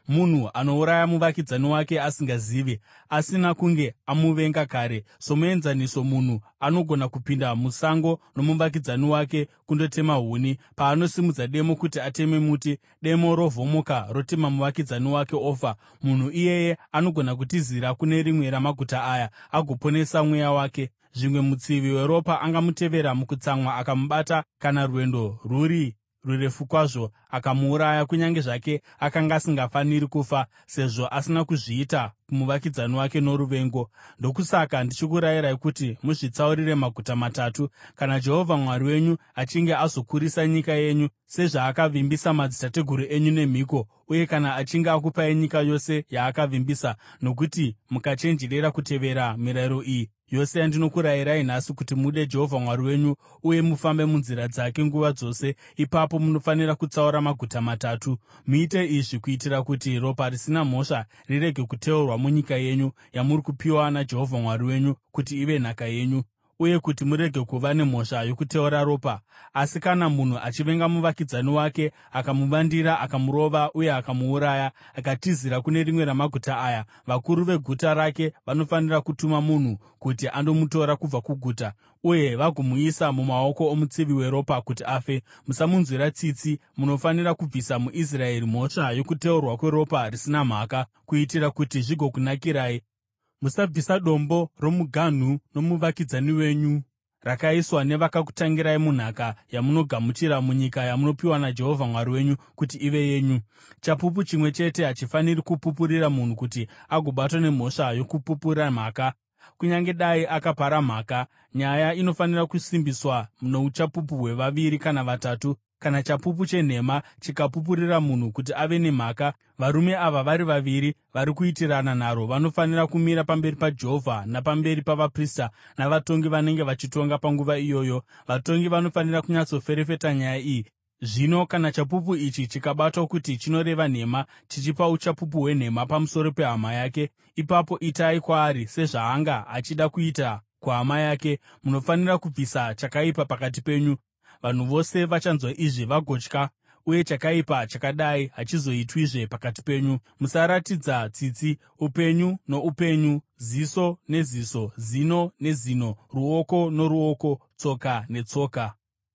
Munhu anouraya muvakidzani wake asingazivi, asina kunge amuvenga kare. Somuenzaniso, munhu anogona kupinda musango nomuvakidzani wake kundotema huni. Paanosimudza demo kuti ateme muti, demo rovhomoka rotema muvakidzani wake ofa. Munhu iyeye anogona kutizira kune rimwe ramaguta aya agoponesa mweya wake. Zvimwe mutsivi weropa angamutevera mukutsamwa akamubata, kana rwendo rwuri rurefu kwazvo, akamuuraya, kunyange zvake akanga asingafaniri kufa, sezvo asina kuzviita kumuvakidzani wake noruvengo. Ndokusaka ndichikurayirai kuti muzvitsaurire maguta matatu. Kana Jehovha Mwari wenyu achinge azokurisa nyika yenyu sezvaakavimbisa madzitateguru enyu nemhiko, uye kana achinge akupai nyika yose yaakavimbisa, nokuti mukachenjerera kutevera mirayiro iyi yose yandinokurayirai nhasi kuti mude Jehovha Mwari wenyu uye mufambe munzira dzake nguva dzose, ipapo munofanira kutsaura maguta matatu. Muite izvi kuitira kuti ropa risina mhosva rirege kuteurwa munyika yenyu yamuri kupiwa naJehovha Mwari wenyu kuti ive nhaka yenyu, uye kuti murege kuva nemhosva yokuteura ropa. Asi kana munhu achivenga muvakidzani wake, akamuvandira, akamurova uye akamuuraya, akatizira kune rimwe ramaguta aya, vakuru veguta rake vanofanira kutuma munhu kuti andomutora kubva kuguta, uye vagomuisa mumaoko omutsivi weropa kuti afe. Musamunzwira tsitsi. Munofanira kubvisa muIsraeri mhosva yokuteurwa kweropa risina mhaka, kuitira kuti zvigokunakirai. Musabvisa dombo romuganhu nomuvakidzani wenyu rakaiswa nevakakutangirai munhaka yamunogamuchira munyika yamunopiwa naJehovha Mwari wenyu kuti ive yenyu. Chapupu chimwe chete hachifaniri kupupurira munhu kuti agobatwa nemhosva yokupupura mhaka. Kunyange dai akapara mhaka, nyaya inofanira kusimbiswa nouchapupu hwevaviri kana vatatu. Kana chapupu chenhema chikapupurira munhu kuti ave nemhaka, varume ava vari vaviri vari kuitirana nharo vanofanira kumira pamberi paJehovha napamberi pavaprista navatongi vanenge vachitonga panguva iyoyo. Vatongi vanofanira kunyatsoferefeta nyaya iyi. Zvino kana chapupu ichi chikabatwa kuti chinoreva nhema, chichipa uchapupu hwenhema pamusoro pehama yake, ipapo itai kwaari sezvaanga achida kuita kuhama yake. Munofanira kubvisa chakaipa pakati penyu. Vanhu vose vachanzwa izvi vagotya, uye chakaipa chakadai hachizoitwizve pakati penyu. Musaratidza tsitsi, upenyu noupenyu, ziso neziso, zino nezino, ruoko noruoko, tsoka netsoka.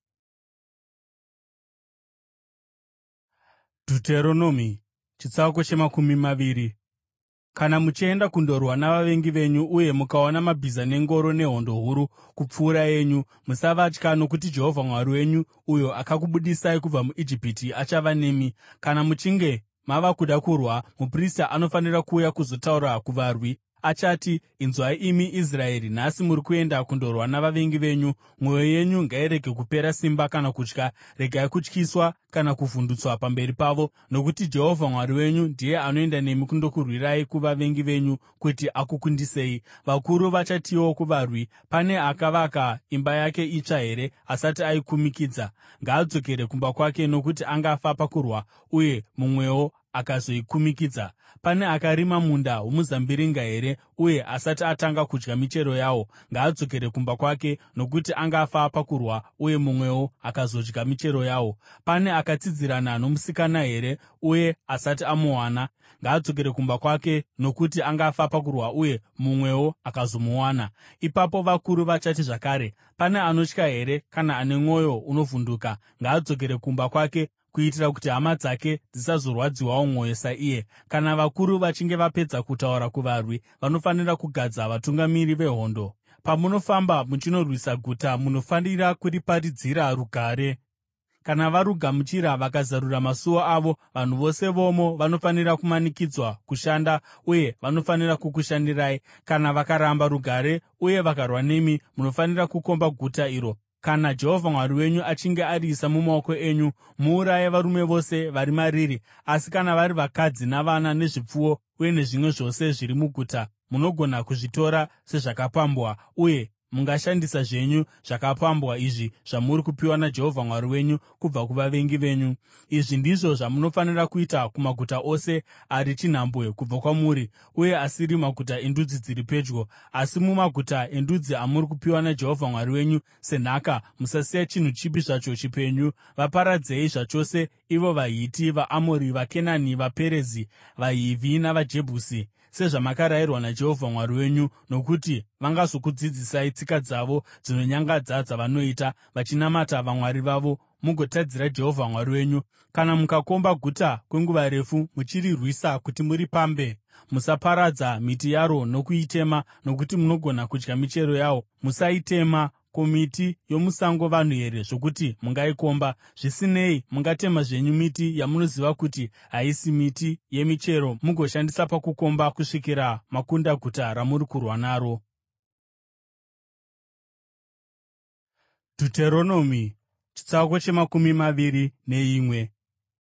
Deuteronomy chitsauko chemakumi maviri. Kana muchienda kundorwa navavengi venyu uye mukaona mabhiza nengoro nehondo huru kupfuura yenyu, musavatya, nokuti Jehovha Mwari wenyu, uyo akakubudisai kubva muIjipiti, achava nemi. Kana muchinge mava kuda kurwa, muprista anofanira kuuya kuzotaura kuvarwi. Achati, “Inzwai imi Israeri, nhasi muri kuenda kundorwa navavengi venyu. Mwoyo yenyu ngairege kupera simba kana kutya. Regai kutyiswa kana kuvhundutswa pamberi pavo, nokuti Jehovha Mwari wenyu ndiye anoenda nemi kundokurwirai kuvavengi venyu kuti akukundisei.” Vakuru vachatiwo kuvarwi, “Pane akavaka imba yake itsva here asati aikumikidza? Ngaadzokere kumba kwake, nokuti angafa pakurwa uye mumwewo akazoikumikidza. Pane akarima munda womuzambiringa here uye asati atanga kudya michero yawo? Ngaadzokere kumba kwake, nokuti angafa pakurwa uye mumwewo akazodya michero yawo. Pane akatsidzirana nomusikana here uye asati amuwana? Ngaadzokere kumba kwake, nokuti angafa pakurwa uye mumwewo akazomuwana. Ipapo vakuru vachati zvakare, “Pane anotya here kana ane mwoyo unovhunduka?” Ngaadzokere kumba kwake, kuitira kuti hama dzake dzisazorwadziwawo mwoyo saiye. Kana vakuru vachinge vapedza kutaura kuvarwi, vanofanira kugadza vatungamiri vehondo. Pamunofamba muchinorwisa guta, munofanira kuriparidzira rugare. Kana varugamuchira vakazarura masuo avo, vanhu vose vomo vanofanira kumanikidzwa kushanda uye vanofanira kukushandirai. Kana vakaramba rugare uye vakarwa nemi, munofanira kukomba guta iro. Kana Jehovha Mwari wenyu achinge ariisa mumaoko enyu, muuraye varume vose vari mariri. Asi kana vari vakadzi navana nezvipfuwo uye nezvimwe zvose zviri muguta, munogona kuzvitora sezvakapambwa, uye mungashandisa zvenyu zvakapambwa izvi zvamuri kupiwa naJehovha Mwari wenyu kubva kuvavengi venyu. Izvi ndizvo zvamunofanira kuita kumaguta ose ari chinhambwe kubva kwamuri, uye asiri maguta endudzi dziri pedyo. Asi mumaguta endudzi amuri kupiwa naJehovha Mwari wenyu senhaka, musasiya chinhu chipi zvacho chipenyu. Vaparadzei zvachose ivo vaHiti, vaAmori, vaKenani, vaPerizi, vaHivhi navaJebhusi, sezvamakarayirwa naJehovha Mwari wenyu, nokuti vangazokudzidzisai tsika dzavo dzinonyangadza dzavanoita, vachinamata vamwari vavo, mugotadzira Jehovha Mwari wenyu. Kana mukakomba guta kwenguva refu muchirirwisa kuti muripambe, musaparadza miti yaro nokuitema, nokuti munogona kudya michero yawo. Musaitema. Ko, miti yomusango vanhu here zvokuti mungaikomba? Zvisinei, mungatema zvenyu miti yamunoziva kuti haisi miti yemichero mugoshandisa pakukomba kusvikira makunda guta ramuri kurwa naro. Deuteronomy chitsauko chemakumi maviri neimwe.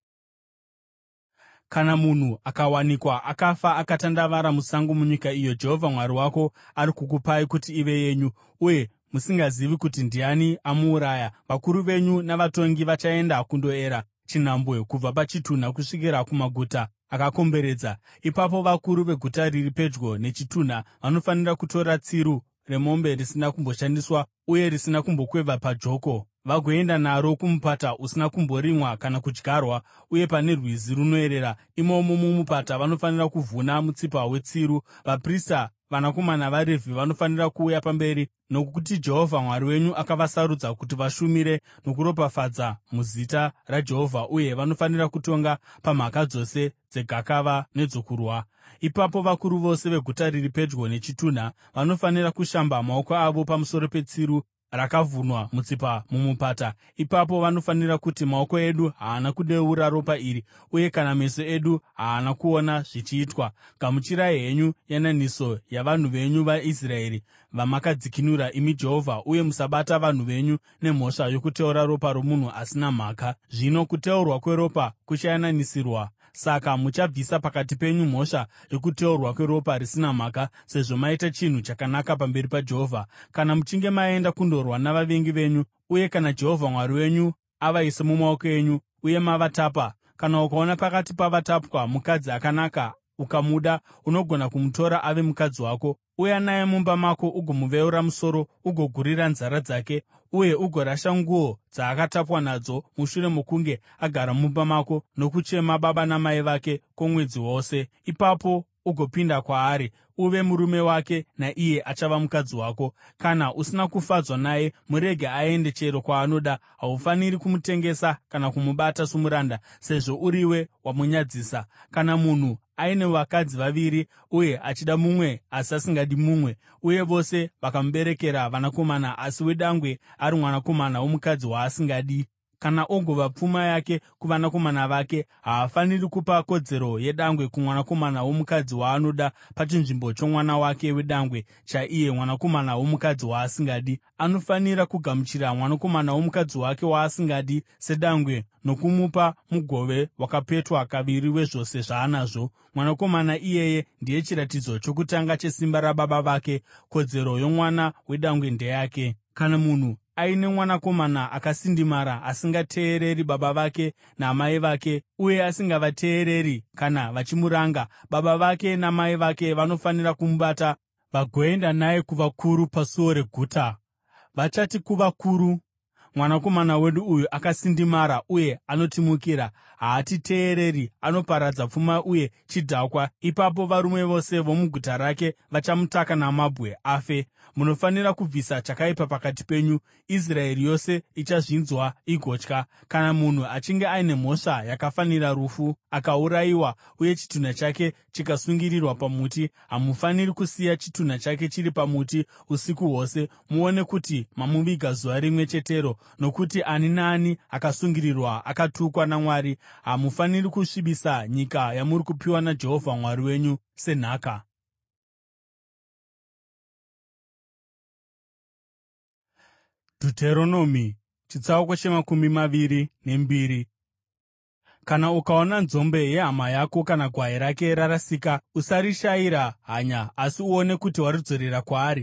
Kana munhu akawanikwa akafa akatandavara musango munyika iyo Jehovha Mwari wako ari kukupai kuti ive yenyu, uye musingazivi kuti ndiani amuuraya, vakuru venyu navatongi vachaenda kundoera chinhambwe kubva pachitunha kusvikira kumaguta akakomberedza. Ipapo vakuru veguta riri pedyo nechitunha vanofanira kutora tsiru remombe risina kumboshandiswa uye risina kumbokweva pajoko, vagoenda naro kumupata usina kumborimwa kana kudyarwa, uye pane rwizi runoerera. Imomo mumupata vanofanira kuvhuna mutsipa wetsiru. Vaprista, vanakomana vaRevhi, vanofanira kuuya pamberi, nokuti Jehovha Mwari wenyu akavasarudza kuti vashumire nokuropafadza muzita raJehovha, uye vanofanira kutonga pamhaka dzose dzegakava nedzokurwa. Ipapo vakuru vose veguta riri pedyo nechitunha vanofanira kushamba maoko avo pamusoro petsiru rakavhunwa mutsipa mumupata. Ipapo vanofanira kuti, maoko edu haana kudeura ropa iri, uye kana meso edu haana kuona zvichiitwa. Gamuchirai henyu yananiso yavanhu venyu vaIsraeri, vamakadzikinura imi Jehovha, uye musabata vanhu venyu nemhosva yokuteura ropa romunhu asina mhaka. Zvino kuteurwa kweropa kuchayananisirwa. Saka muchabvisa pakati penyu mhosva yokuteurwa kweropa risina mhaka, sezvo maita chinhu chakanaka pamberi paJehovha. Kana muchinge maenda kundorwa navavengi venyu, uye kana Jehovha Mwari wenyu avaisa mumaoko enyu uye mavatapa, kana ukaona pakati pavatapwa mukadzi akanaka ukamuda, unogona kumutora ave mukadzi wako. Uya naye mumba mako ugomuveura musoro, ugogurira nzara dzake, uye ugorasha nguo dzaakatapwa nadzo mushure mokunge agara mumba mako nokuchema baba namai vake kwomwedzi wose. Ipapo ugopinda kwaari uve murume wake, naiye achava mukadzi wako. Kana usina kufadzwa naye, murege aende chero kwaanoda. Haufaniri kumutengesa kana kumubata somuranda, sezvo uriwe wamunyadzisa. Kana munhu aine vakadzi vaviri uye achida mumwe asi asingadi mumwe, uye vose vakamuberekera vanakomana, asi wedangwe ari mwanakomana womukadzi waasingadi, kana ogova pfuma yake kuvanakomana vake, haafaniri kupa kodzero yedangwe kumwanakomana womukadzi waanoda pachinzvimbo chomwana wake wedangwe chaiye mwanakomana womukadzi waasingadi. Anofanira kugamuchira mwanakomana womukadzi wake waasingadi sedangwe nokumupa mugove wakapetwa kaviri wezvose zvaanazvo. Mwanakomana iyeye ndiye chiratidzo chokutanga chesimba rababa vake. Kodzero yomwana wedangwe ndeyake. Kana munhu aine mwanakomana akasindimara asingateereri baba vake namai vake, uye asingavateereri kana vachimuranga, baba vake namai vake vanofanira kumubata vagoenda naye kuvakuru pasuo reguta. Vachati kuvakuru, mwanakomana wedu uyu akasindimara uye anotimukira, haatiteereri, anoparadza pfuma uye chidhakwa. Ipapo varume vose vomuguta rake vachamutaka namabwe afe. Munofanira kubvisa chakaipa pakati penyu. Israeri yose ichazvinzwa igotya. Kana munhu achinge aine mhosva yakafanira rufu, akaurayiwa uye chitunha chake chikasungirirwa pamuti, hamufaniri kusiya chitunha chake chiri pamuti usiku hwose. Muone kuti mamuviga zuva rimwe chetero, nokuti ani naani akasungirirwa akatukwa naMwari. Hamufaniri kusvibisa nyika yamuri kupiwa naJehovha Mwari wenyu senhaka. Deuteronomy chitsauko chemakumi maviri nembiri. Kana ukaona nzombe yehama yako kana gwai rake rarasika, usarishayira hanya, asi uone kuti waridzorera kwaari.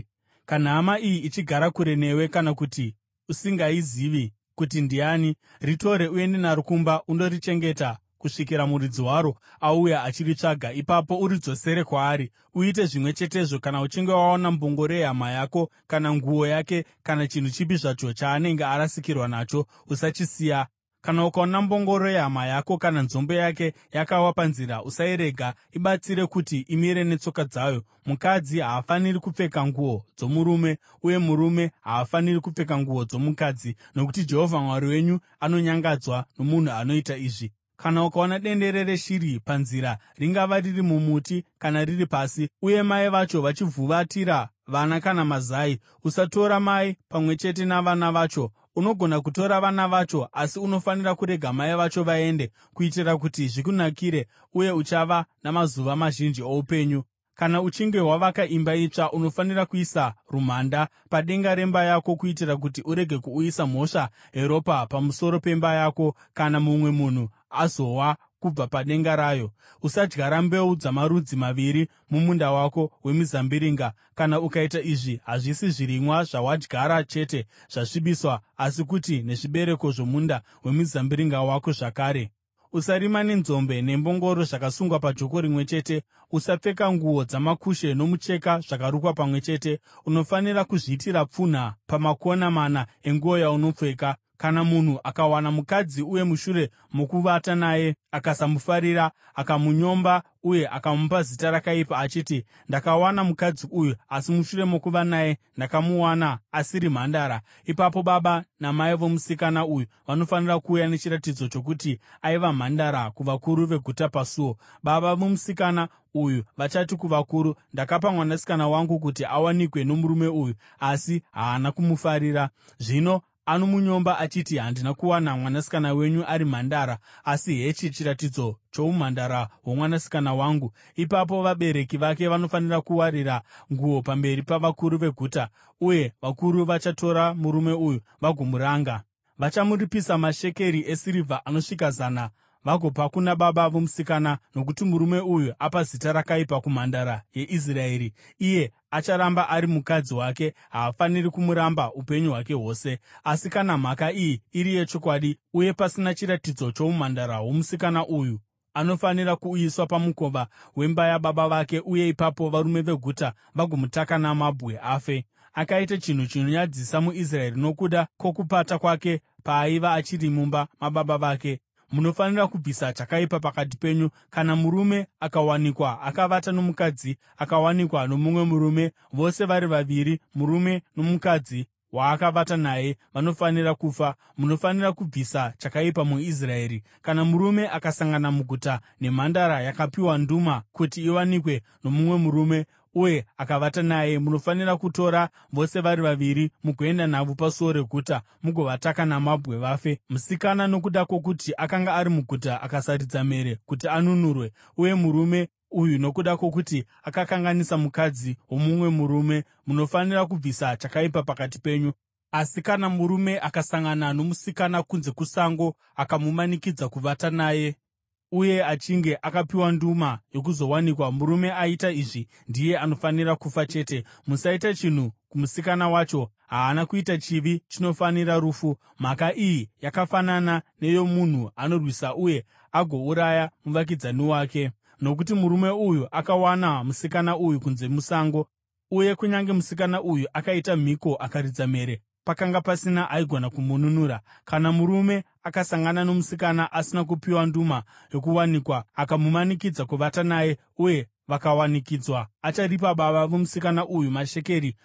Kana hama iyi ichigara kure newe kana kuti usingaizivi kuti ndiani, ritore uende naro kumba undorichengeta kusvikira muridzi waro auya achiritsvaga. Ipapo uridzosere kwaari. Uite zvimwe chetezvo kana uchinge waona mbongoro yehama yako kana nguo yake kana chinhu chipi zvacho chaanenge arasikirwa nacho, usachisiya. Kana ukaona mbongoro yehama yako kana nzombe yake yakawa panzira, usairega ibatsire kuti imire netsoka dzayo. Mukadzi haafaniri kupfeka nguo dzomurume, uye murume haafaniri kupfeka nguo dzomukadzi, nokuti Jehovha Mwari wenyu anonyangadzwa nomunhu anoita izvi. Kana ukaona dendere reshiri panzira, ringava riri mumuti kana riri pasi, uye mai vacho vachivhuvatira vana kana mazai, usatora mai pamwe chete navana vacho. Unogona kutora vana vacho, asi unofanira kurega mai vacho vaende, kuitira kuti zvikunakire, uye uchava namazuva mazhinji oupenyu. Kana uchinge wavaka imba itsva, unofanira kuisa rumhanda padenga remba yako, kuitira kuti urege kuuyisa mhosva yeropa pamusoro pemba yako kana mumwe munhu azowa kubva padenga rayo. Usadyara mbeu dzamarudzi maviri mumunda wako wemizambiringa. Kana ukaita izvi, hazvisi zvirimwa zvawadyara chete zvasvibiswa, asi kuti nezvibereko zvomunda wemizambiringa wako zvakare. Usarima nenzombe nembongoro zvakasungwa pajoko rimwe chete. Usapfeka nguo dzamakushe nomucheka zvakarukwa pamwe chete. Unofanira kuzviitira pfunha pamakona mana enguo yaunopfeka. Kana munhu akawana mukadzi uye mushure mokuvata naye akasamufarira, akamunyomba uye akamupa zita rakaipa achiti, “Ndakawana mukadzi uyu, asi mushure mokuva naye ndakamuwana asiri mhandara,” ipapo baba namai vomusikana uyu vanofanira kuuya nechiratidzo chokuti aiva mhandara kuvakuru veguta pasuo. Baba vomusikana uyu vachati kuvakuru, “Ndakapa mwanasikana wangu kuti awanikwe nomurume uyu, asi haana kumufarira. Zvino anomunyomba achiti, ‘Handina kuwana mwanasikana wenyu ari mhandara.’ Asi hechi chiratidzo choumhandara hwomwanasikana wangu.” Ipapo vabereki vake vanofanira kuwarira nguo pamberi pavakuru veguta, uye vakuru vachatora murume uyu vagomuranga. Vachamuripisa mashekeri esirivha anosvika 100 vagopa kuna baba vomusikana, nokuti murume uyu apa zita rakaipa kumhandara yeIsraeri. Iye acharamba ari mukadzi wake; haafaniri kumuramba upenyu hwake hwose. Asi kana mhaka iyi iri yechokwadi uye pasina chiratidzo choumhandara hwomusikana uyu, anofanira kuuyiswa pamukova wemba yababa vake, uye ipapo varume veguta vagomutaka namabwe afe. Akaita chinhu chinonyadzisa muIsraeri nokuda kwokupata kwake paaiva achiri mumba mababa vake. Munofanira kubvisa chakaipa pakati penyu. Kana murume akawanikwa akavata nomukadzi akawanikwa nomumwe murume, vose vari vaviri, murume nomukadzi waakavata naye, vanofanira kufa. Munofanira kubvisa chakaipa muIsraeri. Kana murume akasangana muguta nemhandara yakapiwa nduma kuti iwanikwe nomumwe murume uye akavata naye, munofanira kutora vose vari vaviri mugoenda navo pasuo reguta mugovataka namabwe vafe. Musikana nokuda kwokuti akanga ari muguta akasaridza mhere kuti anunurwe, uye murume uyu nokuda kwokuti akakanganisa mukadzi womumwe murume, munofanira kubvisa chakaipa pakati penyu. Asi kana murume akasangana nomusikana kunze kusango akamumanikidza kuvata naye, uye achinge akapiwa nduma yokuzowanikwa, murume aita izvi ndiye anofanira kufa chete. Musaita chinhu kumusikana wacho; haana kuita chivi chinofanira rufu. Mhaka iyi yakafanana neyomunhu anorwisa uye agouraya muvakidzani wake. Nokuti murume uyu akawana musikana uyu kunze musango, uye kunyange musikana uyu akaita mhiko akaridza mhere, pakanga pasina aigona kumununura. Kana murume akasangana nomusikana asina kupiwa nduma yokuwanikwa akamumanikidza kuvata naye uye vakawanikidzwa, acharipa baba vomusikana uyu mashekeri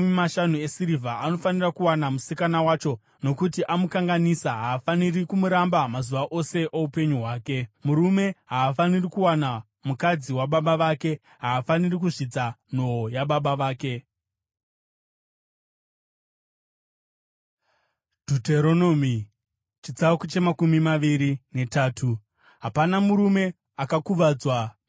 50 esirivha. Anofanira kuwana musikana wacho, nokuti amukanganisa. Haafaniri kumuramba mazuva ose oupenyu hwake. Murume haafaniri kuwana mukadzi wababa vake; haafaniri kusvidza nhoo yababa vake. Deuteronomy chitsauko 23. Hapana murume akakuvadzwa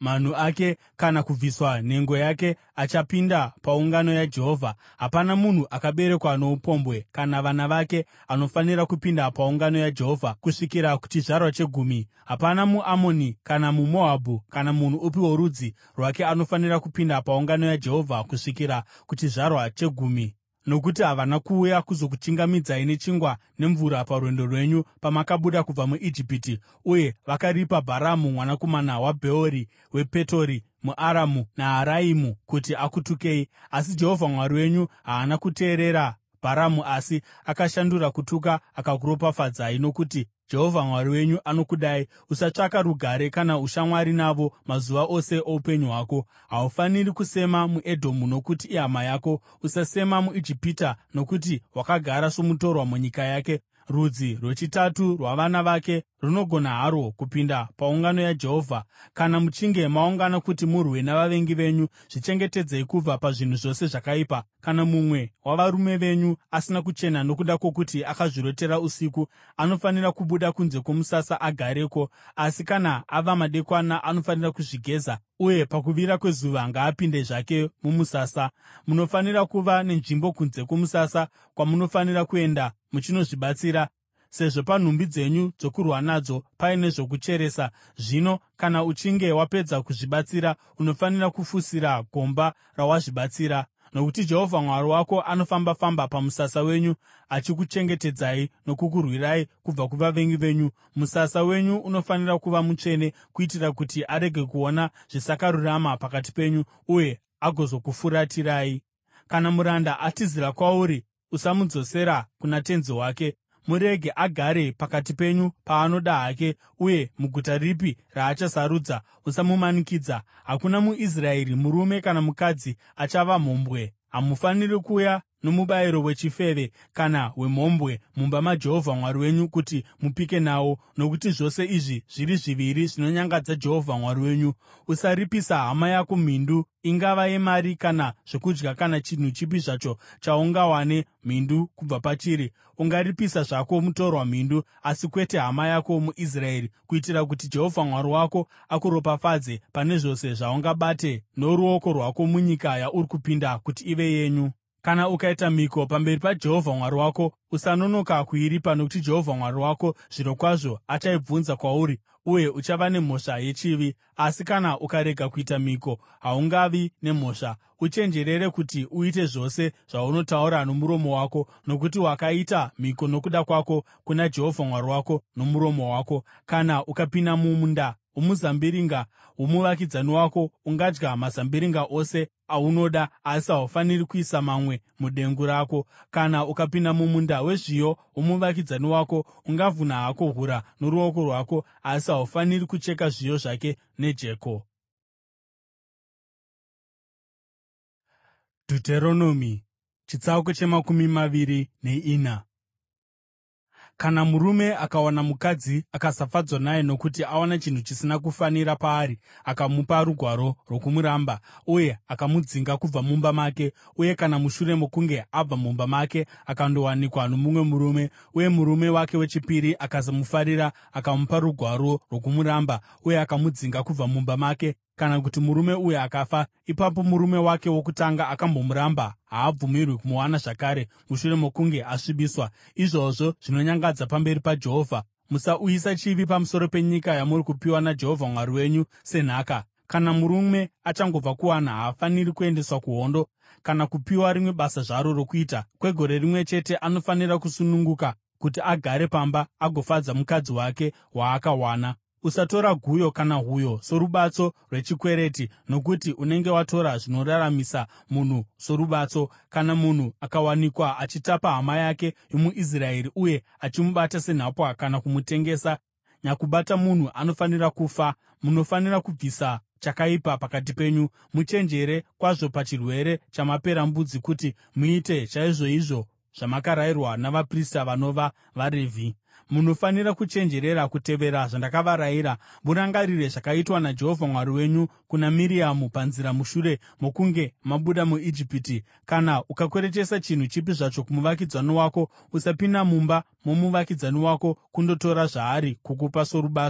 manhu ake kana kubviswa nhengo yake achapinda paungano yaJehovha. Hapana munhu akaberekwa noupombwe kana vana vake anofanira kupinda paungano yaJehovha kusvikira kuchizvarwa chegumi. Hapana muAmoni kana muMoabhu kana munhu upi worudzi rwake anofanira kupinda paungano yaJehovha kusvikira kuchizvarwa chegumi. Nokuti havana kuuya kuzokuchingamidzai nechingwa nemvura parwendo rwenyu pamakabuda kubva muIjipiti, uye vakaripa Bharamu mwanakomana waBheori wePetori muAramu Naharaimu kuti akutukei. Asi Jehovha Mwari wenyu haana kuteerera Bharamu asi akashandura kutuka akakuropafadzai, nokuti Jehovha Mwari wenyu anokudai. Usatsvaka rugare kana ushamwari navo mazuva ose oupenyu hwako. Haufaniri kusema muEdhomu, nokuti ihama yako. Usasema muIjipita, nokuti wakagara somutorwa munyika yake. Rudzi rwechitatu rwavana vake runogona harwo kupinda paungano yaJehovha. Kana muchinge maungana kuti murwe navavengi venyu, zvichengetedzei kubva pazvinhu zvose zvakaipa. Kana mumwe wavarume venyu asina kuchena nokuda kwokuti akazvirotera usiku, anofanira kubuda kunze kwomusasa agareko. Asi kana ava madekwana, anofanira kuzvigeza, uye pakuvira kwezuva ngaapinde zvake mumusasa. Munofanira kuva nenzvimbo kunze kwomusasa kwamunofanira kuenda muchinozvibatsira, sezvo panhumbi dzenyu dzokurwa nadzo paine zvokucheresa. Zvino kana uchinge wapedza kuzvibatsira, unofanira kufushira gomba rawazvibatsira, nokuti Jehovha Mwari wako anofamba-famba pamusasa wenyu achikuchengetedzai nokukurwirai kubva kuvavengi venyu. Musasa wenyu unofanira kuva mutsvene, kuitira kuti arege kuona zvisakarurama pakati penyu uye agozokufuratirai. Kana muranda atizira kwauri, usamudzosera kuna tenzi wake. Murege agare pakati penyu paanoda hake, uye muguta ripi raachasarudza usamumanikidza. Hakuna muIsraeri, murume kana mukadzi, achava mhombwe. Hamufaniri kuuya nomubayiro wechifeve kana wemhombwe mumba maJehovha Mwari wenyu kuti mupike nawo, nokuti zvose izvi zviri zviviri zvinonyangadza Jehovha Mwari wenyu. Usaripisa hama yako mhindu, ingava yemari kana zvokudya kana chinhu chipi zvacho chaungawane mhindu kubva pachiri. Ungaripisa zvako mutorwa mhindu, asi kwete hama yako muIsraeri, kuitira kuti Jehovha Mwari wako akuropafadze pane zvose zvaungabate noruoko rwako munyika yauri kupinda kuti ive yenyu. Kana ukaita mhiko pamberi paJehovha Mwari wako, usanonoka kuiripa, nokuti Jehovha Mwari wako zvirokwazvo achaibvunza kwauri, uye uchava nemhosva yechivi. Asi kana ukarega kuita mhiko, haungavi nemhosva. Uchenjerere kuti uite zvose zvaunotaura nomuromo wako, nokuti wakaita mhiko nokuda kwako kuna Jehovha Mwari wako nomuromo wako. Kana ukapinda mumunda womuzambiringa womuvakidzani wako, ungadya mazambiringa ose aunoda, asi haufaniri kuisa mamwe mudengu rako. Kana ukapinda mumunda wezviyo womuvakidzani wako, ungavhuna hako hura noruoko rwako, asi haufaniri kucheka zviyo zvake nejeko. Deuteronomy chitsauko chemakumi maviri neina. Kana murume akawana mukadzi akasafadzwa naye nokuti awana chinhu chisina kufanira paari, akamupa rugwaro rwokumuramba uye akamudzinga kubva mumba make, uye kana mushure mokunge abva mumba make akandowanikwa nomumwe murume, uye murume wake wechipiri akasamufarira, akamupa rugwaro rwokumuramba uye akamudzinga kubva mumba make, kana kuti murume uyu akafa, ipapo murume wake wokutanga akambomuramba haabvumirwi kumuwana zvakare mushure mokunge asvibiswa. Izvozvo zvinonyangadza pamberi paJehovha. Musauyisa chivi pamusoro penyika yamuri kupiwa naJehovha Mwari wenyu senhaka. Kana murume achangobva kuwana, haafaniri kuendeswa kuhondo kana kupiwa rimwe basa zvaro rokuita. Kwegore rimwe chete anofanira kusununguka kuti agare pamba agofadza mukadzi wake waakawana. Usatora guyo kana huyo sorubatso rwechikwereti, nokuti unenge watora zvinoraramisa munhu sorubatso. Kana munhu akawanikwa achitapa hama yake yomuIsraeri uye achimubata senhapwa kana kumutengesa, nyakubata munhu anofanira kufa. Munofanira kubvisa chakaipa pakati penyu. Muchenjere kwazvo pachirwere chamaperembudzi kuti muite chaizvoizvo zvamakarayirwa navaprista vanova vaRevhi. Munofanira kuchenjerera kutevera zvandakavarayira. Murangarire zvakaitwa naJehovha Mwari wenyu kuna Miriamu panzira mushure mokunge mabuda muIjipiti. Kana ukakweretesa chinhu chipi zvacho kumuvakidzani wako, usapinda mumba momuvakidzani wako kundotora zvaari kukupa sorubatso.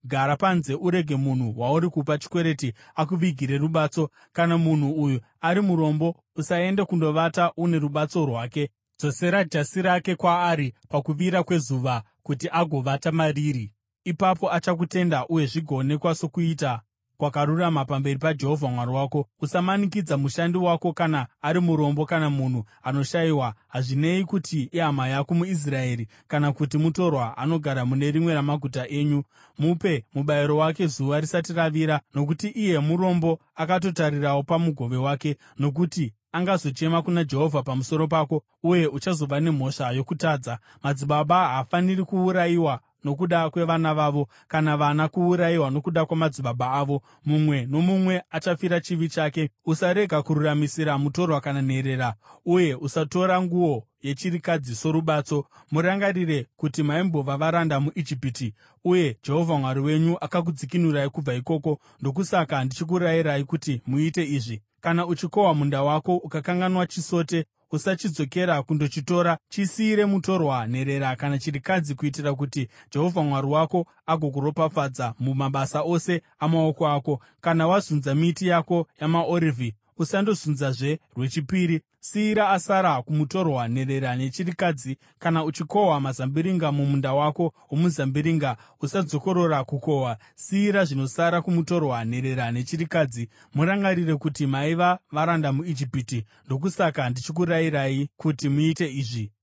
Gara panze urege munhu wauri kupa chikwereti akuvigire rubatso. Kana munhu uyu ari murombo, usaende kundovata une rubatso rwake. Dzosera jasi rake kwaari pakuvira kwezuva kuti agovata mariri. Ipapo achakutenda uye zvigoonekwa sokuita kwakarurama pamberi paJehovha Mwari wako. Usamanikidza mushandi wako kana ari murombo kana munhu anoshayiwa. Hazvinei kuti ihama yako muIsraeri kana kuti mutorwa anogara mune rimwe ramaguta enyu. Mupe mubayiro wake zuva risati ravira, nokuti iye murombo akatotarirawo pamugove wake. Nokuti angazochema kuna Jehovha pamusoro pako, uye uchazova nemhosva yokutadza. Madzibaba haafaniri kuurayiwa nokuda kwevana vavo, kana vana kuurayiwa nokuda kwamadzibaba avo. Mumwe nomumwe achafira chivi chake. Usarega kururamisira mutorwa kana nherera, uye usatora nguo yechirikadzi sorubatso. Murangarire kuti maimbova varanda muIjipiti, uye Jehovha Mwari wenyu akakudzikinurai kubva ikoko. Ndokusaka ndichikurayirai kuti muite izvi. Kana uchikohwa munda wako ukakanganwa chisote, usachidzokera kundochitora. Chisiyire mutorwa, nherera kana chirikadzi, kuitira kuti Jehovha Mwari wako agokuropafadza mumabasa ose amaoko ako. Kana wazunza miti yako yamaorivhi, usandozunzazve rwechipiri. Siyira asara kumutorwa, nherera nechirikadzi. Kana uchikohwa mazambiringa mumunda wako womuzambiringa, usadzokorora kukohwa. Siyira zvinosara kumutorwa, nherera nechirikadzi. Murangarire kuti maiva varanda muIjipiti. Ndokusaka ndichikurayirai kuti muite izvi.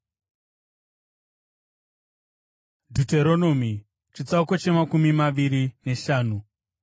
Deuteronomy chitsauko chemakumi maviri neshanu.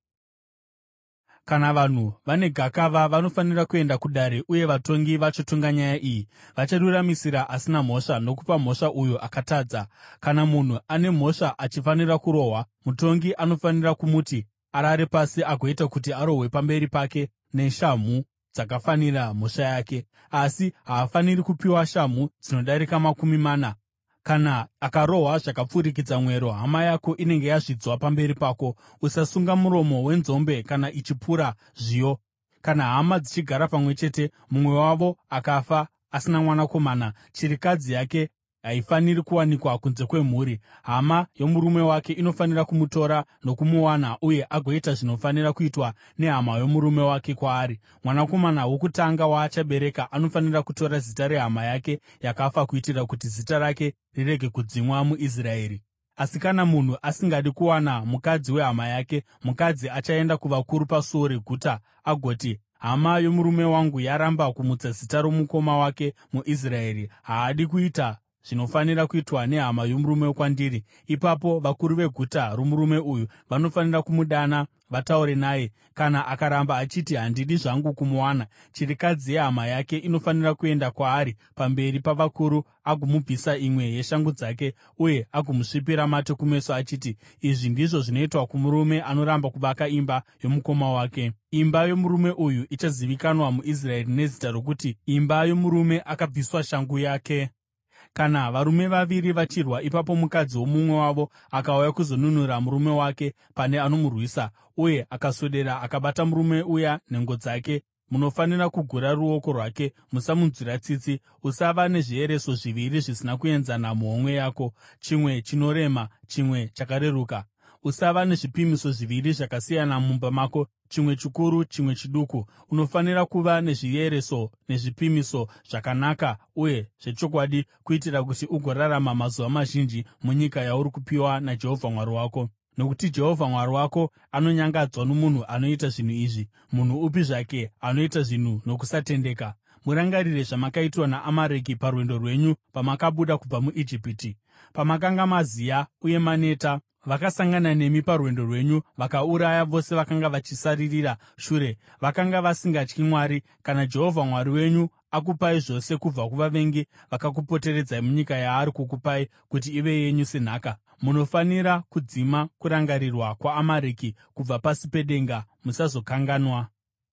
Kana vanhu vane gakava, vanofanira kuenda kudare, uye vatongi vachatonga nyaya iyi. Vacharuramisira asina mhosva nokupa mhosva uyo akatadza. Kana munhu ane mhosva achifanira kurohwa, mutongi anofanira kumuti arare pasi agoita kuti arohwe pamberi pake neshamhu dzakafanira mhosva yake. Asi haafaniri kupiwa shamhu dzinodarika 40. Kana akarohwa zvakapfurikidza mwero, hama yako inenge yazvidzwa pamberi pako. Usasunga muromo wenzombe kana ichipura zviyo. Kana hama dzichigara pamwe chete, mumwe wavo akafa asina mwanakomana, chirikadzi yake haifaniri kuwanikwa kunze kwemhuri. Hama yomurume wake inofanira kumutora nokumuwana, uye agoita zvinofanira kuitwa nehama yomurume wake kwaari. Mwanakomana wokutanga waachabereka anofanira kutora zita rehama yake yakafa, kuitira kuti zita rake rirege kudzimwa muIsraeri. Asi kana munhu asingadi kuwana mukadzi wehama yake, mukadzi achaenda kuvakuru pasuo reguta agoti, hama yomurume wangu yaramba kumutsa zita romukoma wake muIsraeri. Haadi kuita zvinofanira kuitwa nehama yomurume kwandiri. Ipapo vakuru veguta romurume uyu vanofanira kumudana vataure naye. Kana akaramba achiti, handidi zvangu kumuwana, chirikadzi yehama yake inofanira kuenda kwaari pamberi pavakuru agomubvisa imwe yeshangu dzake, uye agomusvipira mate kumeso achiti, izvi ndizvo zvinoitwa kumurume anoramba kuvaka imba yomukoma wake. Imba yomurume uyu ichazivikanwa muIsraeri nezita rokuti imba yomurume akabviswa shangu yake. Kana varume vaviri vachirwa, ipapo mukadzi womumwe wavo akauya kuzonunura murume wake pane anomurwisa, uye akaswedera akabata murume uya nhengo dzake, munofanira kugura ruoko rwake. Musamunzwira tsitsi. Usava nezviereso zviviri zvisina kuenzana muhomwe yako, chimwe chinorema, chimwe chakareruka. Usava nezvipimiso zviviri zvakasiyana mumba mako, chimwe chikuru chimwe chiduku. Unofanira kuva nezviereso nezvipimiso zvakanaka uye zvechokwadi, kuitira kuti ugorarama mazuva mazhinji munyika yauri kupiwa naJehovha Mwari wako. Nokuti Jehovha Mwari wako anonyangadzwa nomunhu anoita zvinhu izvi, munhu upi zvake anoita zvinhu nokusatendeka. Murangarire zvamakaitwa naAmareki parwendo rwenyu pamakabuda kubva muIjipiti. Pamakanga maziya uye maneta, vakasangana nemi parwendo rwenyu, vakauraya vose vakanga vachisaririra shure. Vakanga vasingatyi Mwari. Kana Jehovha Mwari wenyu akupai zvose kubva kuvavengi vakakupoteredzai munyika yaari kukupai kuti ive yenyu senhaka, munofanira kudzima kurangarirwa kwaAmareki kubva pasi pedenga. Musazokanganwa.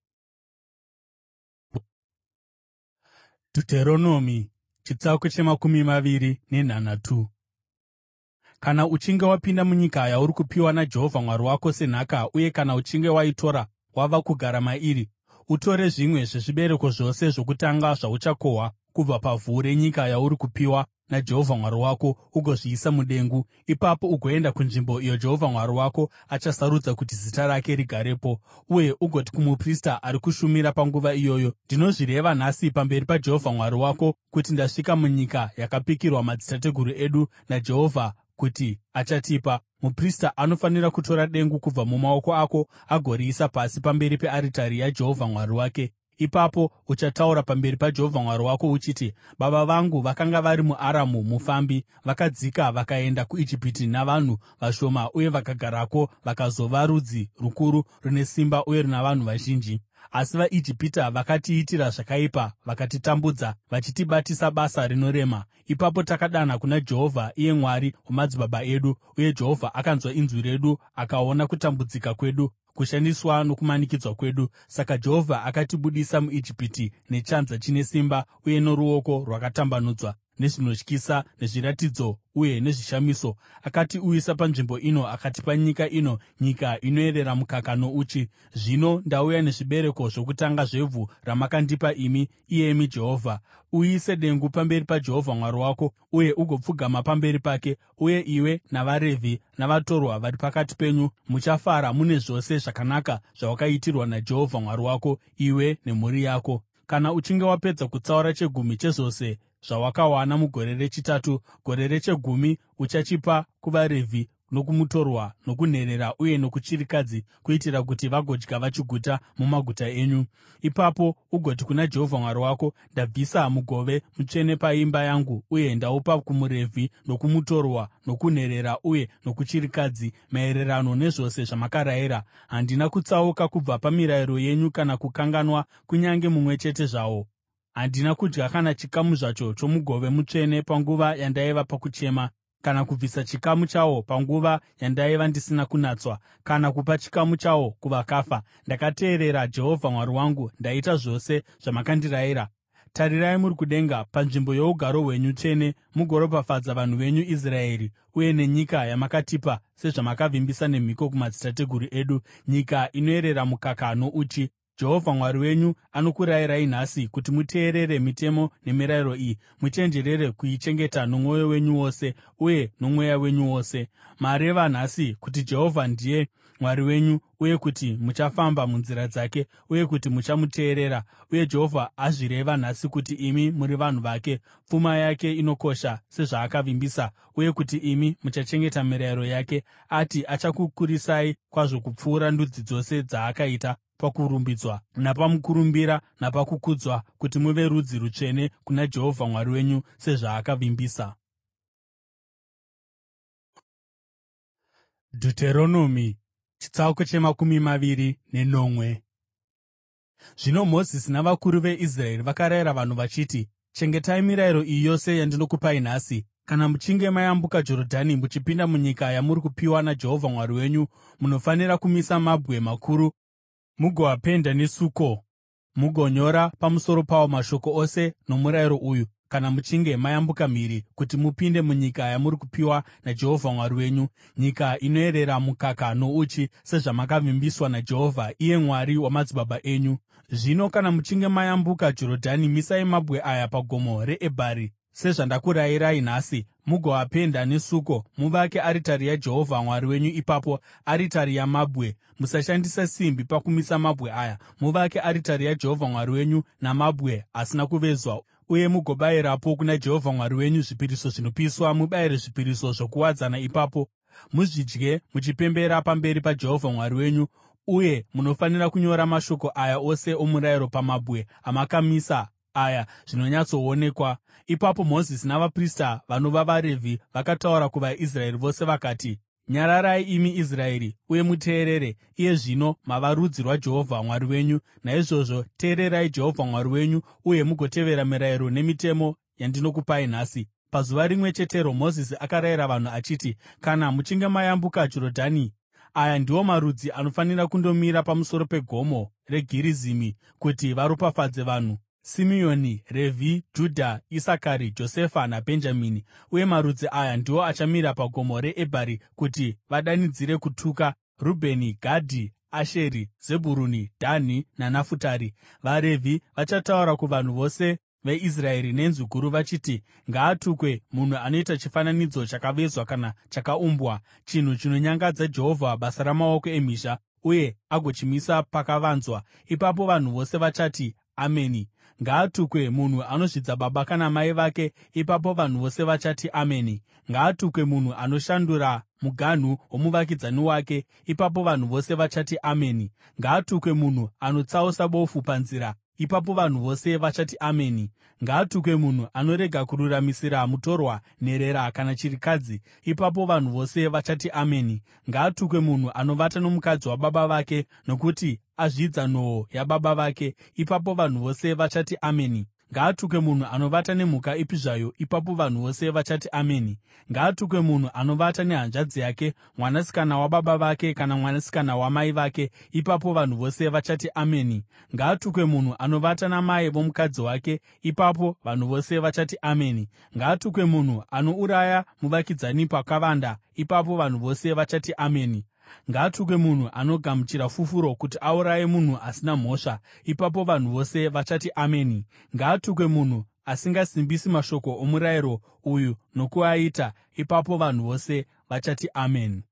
Deuteronomy chitsauko chemakumi maviri nenhanhatu. Kana uchinge wapinda munyika yauri kupiwa naJehovha Mwari wako senhaka, uye kana uchinge waitora wava kugara mairi, utore zvimwe zvezvibereko zvose zvokutanga zvauchakohwa kubva pavhu renyika yauri kupiwa naJehovha Mwari wako ugozviisa mudengu. Ipapo ugoenda kunzvimbo iyo Jehovha Mwari wako achasarudza kuti Zita rake rigarepo, uye ugoti kumuprista ari kushumira panguva iyoyo, “Ndinozvireva nhasi pamberi paJehovha Mwari wako kuti ndasvika munyika yakapikirwa madzitateguru edu naJehovha kuti achatipa.” Muprista anofanira kutora dengu kubva mumaoko ako agoriisa pasi pamberi pearitari yaJehovha Mwari wake. Ipapo uchataura pamberi paJehovha Mwari wako uchiti, “Baba vangu vakanga vari muAramu mufambi. Vakadzika vakaenda kuIjipiti navanhu vashoma uye vakagarako vakazova rudzi rukuru rune simba uye runa vanhu vazhinji. Asi vaIjipita vakatiitira zvakaipa, vakatitambudza, vachitibatisa basa rinorema. Ipapo takadana kuna Jehovha, iye Mwari wamadzibaba edu, uye Jehovha akanzwa inzwi redu akaona kutambudzika kwedu, kushandiswa nokumanikidzwa kwedu. Saka Jehovha akatibudisa muIjipiti nechanza chine simba uye noruoko rwakatambanudzwa, nezvinotyisa, nezviratidzo uye nezvishamiso. Akatiuyisa panzvimbo ino akatipa nyika ino, nyika inoyerera mukaka nouchi. Zvino ndauya nezvibereko zvokutanga zvevhu ramakandipa iyemi Jehovha. Uise dengu pamberi paJehovha Mwari wako uye ugopfugama pamberi pake, uye iwe navaRevhi navatorwa vari pakati penyu muchafara mune zvose zvakanaka zvawakaitirwa naJehovha Mwari wako, iwe nemhuri yako. Kana uchinge wapedza kutsaura chegumi chezvose zvawakawana mugore rechitatu, gore rechegumi uchachipa kuvaRevhi nokumutorwa, nokunherera uye nokuchirikadzi, kuitira kuti vagodya vachiguta mumaguta enyu. Ipapo ugoti kuna Jehovha Mwari wako, “Ndabvisa mugove mutsvene paimba yangu uye ndaupa kumuRevhi nokumutorwa, nokunherera uye nokuchirikadzi, maererano nezvose zvamakarayira. Handina kutsauka kubva pamirayiro yenyu kana kukanganwa kunyange mumwe chete zvawo. Handina kudya kana chikamu zvacho chomugove mutsvene panguva yandaiva pakuchema, kana kubvisa chikamu chawo panguva yandaiva ndisina kunatswa, kana kupa chikamu chawo kuvakafa. Ndakateerera Jehovha Mwari wangu, ndaita zvose zvamakandirayira. Tarirai muri kudenga, panzvimbo yougaro hwenyu tsvene, mugoropafadza vanhu venyu Israeri, uye nenyika yamakatipa sezvamakavimbisa nemhiko kumadzitateguru edu, nyika inoyerera mukaka nouchi. Jehovha Mwari wenyu anokurayirai nhasi kuti muteerere mitemo nemirayiro iyi, muchenjerere kuichengeta nomwoyo wenyu wose uye nomweya wenyu wose. Mareva nhasi kuti Jehovha ndiye Mwari wenyu, uye kuti muchafamba munzira dzake, uye kuti muchamuteerera. Uye Jehovha azvireva nhasi kuti imi muri vanhu vake, pfuma yake inokosha sezvaakavimbisa, uye kuti imi muchachengeta mirayiro yake. Ati achakukurisai kwazvo kupfuura ndudzi dzose dzaakaita pakurumbidzwa napamukurumbira napakukudzwa, kuti muve rudzi rutsvene kuna Jehovha Mwari wenyu, sezvaakavimbisa. Deuteronomy chitsauko chemakumi maviri nenomwe. Zvino Mozisi navakuru veIsraeri vakarayira vanhu vachiti, “Chengetai mirayiro iyi yose yandinokupai nhasi. Kana muchinge mayambuka Jorodhani muchipinda munyika yamuri kupiwa naJehovha Mwari wenyu, munofanira kumisa mabwe makuru mugoapenda nesuko, mugonyora pamusoro pawo mashoko ose nomurayiro uyu kana muchinge mayambuka mhiri kuti mupinde munyika yamuri kupiwa naJehovha Mwari wenyu, nyika inoyerera mukaka nouchi, sezvamakavimbiswa naJehovha, iye Mwari wamadzibaba enyu. Zvino kana muchinge mayambuka Jorodhani, misai mabwe aya paGomo reEbhari, sezvandakurayirai nhasi, mugoapenda nesuko, muvake aritari yaJehovha Mwari wenyu ipapo, aritari yamabwe. Musashandisa simbi pakumisa mabwe aya. Muvake aritari yaJehovha Mwari wenyu namabwe asina kuvezwa, uye mugobayirapo kuna Jehovha Mwari wenyu zvipiriso zvinopiswa. Mubayire zvipiriso zvokuwadzana ipapo, muzvidye muchipembera pamberi paJehovha Mwari wenyu. Uye munofanira kunyora mashoko aya ose omurayiro pamabwe amakamisa aya zvinonyatsoonekwa.” Ipapo Mozisi navaprista vanova vaRevhi vakataura kuvaIsraeri vose vakati, “Nyararai imi Israeri, uye muteerere. Iye zvino mava rudzi rwaJehovha Mwari wenyu. Naizvozvo teererai Jehovha Mwari wenyu uye mugotevera mirayiro nemitemo yandinokupai nhasi.” Pazuva rimwe chetero Mozisi akarayira vanhu achiti, “Kana muchinge mayambuka Jorodhani, aya ndiwo marudzi anofanira kundomira pamusoro peGomo reGerizimu kuti varopafadze vanhu: Simeoni, Revhi, Judha, Isakari, Josefa naBhenjamini. Uye marudzi aya ndiwo achamira paGomo reEbhari kuti vadanidzire kutuka: Rubheni, Gadhi, Asheri, Zebhuruni, Dhani naNafutari. VaRevhi vachataura kuvanhu vose veIsraeri nenzwi guru vachiti, “Ngaatukwe munhu anoita chifananidzo chakavezwa kana chakaumbwa, chinhu chinonyangadza Jehovha, basa ramaoko emhizha, uye agochimisa pakavanzwa.” Ipapo vanhu vose vachati, “Ameni!” “Ngaatukwe munhu anozvidza baba kana mai vake.” Ipapo vanhu vose vachati, “Ameni!” “Ngaatukwe munhu anoshandura muganhu womuvakidzani wake.” Ipapo vanhu vose vachati, “Ameni!” “Ngaatukwe munhu anotsausa bofu panzira.” Ipapo vanhu vose vachati, “Ameni!” “Ngaatukwe munhu anorega kururamisira mutorwa, nherera kana chirikadzi.” Ipapo vanhu vose vachati, “Ameni!” “Ngaatukwe munhu anovata nomukadzi wababa vake, nokuti azvidza nhoo yababa vake.” Ipapo vanhu vose vachati, “Ameni!” “Ngaatukwe munhu anovata nemhuka ipi zvayo.” Ipapo vanhu vose vachati, “Ameni!” “Ngaatukwe munhu anovata nehanzvadzi yake, mwanasikana wababa vake kana mwanasikana wamai vake.” Ipapo vanhu vose vachati, “Ameni!” “Ngaatukwe munhu anovata namai vomukadzi wake.” Ipapo vanhu vose vachati, “Ameni!” “Ngaatukwe munhu anouraya muvakidzani pakavanda.” Ipapo vanhu vose vachati, “Ameni!” “Ngaatukwe munhu anogamuchira fufuro kuti auraye munhu asina mhosva.” Ipapo vanhu vose vachati, “Ameni!” “Ngaatukwe munhu asingasimbisi mashoko omurayiro uyu nokuaita.” Ipapo vanhu vose vachati, “Ameni.”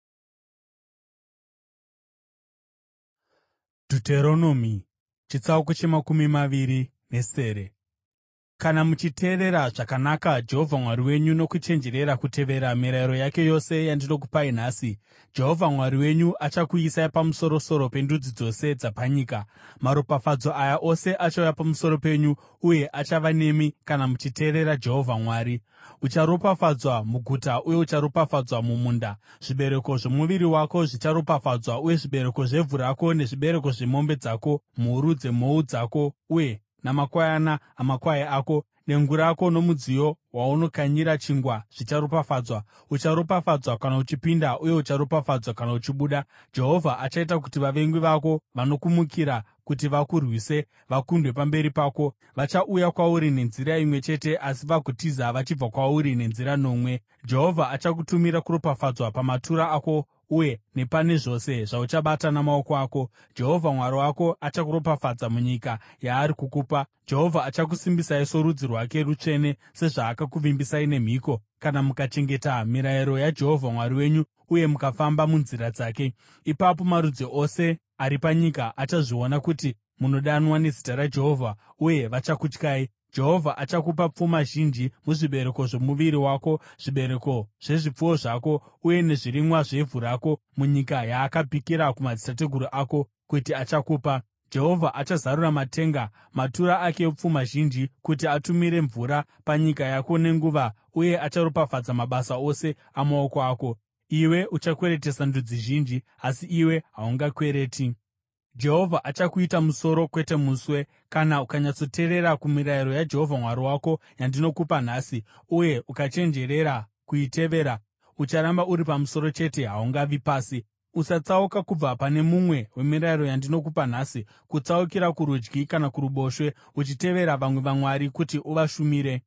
Dhuteronomi chitsauko chemakumi maviri nesere. Kana muchiteerera zvakanaka Jehovha Mwari wenyu nokuchenjerera kutevera mirayiro yake yose yandinokupai nhasi, Jehovha Mwari wenyu achakuisai pamusoro-soro pendudzi dzose dzapanyika. Maropafadzo aya ose achauya pamusoro penyu uye achava nemi kana muchiteerera Jehovha Mwari: Ucharopafadzwa muguta uye ucharopafadzwa mumunda. Zvibereko zvomuviri wako zvicharopafadzwa, uye zvibereko zvevhu rako nezvibereko zvemombe dzako, mhuru dzemhou dzako uye namakwayana amakwai ako, dengu rako nomudziyo waunokanyira chingwa zvicharopafadzwa. Ucharopafadzwa kana uchipinda uye ucharopafadzwa kana uchibuda. Jehovha achaita kuti vavengi vako vanokumukira kuti vakurwise vakundwe pamberi pako. Vachauya kwauri nenzira imwe chete asi vagotiza vachibva kwauri nenzira nomwe. Jehovha achakutumira kuropafadzwa pamatura ako uye nepane zvose zvauchabata namaoko ako. Jehovha Mwari wako achakuropafadza munyika yaari kukupa. Jehovha achakusimbisai sorudzi rwake rutsvene, sezvaakakuvimbisai nemhiko, kana mukachengeta mirayiro yaJehovha Mwari wenyu uye mukafamba munzira dzake. Ipapo marudzi ose ari panyika achazviona kuti munodanwa nezita raJehovha, uye vachakutyai. Jehovha achakupa pfuma zhinji muzvibereko zvomuviri wako, zvibereko zvezvipfuwo zvako uye nezvirimwa zvevhu rako, munyika yaakapikira kumadzitateguru ako kuti achakupa. Jehovha achazarura matenga, matura ake epfuma zhinji, kuti atumire mvura panyika yako nenguva, uye acharopafadza mabasa ose amaoko ako. Iwe uchakweretesa ndudzi zhinji, asi iwe haungakwereti. Jehovha achakuita musoro kwete muswe, kana ukanyatsoteerera kumirayiro yaJehovha Mwari wako yandinokupa nhasi, uye ukachenjerera kuitevera. Ucharamba uri pamusoro chete, haungavi pasi. Usatsauka kubva pane mumwe wemirayiro yandinokupa nhasi, kutsaukira kurudyi kana kuruboshwe, uchitevera vamwe vamwari kuti uvashumire.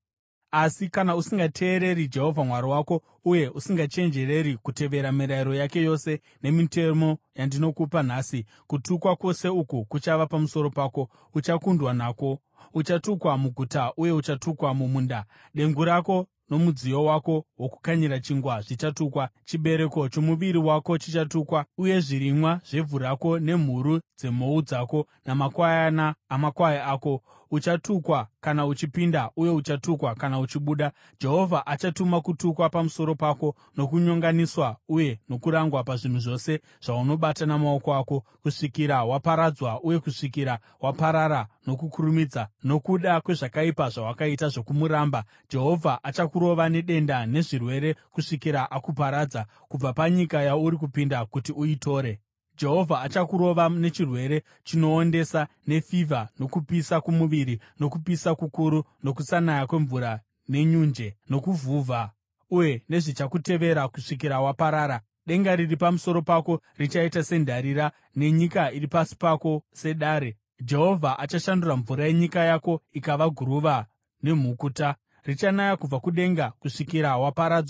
Asi kana usingateereri Jehovha Mwari wako uye usingachenjereri kutevera mirayiro yake yose nemitemo yandinokupa nhasi, kutukwa kwose uku kuchava pamusoro pako, uchakundwa nako. Uchatukwa muguta uye uchatukwa mumunda. Dengu rako nomudziyo wako wokukanyira chingwa zvichatukwa. Chibereko chomuviri wako chichatukwa, uye zvirimwa zvevhu rako nemhuru dzemhou dzako namakwayana amakwai ako. Uchatukwa kana uchipinda uye uchatukwa kana uchibuda. Jehovha achatuma kutukwa pamusoro pako, nokunyonganiswa uye nokurangwa pazvinhu zvose zvaunobata namaoko ako, kusvikira waparadzwa uye kusvikira waparara nokukurumidza, nokuda kwezvakaipa zvawakaita zvokumuramba. Jehovha achakurova nedenda nezvirwere kusvikira akuparadza kubva panyika yauri kupinda kuti uitore. Jehovha achakurova nechirwere chinoondesa, nefivha, nokupisa kwomuviri, nokupisa kukuru, nokusanaya kwemvura, nenyunje, nokuvhuvha, uye nezvichakutevera kusvikira waparara. Denga riri pamusoro pako richaita sendarira, nenyika iri pasi pako sedare. Jehovha achashandura mvura yenyika yako ikava guruva nemhukuta. Richanaya kubva kudenga kusvikira waparadzwa.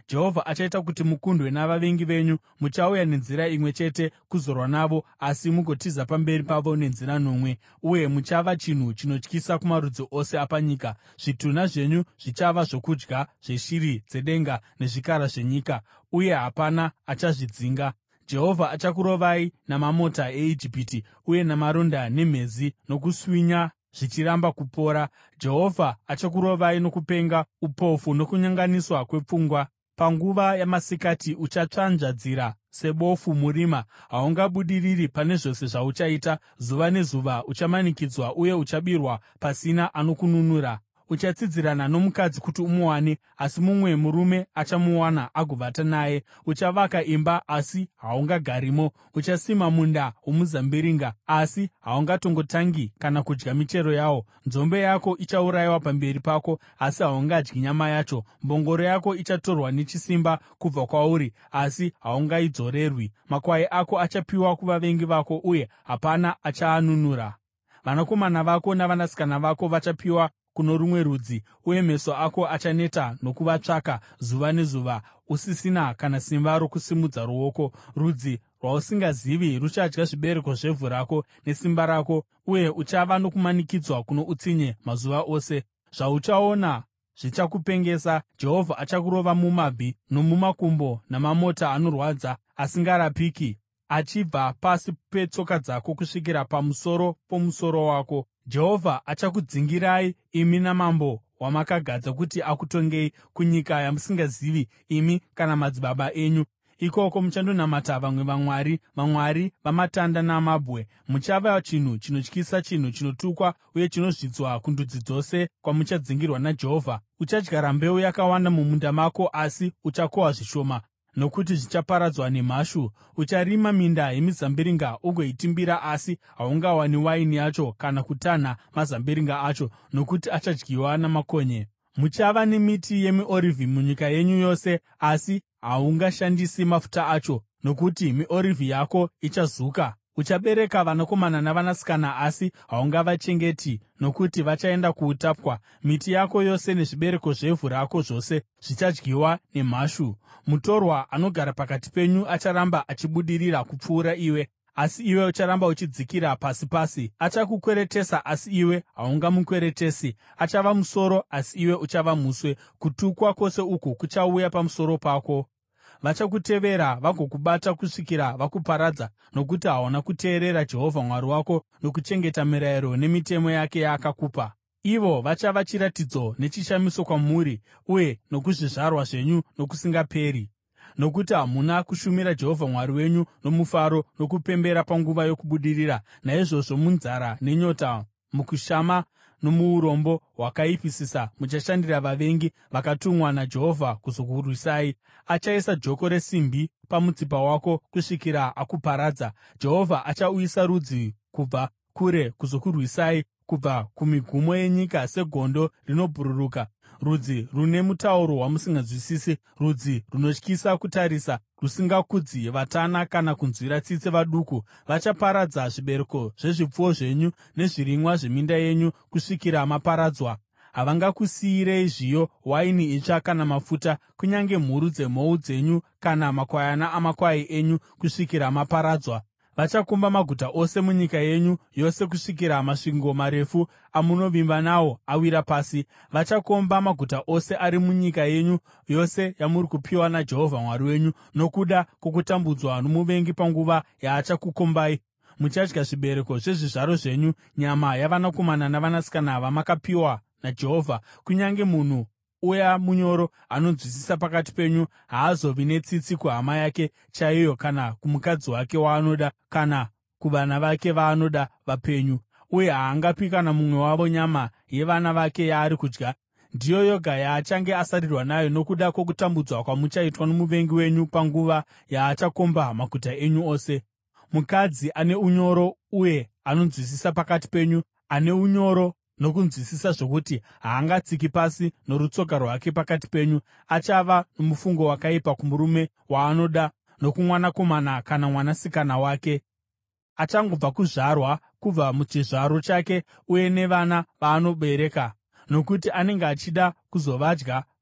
Jehovha achaita kuti mukundwe navavengi venyu. Muchauya nenzira imwe chete kuzorwa navo, asi mugotiza pamberi pavo nenzira nomwe. Uye muchava chinhu chinotyisa kumarudzi ose apanyika. Zvitunha zvenyu zvichava zvokudya zveshiri dzedenga nezvikara zvenyika, uye hapana achazvidzinga. Jehovha achakurovai namamota eIjipiti, uye namaronda nemhezi, nokuswinya zvichiramba kupora. Jehovha achakurovai nokupenga, upofu nokunyonganiswa kwepfungwa. Panguva yamasikati uchatsvanzvadzira sebofu murima. Haungabudiriri pane zvose zvauchaita. Zuva nezuva uchamanikidzwa uye uchabirwa pasina anokununura. Uchatsidzirana nomukadzi kuti umuwane, asi mumwe murume achamuwana agovata naye. Uchavaka imba, asi haungagarimo. Uchasima munda womuzambiringa, asi haungatongotangi kana kudya michero yawo. Nzombe yako ichaurayiwa pamberi pako, asi haungadyi nyama yacho. Mbongoro yako ichatorwa nechisimba kubva kwauri, asi haungaidzorerwi. Makwai ako achapiwa kuvavengi vako, uye hapana achaanunura. Vanakomana vako navanasikana vako vachapiwa kuno rumwe rudzi, uye meso ako achaneta nokuvatsvaka zuva nezuva, usisina kana simba rokusimudza ruoko. Rudzi rwausingazivi ruchadya zvibereko zvevhu rako nesimba rako, uye uchava nokumanikidzwa kuno utsinye mazuva ose. Zvauchaona zvichakupengesa. Jehovha achakurova mumabvi nomumakumbo namamota anorwadza asingarapiki, achibva pasi petsoka dzako kusvikira pamusoro pomusoro wako. Jehovha achakudzingirai imi namambo wamakagadza kuti akutongei kunyika yamusingazivi imi kana madzibaba enyu. Ikoko muchandonamata vamwe vamwari vamatanda namabwe. Muchava chinhu chinotyisa, chinhu chinotukwa uye chinozvidzwa kundudzi dzose kwamuchadzingirwa naJehovha. Uchadyara mbeu yakawanda mumunda mako, asi uchakohwa zvishoma, nokuti zvichaparadzwa nemhashu. Ucharima minda yemizambiringa ugoitimbira, asi haungawani waini yacho kana kutanha mazambiringa acho, nokuti achadyiwa namakonye. Muchava nemiti yemiorivhi munyika yenyu yose, asi haungashandisi mafuta acho, nokuti miorivhi yako ichazuka. Uchabereka vanakomana navanasikana, asi haungavachengeti, nokuti vachaenda kuutapwa. Miti yako yose nezvibereko zvevhu rako zvose zvichadyiwa nemhashu. Mutorwa anogara pakati penyu acharamba achibudirira kupfuura iwe, asi iwe ucharamba uchidzikira pasi pasi. Achakukweretesa, asi iwe haungamukweretesi. Achava musoro, asi iwe uchava muswe. Kutukwa kwose uku kuchauya pamusoro pako. Vachakutevera vagokubata kusvikira vakuparadza, nokuti hauna kuteerera Jehovha Mwari wako nokuchengeta mirayiro nemitemo yake yaakakupa. Ivo vachava chiratidzo nechishamiso kwamuri uye nokuzvizvarwa zvenyu nokusingaperi, nokuti hamuna kushumira Jehovha Mwari wenyu nomufaro nokupembera panguva yokubudirira. Naizvozvo munzara nenyota, mukushama nomuurombo hwakaipisisa muchashandira vavengi vakatumwa naJehovha kuzokurwisai. Achaisa joko resimbi pamutsipa wako kusvikira akuparadza. Jehovha achauyisa rudzi kubva kure kuzokurwisai, kubva kumigumo yenyika segondo rinobhururuka, rudzi rune mutauro wamusinganzwisisi, rudzi runotyisa kutarisa, rusingakudzi vatana kana kunzwira tsitsi vaduku. Vachaparadza zvibereko zvezvipfuwo zvenyu nezvirimwa zveminda yenyu kusvikira maparadzwa. Havangakusiyirei zviyo, waini itsva kana mafuta, kunyange mhuru dzemhou dzenyu kana makwayana amakwai enyu kusvikira maparadzwa. Vachakomba maguta ose munyika yenyu yose kusvikira masvingo marefu amunovimba nawo awira pasi. Vachakomba maguta ose ari munyika yenyu yose yamuri kupiwa naJehovha Mwari wenyu nokuda kwokutambudzwa nomuvengi panguva yaachakukombai. Muchadya zvibereko zvezvizvaro zvenyu, nyama yavanakomana navanasikana vamakapiwa naJehovha. Kunyange munhu uya munyoro anonzwisisa pakati penyu haazovi netsitsi kuhama yake chaiyo, kana kumukadzi wake waanoda, kana kuvana vake vaanoda vapenyu. Uye haangapi kana mumwe wavo nyama yevana vake yaari kudya. Ndiyo yoga yaachange asarirwa nayo nokuda kwokutambudzwa kwamuchaitwa nomuvengi wenyu panguva yaachakomba maguta enyu ose. Mukadzi ane unyoro uye anonzwisisa pakati penyu, ane unyoro nokunzwisisa zvokuti haangatsiki pasi norutsoka rwake pakati penyu, achava nomufungo wakaipa kumurume waanoda nokumwanakomana kana mwanasikana wake achangobva kuzvarwa, kubva muchizvaro chake uye nevana vaanobereka, nokuti anenge achida kuzovadya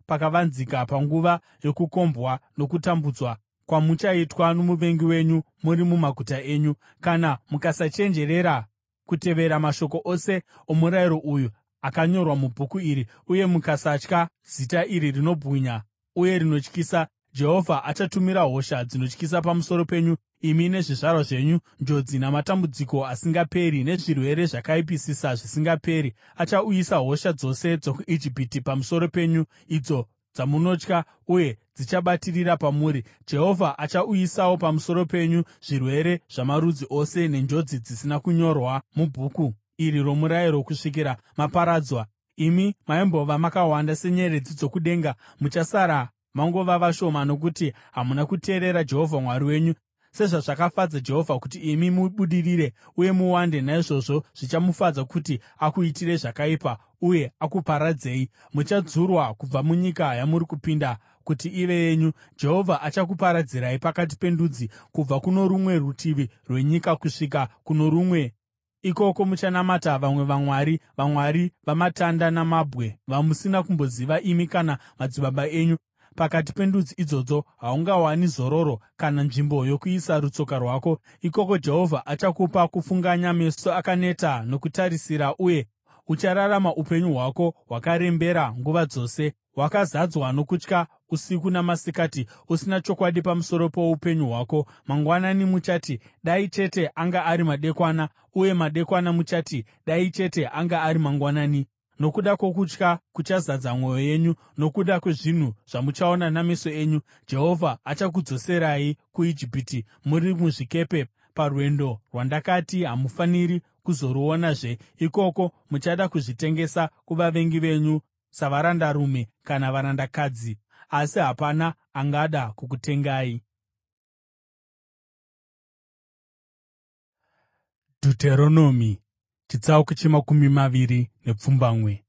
pakavanzika panguva yokukombwa nokutambudzwa kwamuchaitwa nomuvengi wenyu muri mumaguta enyu, kana mukasachenjerera kutevera mashoko ose omurayiro uyu akanyorwa mubhuku iri, uye mukasatya zita iri rinobwinya uye rinotyisa, Jehovha achatumira hosha dzinotyisa pamusoro penyu imi nezvizvarwa zvenyu, njodzi namatambudziko asingaperi, nezvirwere zvakaipisisa zvisingaperi. Achauyisa hosha dzose dzokuIjipiti pamusoro penyu, idzo dzamunotya, uye dzichabatirira pamuri. Jehovha achauyisawo pamusoro penyu zvirwere zvamarudzi ose nenjodzi dzisina kunyorwa mubhuku iri romurayiro kusvikira maparadzwa. Imi maimbova makawanda senyeredzi dzokudenga, muchasara mangova vashoma nokuti hamuna kuteerera Jehovha Mwari wenyu. Sezvazvakafadza Jehovha kuti imi mubudirire uye muwande, naizvozvo zvichamufadza kuti akuitirei zvakaipa uye akuparadzei. Muchadzurwa kubva munyika yamuri kupinda kuti ive yenyu. Jehovha achakuparadzirai pakati pendudzi, kubva kuno rumwe rutivi rwenyika kusvika kuno rumwe. Ikoko muchanamata vamwe vamwari, vamwari vamatanda namabwe, vamusina kumboziva imi kana madzibaba enyu. Pakati pendudzi idzodzo haungawani zororo kana nzvimbo yokuisa rutsoka rwako. Ikoko Jehovha achakupa kufunganya, meso akaneta nokutarisira, uye uchararama upenyu hwako hwakarembera nguva dzose, wakazadzwa nokutya usiku namasikati, usina chokwadi pamusoro poupenyu hwako. Mangwanani muchati, “Dai chete anga ari madekwana,” uye madekwana muchati, “Dai chete anga ari mangwanani.” Nokuda kwokutya kuchazadza mwoyo yenyu, nokuda kwezvinhu zvamuchaona nameso enyu, Jehovha achakudzoserai kuIjipiti muri muzvikepe, parwendo rwandakati hamufaniri kuzoruonazve. Ikoko muchada kuzvitengesa kuvavengi venyu savarandarume kana varandakadzi, asi hapana angada kukutengai. Deuteronomy chitsauko chemakumi maviri nepfumbamwe.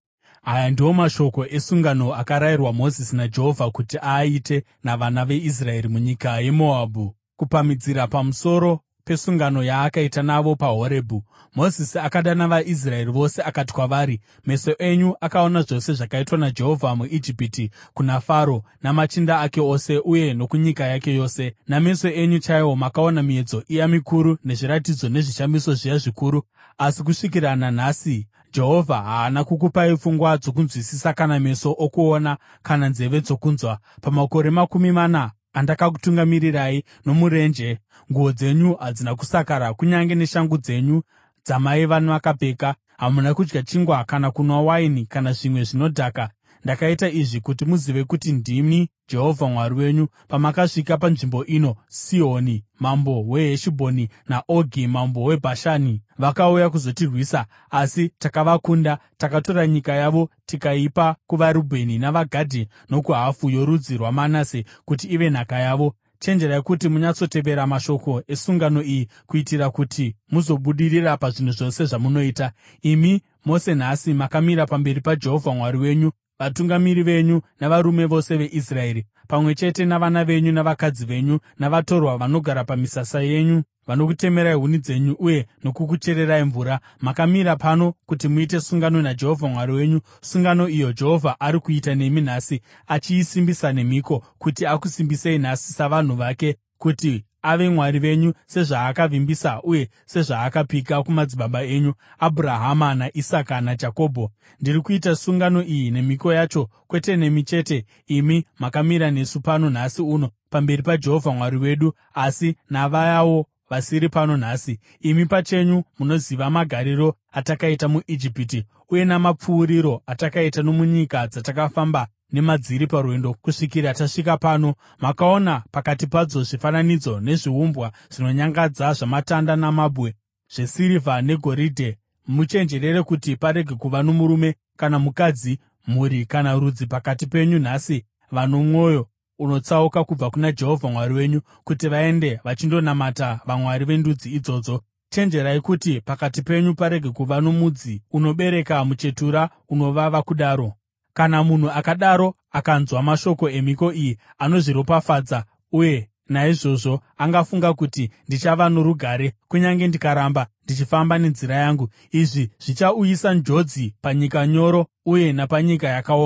Aya ndiwo mashoko esungano akarayirwa Mozisi naJehovha kuti aaite navana veIsraeri munyika yeMoabhu, kupamhidzira pamusoro pesungano yaakaita navo paHorebhi. Mozisi akadana vaIsraeri vose akati kwavari, “Meso enyu akaona zvose zvakaitwa naJehovha muIjipiti kuna Faro namachinda ake ose uye nokunyika yake yose. Nameso enyu chaiwo makaona miedzo iya mikuru nezviratidzo nezvishamiso zviya zvikuru. Asi kusvikira nanhasi Jehovha haana kukupai pfungwa dzokunzwisisa kana meso okuona kana nzeve dzokunzwa. Pamakore 40 andakakutungamirirai nomurenje, nguo dzenyu hadzina kusakara, kunyange neshangu dzenyu dzamaiva makapfeka. Hamuna kudya chingwa kana kunwa waini kana zvimwe zvinodhaka. Ndakaita izvi kuti muzive kuti ndini Jehovha Mwari wenyu. Pamakasvika panzvimbo ino, Sihoni mambo weHeshibhoni naOgi mambo weBhashani vakauya kuzotirwisa, asi takavakunda. Takatora nyika yavo tikaipa kuvaRubheni navaGadhi nokuhafu yorudzi rwaManase kuti ive nhaka yavo. Chenjerai kuti munyatsotevera mashoko esungano iyi, kuitira kuti muzobudirira pazvinhu zvose zvamunoita. Imi mose nhasi makamira pamberi paJehovha Mwari wenyu, vatungamiri venyu navarume vose veIsraeri, pamwe chete navana venyu navakadzi venyu, navatorwa vanogara pamisasa yenyu, vanokutemerai huni dzenyu uye nokukuchererai mvura. Makamira pano kuti muite sungano naJehovha Mwari wenyu, sungano iyo Jehovha ari kuita nemi nhasi, achiisimbisa nemhiko, kuti akusimbisei nhasi savanhu vake, kuti ave Mwari venyu, sezvaakavimbisa uye sezvaakapika kumadzibaba enyu, Abhurahama naIsaka naJakobho. Ndiri kuita sungano iyi nemhiko yacho, kwete nemi chete, imi makamira nesu pano nhasi uno pamberi paJehovha Mwari wedu, asi navayawo vasiri pano nhasi. Imi pachenyu munoziva magariro atakaita muIjipiti uye namapfuuriro atakaita nomunyika dzatakafamba nemadziri parwendo kusvikira tasvika pano. Makaona pakati padzo zvifananidzo nezviumbwa zvinonyangadza zvamatanda namabwe, zvesirivha negoridhe. Muchenjerere kuti parege kuva nomurume kana mukadzi, mhuri kana rudzi pakati penyu nhasi vano mwoyo unotsauka kubva kuna Jehovha Mwari wenyu, kuti vaende vachindonamata vamwari vendudzi idzodzo. Chenjerai kuti pakati penyu parege kuva nomudzi unobereka muchetura unovava kudaro. Kana munhu akadaro akanzwa mashoko emhiko iyi, anozviropafadza uye naizvozvo angafunga kuti ndichava norugare kunyange ndikaramba ndichifamba nenzira yangu. Izvi zvichauyisa njodzi panyika nyoro uye napanyika yakaoma.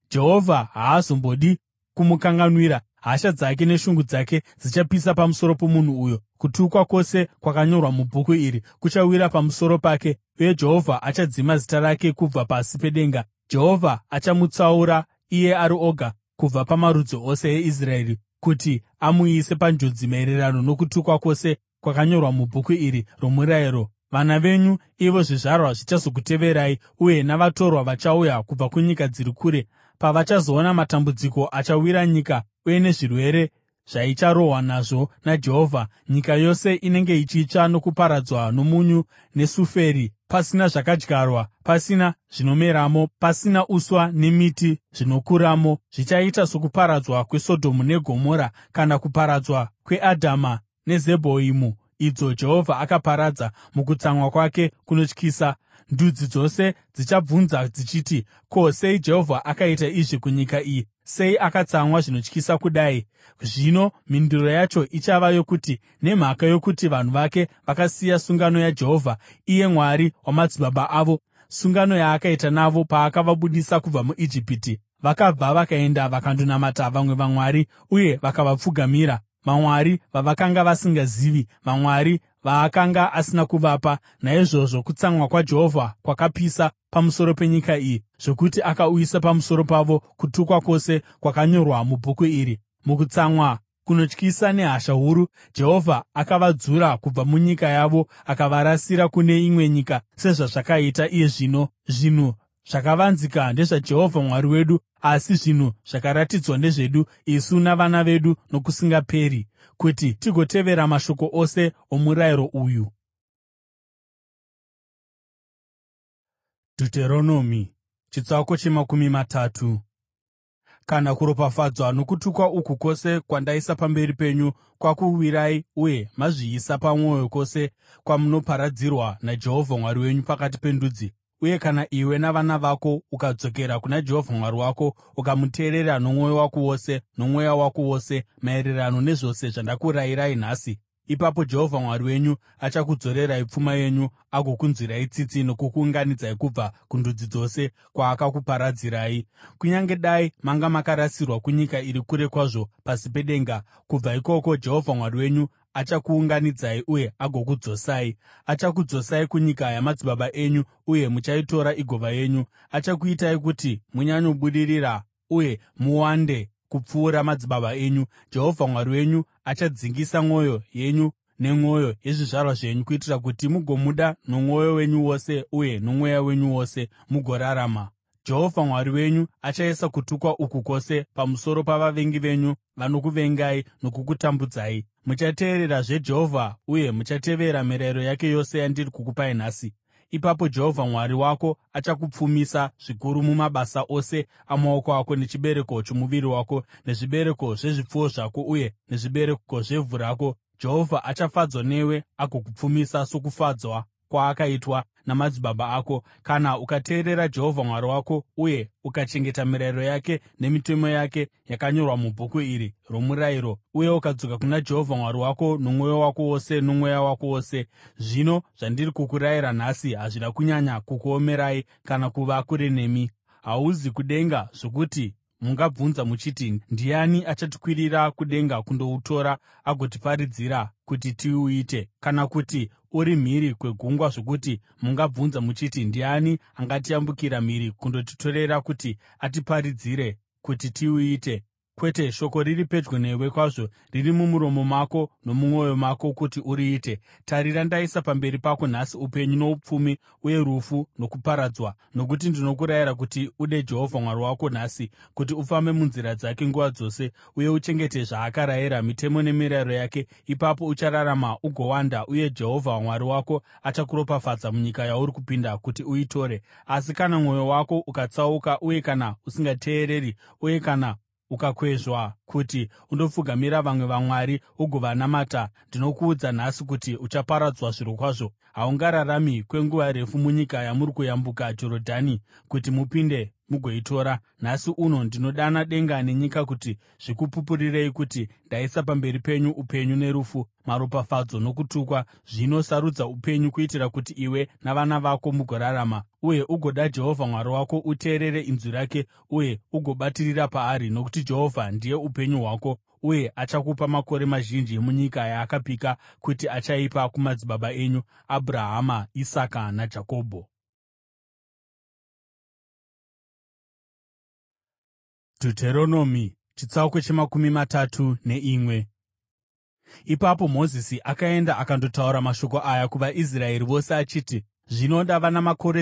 Jehovha haazombodi kumukanganwira. Hasha dzake neshungu dzake zvichapisa pamusoro pomunhu uyo. Kutukwa kwose kwakanyorwa mubhuku iri kuchawira pamusoro pake, uye Jehovha achadzima zita rake kubva pasi pedenga. Jehovha achamutsaura iye ari oga kubva pamarudzi ose eIsraeri, kuti amuise panjodzi maererano nokutukwa kwose kwakanyorwa mubhuku iri romurayiro. Vana venyu, ivo zvizvarwa zvichazokuteverai, uye navatorwa vachauya kubva kunyika dziri kure, pavachazoona matambudziko achawira nyika uye nezvirwere zvaicharohwa nazvo naJehovha, nyika yose inenge ichitsva nokuparadzwa nomunyu nesafuri, pasina zvakadyarwa, pasina zvinomeramo, pasina uswa nemiti zvinokuramo. Zvichaita sokuparadzwa kweSodhomu neGomora, kana kuparadzwa kweAdhama neZebhoimi, idzo Jehovha akaparadza mukutsamwa kwake kunotyisa. Ndudzi dzose dzichabvunza dzichiti, “Ko, sei Jehovha akaita izvi kunyika iyi? Sei akatsamwa zvinotyisa kudai?” Zvino mhinduro yacho ichava yokuti, nemhaka yokuti vanhu vake vakasiya sungano yaJehovha, iye Mwari wamadzibaba avo, sungano yaakaita navo paakavabudisa kubva muIjipiti. Vakabva vakaenda vakandonamata vamwe vamwari uye vakavapfugamira, vamwari vavakanga vasingazivi, vamwari vaakanga asina kuvapa. Naizvozvo kutsamwa kwaJehovha kwakapisa pamusoro penyika iyi, zvokuti akauyisa pamusoro pavo kutukwa kwose kwakanyorwa mubhuku iri. Mukutsamwa kunotyisa nehasha huru, Jehovha akavadzura kubva munyika yavo akavarasira kune imwe nyika, sezvazvakaita iye zvino. Zvinhu zvakavanzika ndezvaJehovha Mwari wedu, asi zvinhu zvakaratidzwa ndezvedu isu navana vedu nokusingaperi, kuti tigotevera mashoko ose omurayiro uyu. Deuteronomy chitsauko chemakumi matatu. Kana kuropafadzwa nokutukwa uku kwose kwandaisa pamberi penyu kwakuwirai uye mazviisa pamwoyo kwose kwamunoparadzirwa naJehovha Mwari wenyu pakati pendudzi, uye kana iwe navana vako ukadzokera kuna Jehovha Mwari wako ukamuteerera nomwoyo wako wose nomweya wako wose maererano nezvose zvandakurayirai nhasi, ipapo Jehovha Mwari wenyu achakudzorerai pfuma yenyu agokunzwirai tsitsi nokukuunganidzai kubva kundudzi dzose kwaakakuparadzirai. Kunyange dai manga makarasirwa kunyika iri kure kwazvo pasi pedenga, kubva ikoko Jehovha Mwari wenyu achakuunganidzai uye agokudzosai. Achakudzosai kunyika yamadzibaba enyu, uye muchaitora igova yenyu. Achakuitai kuti munyanyobudirira uye muwande kupfuura madzibaba enyu. Jehovha Mwari wenyu achadzingisa mwoyo yenyu nemwoyo yezvizvarwa zvenyu, kuitira kuti mugomuda nomwoyo wenyu wose uye nomweya wenyu wose, mugorarama. Jehovha Mwari wenyu achaisa kutukwa uku kwose pamusoro pavavengi venyu vanokuvengai nokukutambudzai. Muchateererazve Jehovha uye muchatevera mirayiro yake yose yandiri kukupai nhasi. Ipapo Jehovha Mwari wako achakupfumisa zvikuru mumabasa ose amaoko ako, nechibereko chomuviri wako, nezvibereko zvezvipfuwo zvako uye nezvibereko zvevhu rako. Jehovha achafadzwa newe agokupfumisa sokufadzwa kwaakaitwa namadzibaba ako, kana ukateerera Jehovha Mwari wako uye ukachengeta mirayiro yake nemitemo yake yakanyorwa mubhuku iri romurayiro, uye ukadzoka kuna Jehovha Mwari wako nomwoyo wako wose nomweya wako wose. Zvino zvandiri kukurayira nhasi hazvina kunyanya kukuomerai kana kuva kure nemi. Hauzi kudenga zvokuti mungabvunza muchiti, “Ndiani achatikwirira kudenga kundoutora agotiparidzira kuti tiuite?” Kana kuti uri mhiri kwegungwa zvokuti mungabvunza muchiti, “Ndiani angatiyambukira mhiri kundotitorera kuti atiparidzire kuti tiuite?” Kwete, shoko riri pedyo newe kwazvo, riri mumuromo mako nomumwoyo mako kuti uriite. Tarira, ndaisa pamberi pako nhasi upenyu noupfumi, uye rufu nokuparadzwa. Nokuti ndinokurayira kuti ude Jehovha Mwari wako nhasi, kuti ufambe munzira dzake nguva dzose, uye uchengete zvaakarayira, mitemo nemirayiro yake. Ipapo uchararama ugowanda, uye Jehovha Mwari wako achakuropafadza munyika yauri kupinda kuti uitore. Asi kana mwoyo wako ukatsauka, uye kana usingateereri, uye kana ukakwezvwa kuti undopfugamira vamwe vamwari ugovanamata, ndinokuudza nhasi kuti uchaparadzwa zvirokwazvo. Haungararami kwenguva refu munyika yamuri kuyambuka Jorodhani kuti mupinde mugoitora. Nhasi uno ndinodana denga nenyika kuti zvikupupurirei kuti ndaisa pamberi penyu upenyu nerufu, maropafadzo nokutukwa. Zvino sarudza upenyu kuitira kuti iwe navana vako mugorarama, uye ugoda Jehovha Mwari wako, uteerere inzwi rake uye ugobatirira paari, nokuti Jehovha ndiye upenyu hwako, uye achakupa makore mazhinji munyika yaakapika kuti achaipa kumadzibaba enyu Abhurahama, Isaka naJakobho. Deuteronomy chitsauko chemakumi matatu neimwe. Ipapo Mozisi akaenda akandotaura mashoko aya kuvaIsraeri vose achiti, “Zvino ndava namakore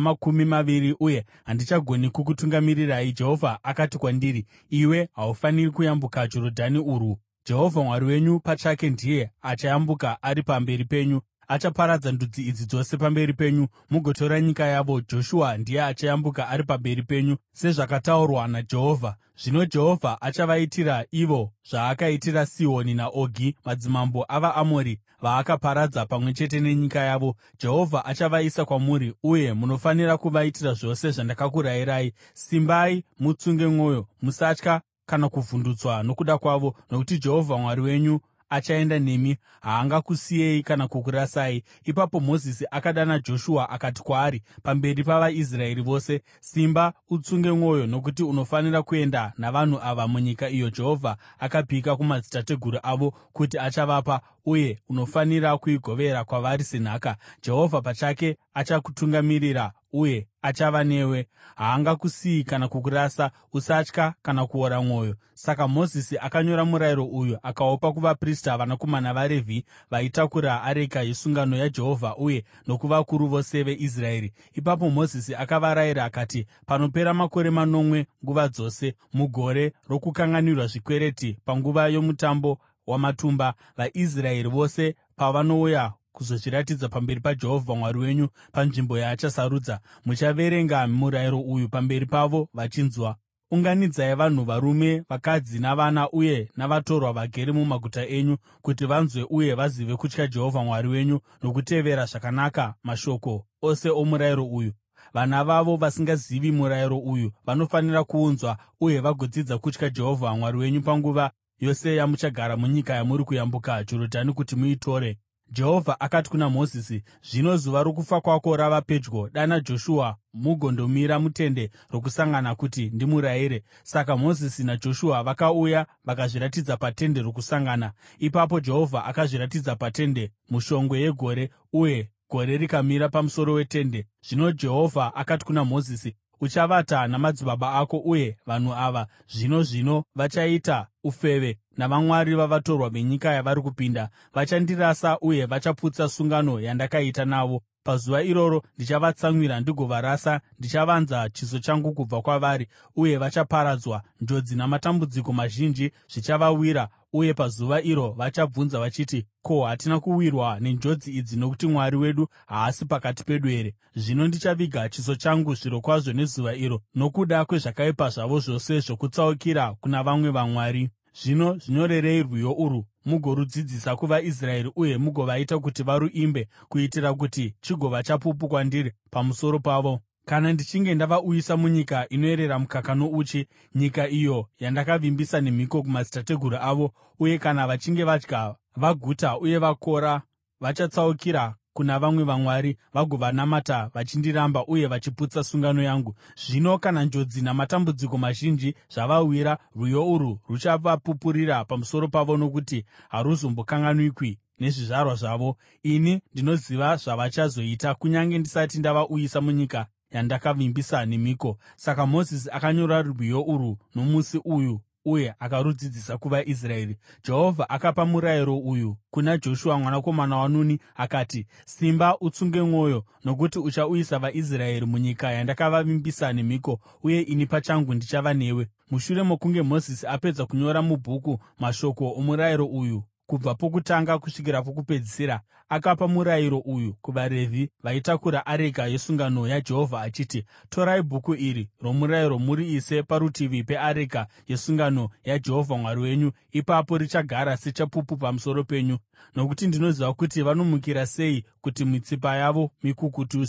120, uye handichagoni kukutungamirirai. Jehovha akati kwandiri, ‘Iwe haufaniri kuyambuka Jorodhani urwu.’ Jehovha Mwari wenyu pachake ndiye achayambuka ari pamberi penyu. Achaparadza ndudzi idzi dzose pamberi penyu, mugotora nyika yavo. Joshua ndiye achayambuka ari pamberi penyu, sezvakataurwa naJehovha. Zvino Jehovha achavaitira ivo zvaakaitira Sihoni naOgi, madzimambo avaAmori, vaakaparadza pamwe chete nenyika yavo. Jehovha achavaisa kwamuri, uye munofanira kuvaitira zvose zvandakakurayirai. Simbai mutsunge mwoyo, musatya kana kuvhundutswa nokuda kwavo, nokuti Jehovha Mwari wenyu achaenda nemi, haangakusiyei kana kukurasai.” Ipapo Mozisi akadana Joshua akati kwaari pamberi pavaIsraeri vose, “Simba utsunge mwoyo, nokuti unofanira kuenda navanhu ava munyika iyo Jehovha akapika kumadzitateguru avo kuti achavapa, uye unofanira kuigovera kwavari senhaka. Jehovha pachake achakutungamirira uye achava newe, haangakusiyi kana kukurasa. Usatya kana kuora mwoyo.” Saka Mozisi akanyora murayiro uyu akaupa kuvaprista, vanakomana vaRevhi, vaitakura areka yesungano yaJehovha, uye nokuvakuru vose veIsraeri. Ipapo Mozisi akavarayira akati, “Panopera makore 8 nguva dzose, mugore rokukanganwira zvikwereti, panguva yoMutambo waMatumba, vaIsraeri vose pavanouya kuzozviratidza pamberi paJehovha Mwari wenyu panzvimbo yaachasarudza, muchaverenga murayiro uyu pamberi pavo vachinzwa. Unganidzai vanhu, varume, vakadzi navana uye navatorwa vagere mumaguta enyu, kuti vanzwe uye vazive kutya Jehovha Mwari wenyu nokutevera zvakanaka mashoko ose omurayiro uyu. Vana vavo vasingazivi murayiro uyu vanofanira kuunzwa uye vagodzidza kutya Jehovha Mwari wenyu panguva yose yamuchagara munyika yamuri kuyambuka Jorodhani kuti muitore.” Jehovha akati kuna Mozisi, “Zvino zuva rokufa kwako rava pedyo. Dana Joshua mugondomira muTende Rokusangana kuti ndimurayire.” Saka Mozisi naJoshua vakauya vakazviratidza paTende Rokusangana. Ipapo Jehovha akazviratidza paTende mushongwe yegore, uye gore rikamira pamusoro weTende. Zvino Jehovha akati kuna Mozisi, “Uchavata namadzibaba ako, uye vanhu ava zvino vachaita ufeve navamwari vavatorwa venyika yavari kupinda. Vachandirasa uye vachaputsa sungano yandakaita navo. Pazuva iroro ndichavatsamwira ndigovarasa. Ndichavanza chiso changu kubva kwavari, uye vachaparadzwa. Njodzi namatambudziko mazhinji zvichavawira, uye pazuva iro vachabvunza vachiti, ‘Ko, hatina kuwirwa nenjodzi idzi nokuti Mwari wedu haasi pakati pedu here?’ Zvino ndichaviga chiso changu zvirokwazvo nezuva iro, nokuda kwezvakaipa zvavo zvose zvokutsaukira kuna vamwe vamwari. Zvino zvinyorerei rwiyo urwu mugorudzidzisa kuvaIsraeri uye mugovaita kuti varuimbe, kuitira kuti chigova chapupu kwandiri pamusoro pavo. Kana ndichinge ndavauyisa munyika inoyerera mukaka nouchi, nyika iyo yandakavimbisa nemhiko kumadzitateguru avo, uye kana vachinge vadya vaguta uye vakora, vachatsaukira kuna vamwe vamwari vagovanamata vachindiramba uye vachiputsa sungano yangu. Zvino kana njodzi namatambudziko mazhinji zvavawira, rwiyo urwu ruchavapupurira pamusoro pavo, nokuti haruzombokanganwikwi nezvizvarwa zvavo. Ini ndinoziva zvavachazoita kunyange ndisati ndavauyisa munyika yandakavimbisa nemhiko.” Saka Mozisi akanyora rwiyo urwu nomusi uyu uye akarudzidzisa kuvaIsraeri. Jehovha akapa murayiro uyu kuna Joshua mwanakomana waNuni akati, “Simba utsunge mwoyo, nokuti uchauyisa vaIsraeri munyika yandakavavimbisa nemhiko, uye ini pachangu ndichava newe.” Mushure mokunge Mozisi apedza kunyora mubhuku mashoko omurayiro uyu kubva pokutanga kusvikira pokupedzisira, akapa murayiro uyu kuvaRevhi vaitakura areka yesungano yaJehovha achiti, “Torai bhuku iri romurayiro muriise parutivi peareka yesungano yaJehovha Mwari wenyu. Ipapo richagara sechapupu pamusoro penyu, nokuti ndinoziva kuti vanomukira sei, kuti mitsipa yavo mikukutu sei.”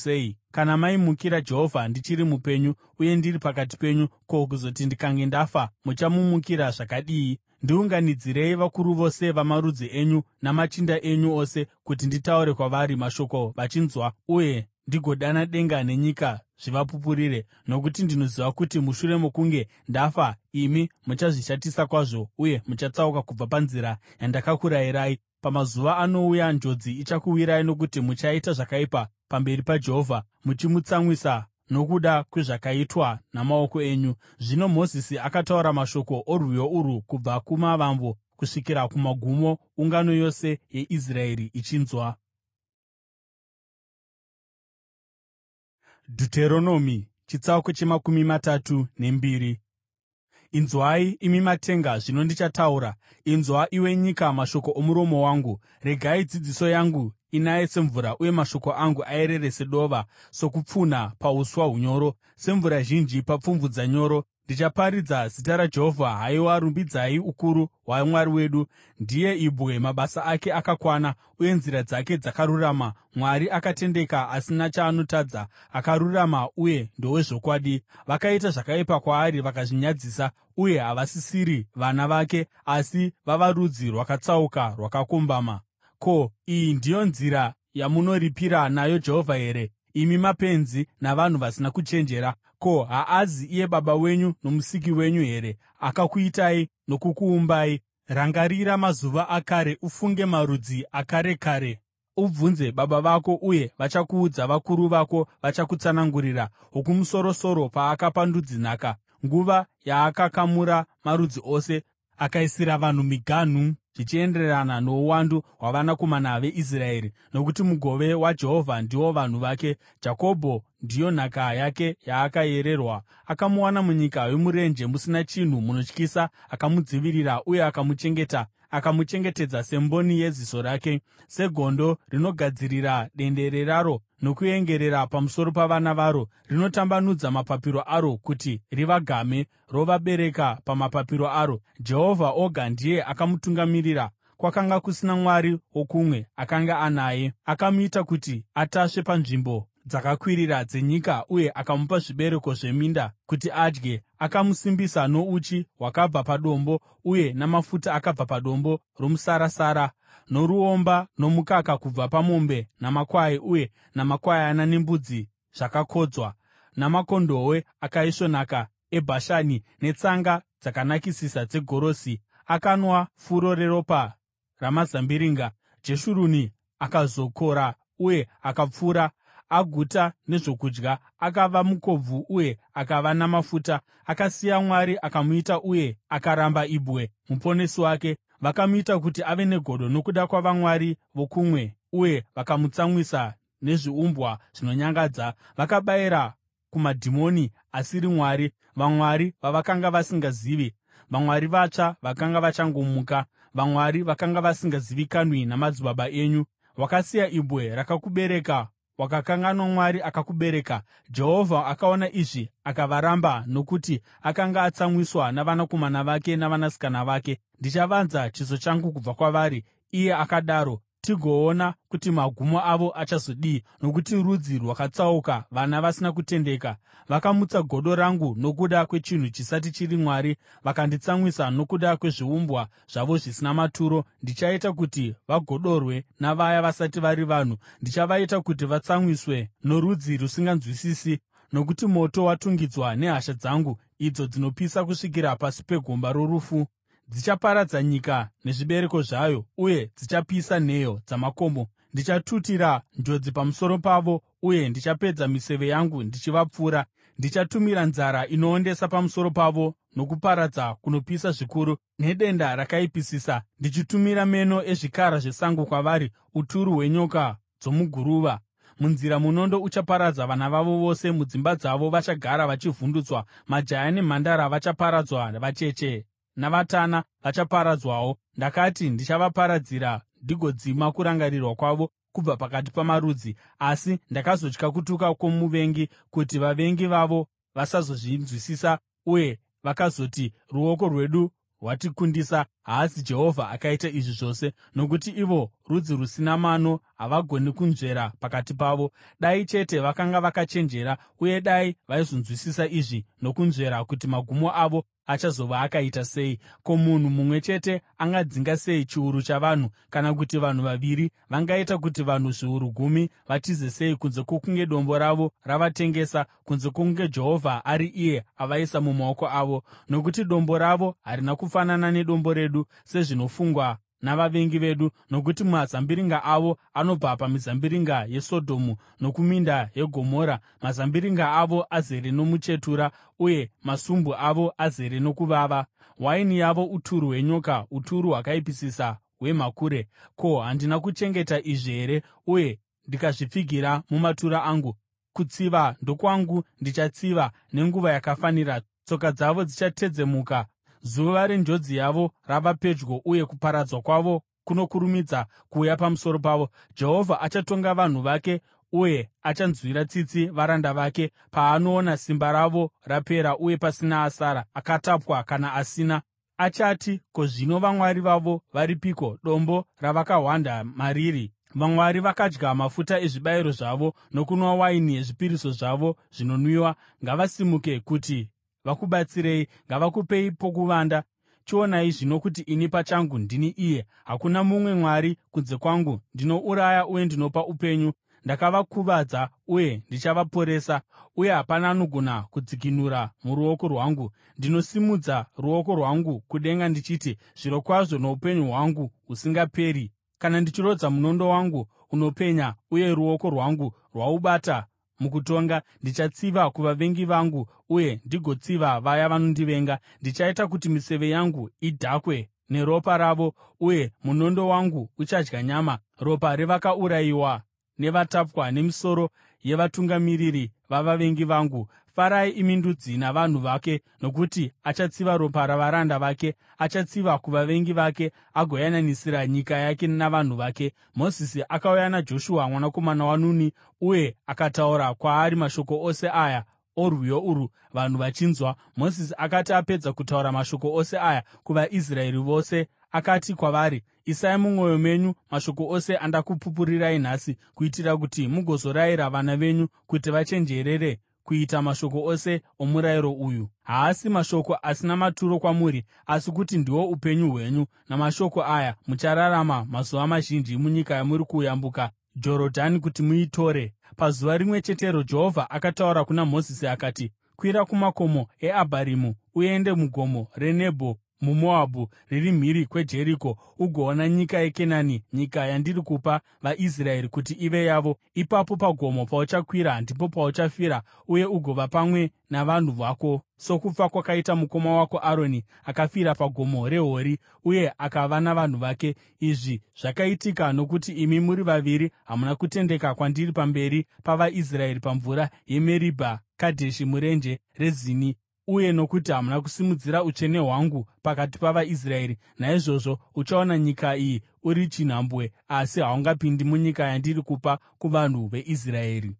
Kana maimukira Jehovha ndichiri mupenyu uye ndiri pakati penyu, ko, kuzoti ndikange ndafa muchamumukira zvakadii? Ndiunganidzirei vakuru vose vamarudzi enyu namachinda enyu ose kuti nditaure kwavari mashoko vachinzwa, uye ndigodana denga nenyika zvivapupurire. Nokuti ndinoziva kuti mushure mokunge ndafa, imi muchazvishatisa kwazvo uye muchatsauka kubva panzira yandakakurayirai. Pamazuva anouya njodzi ichakuwirai, nokuti muchaita zvakaipa pamberi paJehovha, muchimutsamwisa nokuda kwezvakaitwa namaoko enyu.” Zvino Mozisi akataura mashoko orwiyo urwu kubva kumavambo kusvikira kumagumo, ungano yose yeIsraeri ichinzwa. Dhuteronomi chitsauko chemakumi matatu nembiri. Inzwai, imi matenga, zvino ndichataura; inzwa, iwe nyika, mashoko omuromo wangu. Regai dzidziso yangu inaye semvura, uye mashoko angu ayerere sedova, sokupfunha pauswa hunyoro, semvura zhinji papfumvudza nyoro. Ndichaparidza zita raJehovha. Haiwa, rumbidzai ukuru hwaMwari wedu! Ndiye ibwe, mabasa ake akakwana, uye nzira dzake dzakarurama. Mwari akatendeka, asina chaanotadza, akarurama uye ndowezvokwadi. Vakaita zvakaipa kwaari vakazvinyadzisa, uye havasisiri vana vake, asi vava rudzi rwakatsauka rwakakombama. Ko, iyi ndiyo nzira yamunoripira nayo Jehovha here, imi mapenzi navanhu vasina kuchenjera? Ko, haazi iye baba wenyu nomusiki wenyu here, akakuitai nokukuumbai? Rangarira mazuva akare, ufunge marudzi akare kare. Ubvunze baba vako, uye vachakuudza; vakuru vako vachakutsanangurira. Wokumusoro-soro paakapa ndudzi nhaka, nguva yaakakamura marudzi ose, akaisira vanhu miganhu, zvichienderana nouwandu hwavanakomana veIsraeri. Nokuti mugove waJehovha ndivo vanhu vake, Jakobho ndiyo nhaka yake yaakayererwa. Akamuwana munyika yomurenje musina chinhu, munotyisa, akamudzivirira uye akamuchengeta. Akamuchengetedza semboni yeziso rake, segondo rinogadzirira dendere raro nokuengerera pamusoro pavana varo, rinotambanudza mapapiro aro kuti rivagamhe, rovabereka pamapapiro aro. Jehovha oga ndiye akamutungamirira. Kwakanga kusina mwari wokumwe akanga anaye. Akamuita kuti atasve panzvimbo dzakakwirira dzenyika, uye akamupa zvibereko zveminda kuti adye. Akamusimbisa nouchi hwakabva padombo, uye namafuta akabva padombo romusarasara, noruomba nomukaka kubva pamombe namakwai, uye namakwayana nembudzi zvakakodzwa, namakondobwe akaisvonaka eBhashani, netsanga dzakanakisisa dzegorosi. Akanwa furo reropa ramazambiringa. Jeshuruni akazokora uye akapfura, aguta nezvokudya. Akava mukobvu uye akava namafuta. Akasiya Mwari akamuita, uye akaramba Ibwe muponesi wake. Vakamuita kuti ave negodo nokuda kwavamwari vokumwe, uye vakamutsamwisa nezviumbwa zvinonyangadza. Vakabayira kumadhimoni asiri Mwari, vamwari vavakanga vasingazivi, vamwari vatsva vakanga vachangomuka, vamwari vakanga vasingazivikanwi namadzibaba enyu. Wakasiya ibwe rakakubereka, wakakanganwa Mwari akakubereka. Jehovha akaona izvi akavaramba, nokuti akanga atsamwiswa navanakomana vake navanasikana vake. Ndichavanza chiso changu kubva kwavari, iye akadaro, tigoona kuti magumo avo achazodii. Nokuti rudzi rwakatsauka, vana vasina kutendeka, vakamutsa godo rangu nokuda kwechinhu chisati chiri Mwari, vakanditsamwisa nokuda kwezviumbwa zvavo zvisina maturo. Ndichaita kuti vagodorwe navaya vasati vari vanhu; ndichavaita kuti vatsamwiswe norudzi rusinganzwisisi. Nokuti moto watungidzwa nehasha dzangu, idzo dzinopisa kusvikira pasi pegomba rorufu. Dzichaparadza nyika nezvibereko zvayo, uye dzichapisa nheyo dzamakomo. Ndichatutira njodzi pamusoro pavo, uye ndichapedza miseve yangu ndichivapfura. Ndichatumira nzara inoondesa pamusoro pavo, nokuparadza kunopisa zvikuru, nedenda rakaipisisa. Ndichitumira meno ezvikara zvesango kwavari, uturu hwenyoka dzomuguruva. Munzira munondo uchaparadza vana vavo vose, mudzimba dzavo vachagara vachivhundutswa. Majaya nemhandara vachaparadzwa, vacheche navatana vachaparadzwawo. Ndakati ndichavaparadzira ndigodzima kurangarirwa kwavo kubva pakati pamarudzi. Asi ndakazotya kutuka kwomuvengi, kuti vavengi vavo vasazozvinzwisisa uye vakazoti, “Ruoko rwedu rwatikundisa.” Haazi Jehovha akaita izvi zvose, nokuti ivo rudzi rusina mano, havagoni kunzvera pakati pavo. Dai chete vakanga vakachenjera, uye dai vaizonzwisisa izvi nokunzvera kuti magumo avo achazova akaita sei! Ko, munhu mumwe chete angadzinga sei chiuru chavanhu? Kana kuti vanhu vaviri vangaita kuti vanhu zviuru gumi vatize sei, kunze kwokunge Dombo ravo ravatengesa, kunze kwokunge Jehovha ari iye avaisa mumaoko avo? Nokuti Dombo ravo harina kufanana nedombo redu, sezvinofungwa navavengi vedu. Nokuti mazambiringa avo anobva pamizambiringa yeSodhomu nokuminda yeGomora. Mazambiringa avo azere nomuchetura, uye masumbu avo azere nokuvava. Waini yavo uturu hwenyoka, uturu hwakaipisisa hwemhakure. Ko, handina kuchengeta izvi here uye ndikazvipfigira mumatura angu? Kutsiva ndokwangu, ndichatsiva nenguva yakafanira. Tsoka dzavo dzichatedzemuka. Zuva renjodzi yavo rava pedyo, uye kuparadzwa kwavo kunokurumidza kuuya pamusoro pavo. Jehovha achatonga vanhu vake uye achanzwira tsitsi varanda vake paanoona simba ravo rapera uye pasina asara, akatapwa kana asina. Achati, “Ko, zvino vamwari vavo varipiko, dombo ravakahwanda mariri?” Vamwari vakadya mafuta ezvibayiro zvavo nokunwa waini yezvipiriso zvavo zvinonwiwa. Ngavasimuke kuti vakubatsirei, ngavakupei pokuvanda. Chionai zvino kuti ini pachangu ndini iye, hakuna mumwe Mwari kunze kwangu. Ndinouraya uye ndinopa upenyu. Ndakavakuvadza uye ndichavaporesa, uye hapana anogona kudzikinura muruoko rwangu. Ndinosimudza ruoko rwangu kudenga ndichiti, zvirokwazvo noupenyu hwangu husingaperi, kana ndichirodza munondo wangu unopenya uye ruoko rwangu rwaubata mukutonga, ndichatsiva kuvavengi vangu uye ndigotsiva vaya vanondivenga. Ndichaita kuti miseve yangu idhakwe neropa ravo, uye munondo wangu uchadya nyama, ropa revakaurayiwa nevatapwa, nemisoro yevatungamiri vavavengi vangu. Farai imi ndudzi navanhu vake, nokuti achatsiva ropa ravaranda vake. Achatsiva kuvavengi vake agoyananisira nyika yake navanhu vake. Mozisi akauya naJoshua mwanakomana waNuni uye akataura kwaari mashoko ose aya orwiyo urwu vanhu vachinzwa. Mozisi akati apedza kutaura mashoko ose aya kuvaIsraeri vose, akati kwavari, “Isai mumwoyo menyu mashoko ose andakupupurirai nhasi, kuitira kuti mugozorayira vana venyu kuti vachenjerere kuita mashoko ose omurayiro uyu. Haasi mashoko asina maturo kwamuri, asi kuti ndihwo upenyu hwenyu. Namashoko aya muchararama mazuva mazhinji munyika yamuri kuyambuka Jorodhani kuti muitore.” Pazuva rimwe chetero Jehovha akataura kuna Mozisi akati, “Kwira kumakomo eAbharimu uende mugomo reNebho muMoabhu, riri mhiri kweJeriko, ugoona nyika yeKenani, nyika yandiri kupa vaIsraeri kuti ive yavo. Ipapo pagomo pauchakwira ndipo pauchafira, uye ugova pamwe navanhu vako, sokufa kwakaita mukoma wako Aroni, akafira paGomo reHori uye akava navanhu vake. Izvi zvakaitika nokuti imi muri vaviri hamuna kutendeka kwandiri pamberi pavaIsraeri pamvura yeMeribha Kadheshi murenje reZini, uye nokuti hamuna kusimudzira utsvene hwangu pakati pavaIsraeri. Naizvozvo uchaona nyika iyi uri chinhambwe, asi haungapindi munyika yandiri kupa kuvanhu veIsraeri.”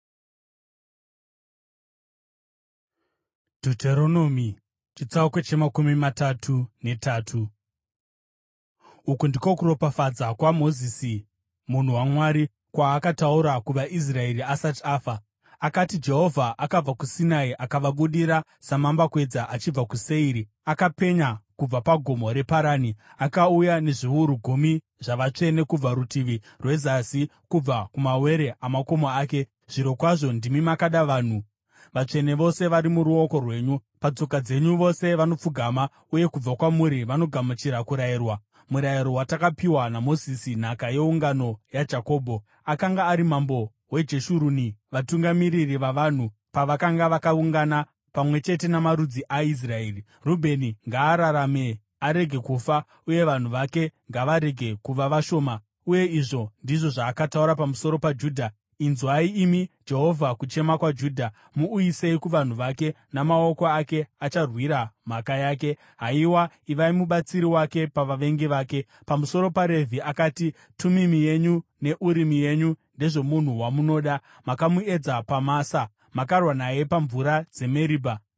Deuteronomy chitsauko chemakumi matatu netatu. Uku ndiko kuropafadza kwaMozisi munhu waMwari kwaakataura kuvaIsraeri asati afa. Akati, “Jehovha akabva kuSinai akavabudira samambakwedza achibva kuSeiri. Akapenya kubva paGomo reParani, akauya nezviuru gumi zvavatsvene kubva rutivi rwezasi, kubva kumawere amakomo ake. Zvirokwazvo ndimi makada vanhu vatsvene vose vari muruoko rwenyu. Patsoka dzenyu vose vanopfugama, uye kubva kwamuri vanogamuchira kurayirwa, murayiro watakapiwa naMozisi, nhaka yeungano yaJakobho. Akanga ari mambo weJeshuruni, vatungamiriri vavanhu pavakanga vakaungana pamwe chete namarudzi aIsraeri. Rubheni ngaararame arege kufa, uye vanhu vake ngavarege kuva vashoma.” Uye izvo ndizvo zvaakataura pamusoro paJudha: “Inzwai imi Jehovha kuchema kwaJudha, muuyisei kuvanhu vake. Namaoko ake acharwira mhaka yake. Haiwa, ivai mubatsiri wake pavavengi vake.” Pamusoro paRevhi akati, “Tumimi yenyu neUrimi yenyu ndezvomunhu wamunoda. Makamuedza paMasa, makarwa naye pamvura dzeMeribha.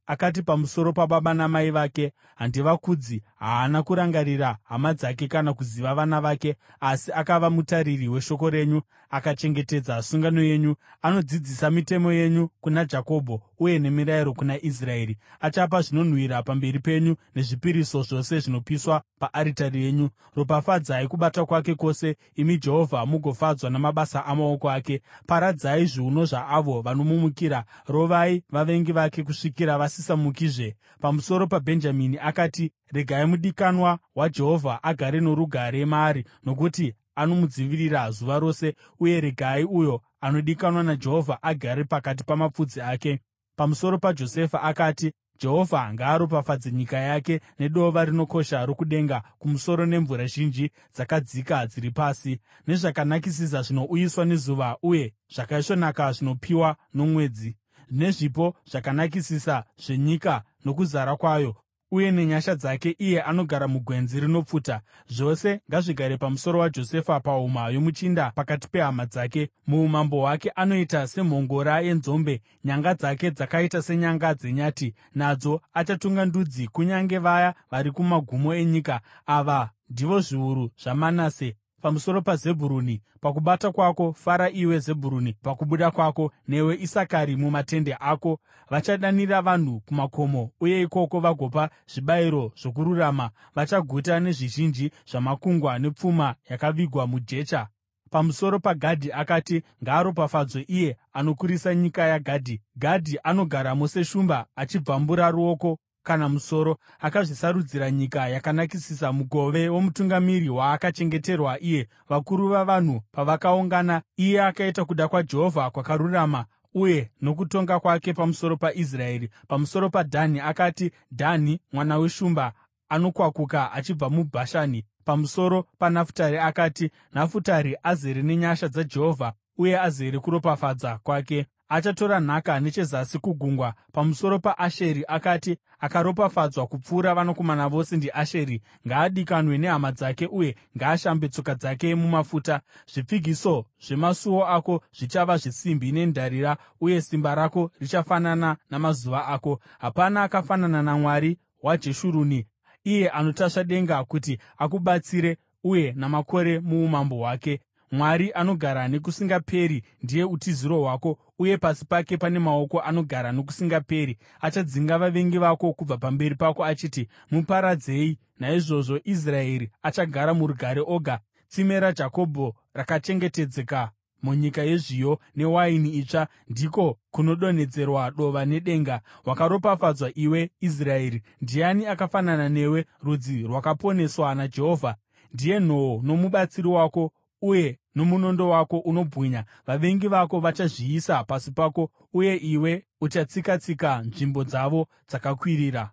Akati pamusoro pababa namai vake, “Handivakudzi.” Haana kurangarira hama dzake kana kuziva vana vake, asi akava mutariri weshoko renyu, akachengetedza sungano yenyu. Anodzidzisa mitemo yenyu kuna Jakobho uye nemirayiro kuna Israeri. Achapa zvinonhuhwira pamberi penyu nezvipiriso zvose zvinopiswa paaritari yenyu. Ropafadzai kubata kwake kwose, imi Jehovha, mugofadzwa namabasa amaoko ake. Paradzai zviuno zvaavo vanomumukira; rovai vavengi vake kusvikira vasisamukizve. Pamusoro paBhenjamini akati, “Regai mudikanwa waJehovha agare norugare maari, nokuti anomudzivirira zuva rose, uye regai uyo anodikanwa naJehovha agare pakati pamapfudzi ake.” Pamusoro paJosefa akati, “Jehovha ngaaropafadze nyika yake nedova rinokosha rokudenga kumusoro, nemvura zhinji dzakadzika dziri pasi, nezvakanakisisa zvinouyiswa nezuva, uye zvakaisvonaka zvinopiwa nomwedzi, nezvipo zvakanakisisa zvenyika nokuzara kwayo, uye nenyasha dzake iye anogara mugwenzi rinopfuta. Zvose ngazvigare pamusoro waJosefa pahuma yomuchinda pakati pehama dzake. Muumambo hwake anoita semhongora yenzombe, nyanga dzake dzakaita senyanga dzenyati. Nadzo achatonga ndudzi, kunyange vaya vari kumagumo enyika. Ava ndivo zviuru zvaManase. Pamusoro paZebhuruni: pakubata kwako, fara iwe Zebhuruni, pakubuda kwako, newe Isakari mumatende ako. Vachadanira vanhu kumakomo, uye ikoko vagopa zvibayiro zvokururama. Vachaguta nezvizhinji zvamakungwa nepfuma yakavigwa mujecha. Pamusoro paGadhi akati, “Ngaaropafadzwe iye anokurisa nyika yaGadhi. Gadhi anogaramo seshumba, achibvambura ruoko kana musoro. Akazvisarudzira nyika yakanakisisa, mugove womutungamiri waakachengeterwa iye. Vakuru vavanhu pavakaungana, iye akaita kuda kwaJehovha kwakarurama, uye nokutonga kwake pamusoro paIsraeri.” Pamusoro paDhani akati, “Dhani mwana weshumba, anokwakuka achibva muBhashani.” Pamusoro paNafutari akati, “Nafutari azere nenyasha dzaJehovha, uye azere kuropafadza kwake. Achatora nhaka nechezasi kugungwa.” Pamusoro paAsheri akati, “Akaropafadzwa kupfuura vanakomana vose ndiAsheri. Ngaadikanwe nehama dzake, uye ngaashambe tsoka dzake mumafuta. Zvipfigiso zvemasuo ako zvichava zvesimbi nendarira, uye simba rako richafanana namazuva ako. Hapana akafanana naMwari waJeshuruni, iye anotasva denga kuti akubatsire, uye namakore muumambo hwake. Mwari anogara nokusingaperi ndiye utiziro hwako, uye pasi pake pane maoko anogara nokusingaperi. Achadzinga vavengi vako kubva pamberi pako achiti, “Muparadzei!” Naizvozvo Israeri achagara murugare oga, tsime raJakobho rakachengetedzeka munyika yezviyo newaini itsva, ndiko kunodonhedzerwa dova nedenga. Wakaropafadzwa, iwe Israeri! Ndiani akafanana newe, rudzi rwakaponeswa naJehovha? Ndiye nhoo nomubatsiri wako, uye nomunondo wako unobwinya. Vavengi vako vachazviisa pasi pako, uye iwe uchatsika-tsika nzvimbo dzavo dzakakwirira.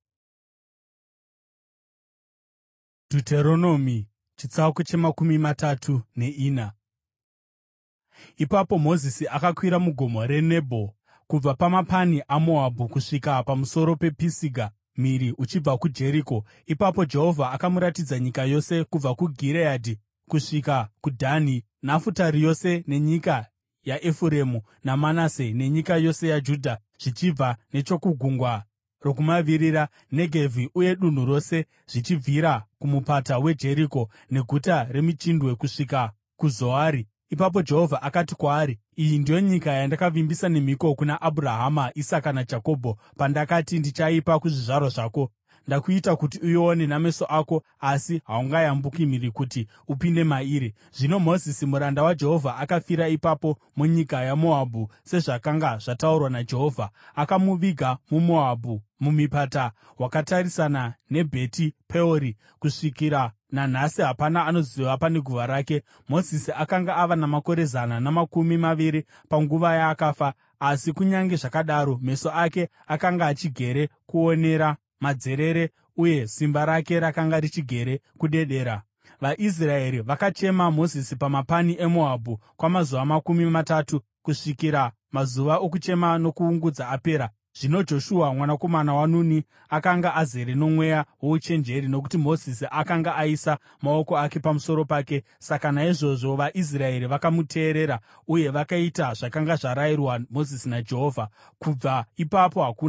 Deuteronomy chitsauko chemakumi matatu neina. Ipapo Mozisi akakwira mugomo reNebho, kubva pamapani aMoabhu kusvika pamusoro pePisiga mhiri uchibva kuJeriko. Ipapo Jehovha akamuratidza nyika yose kubva kuGireadhi kusvika kuDhani, Nafutari yose nenyika yaEfuremu naManase, nenyika yose yaJudha, zvichibva nechokugungwa rokumavirira, Negevhi uye dunhu rose, zvichibvira kumupata weJeriko neguta remichindwe kusvika kuZoari. Ipapo Jehovha akati kwaari, “Iyi ndiyo nyika yandakavimbisa nemhiko kuna Abhurahama, Isaka naJakobho pandakati, ‘Ndichaipa kuzvizvarwa zvako.’ Ndakuita kuti uione nameso ako, asi haungayambuki mhiri kuti upinde mairi.” Zvino Mozisi muranda waJehovha akafira ipapo munyika yaMoabhu, sezvakanga zvataurwa naJehovha. Akamuviga muMoabhu, mumupata wakatarisana neBheti Peori. Kusvikira nanhasi hapana anoziva pane guva rake. Mozisi akanga ava namakore 120 panguva yaakafa, asi kunyange zvakadaro meso ake akanga achigere kuonera madzerere, uye simba rake rakanga richigere kudedera. VaIsraeri vakachema Mozisi pamapani eMoabhu kwamazuva 30, kusvikira mazuva okuchema nokuungudza apera. Zvino Joshua mwanakomana waNuni akanga azere nomweya wouchenjeri, nokuti Mozisi akanga aisa maoko ake pamusoro pake. Saka naizvozvo vaIsraeri vakamuteerera uye vakaita zvakanga zvarayirwa Mozisi naJehovha. Kubva ipapo hakuna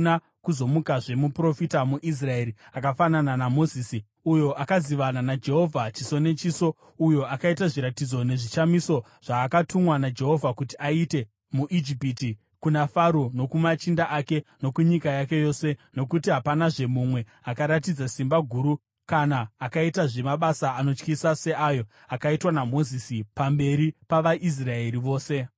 kuzomukazve muprofita muIsraeri akafanana naMozisi, uyo akazivana naJehovha chiso nechiso, uyo akaita zviratidzo nezvishamiso zvaakatumwa naJehovha kuti aite muIjipiti, kuna Faro nokumachinda ake nokunyika yake yose. Nokuti hapanazve mumwe akaratidza simba guru kana akaitazve mabasa anotyisa seayo akaitwa naMozisi pamberi pavaIsraeri vose.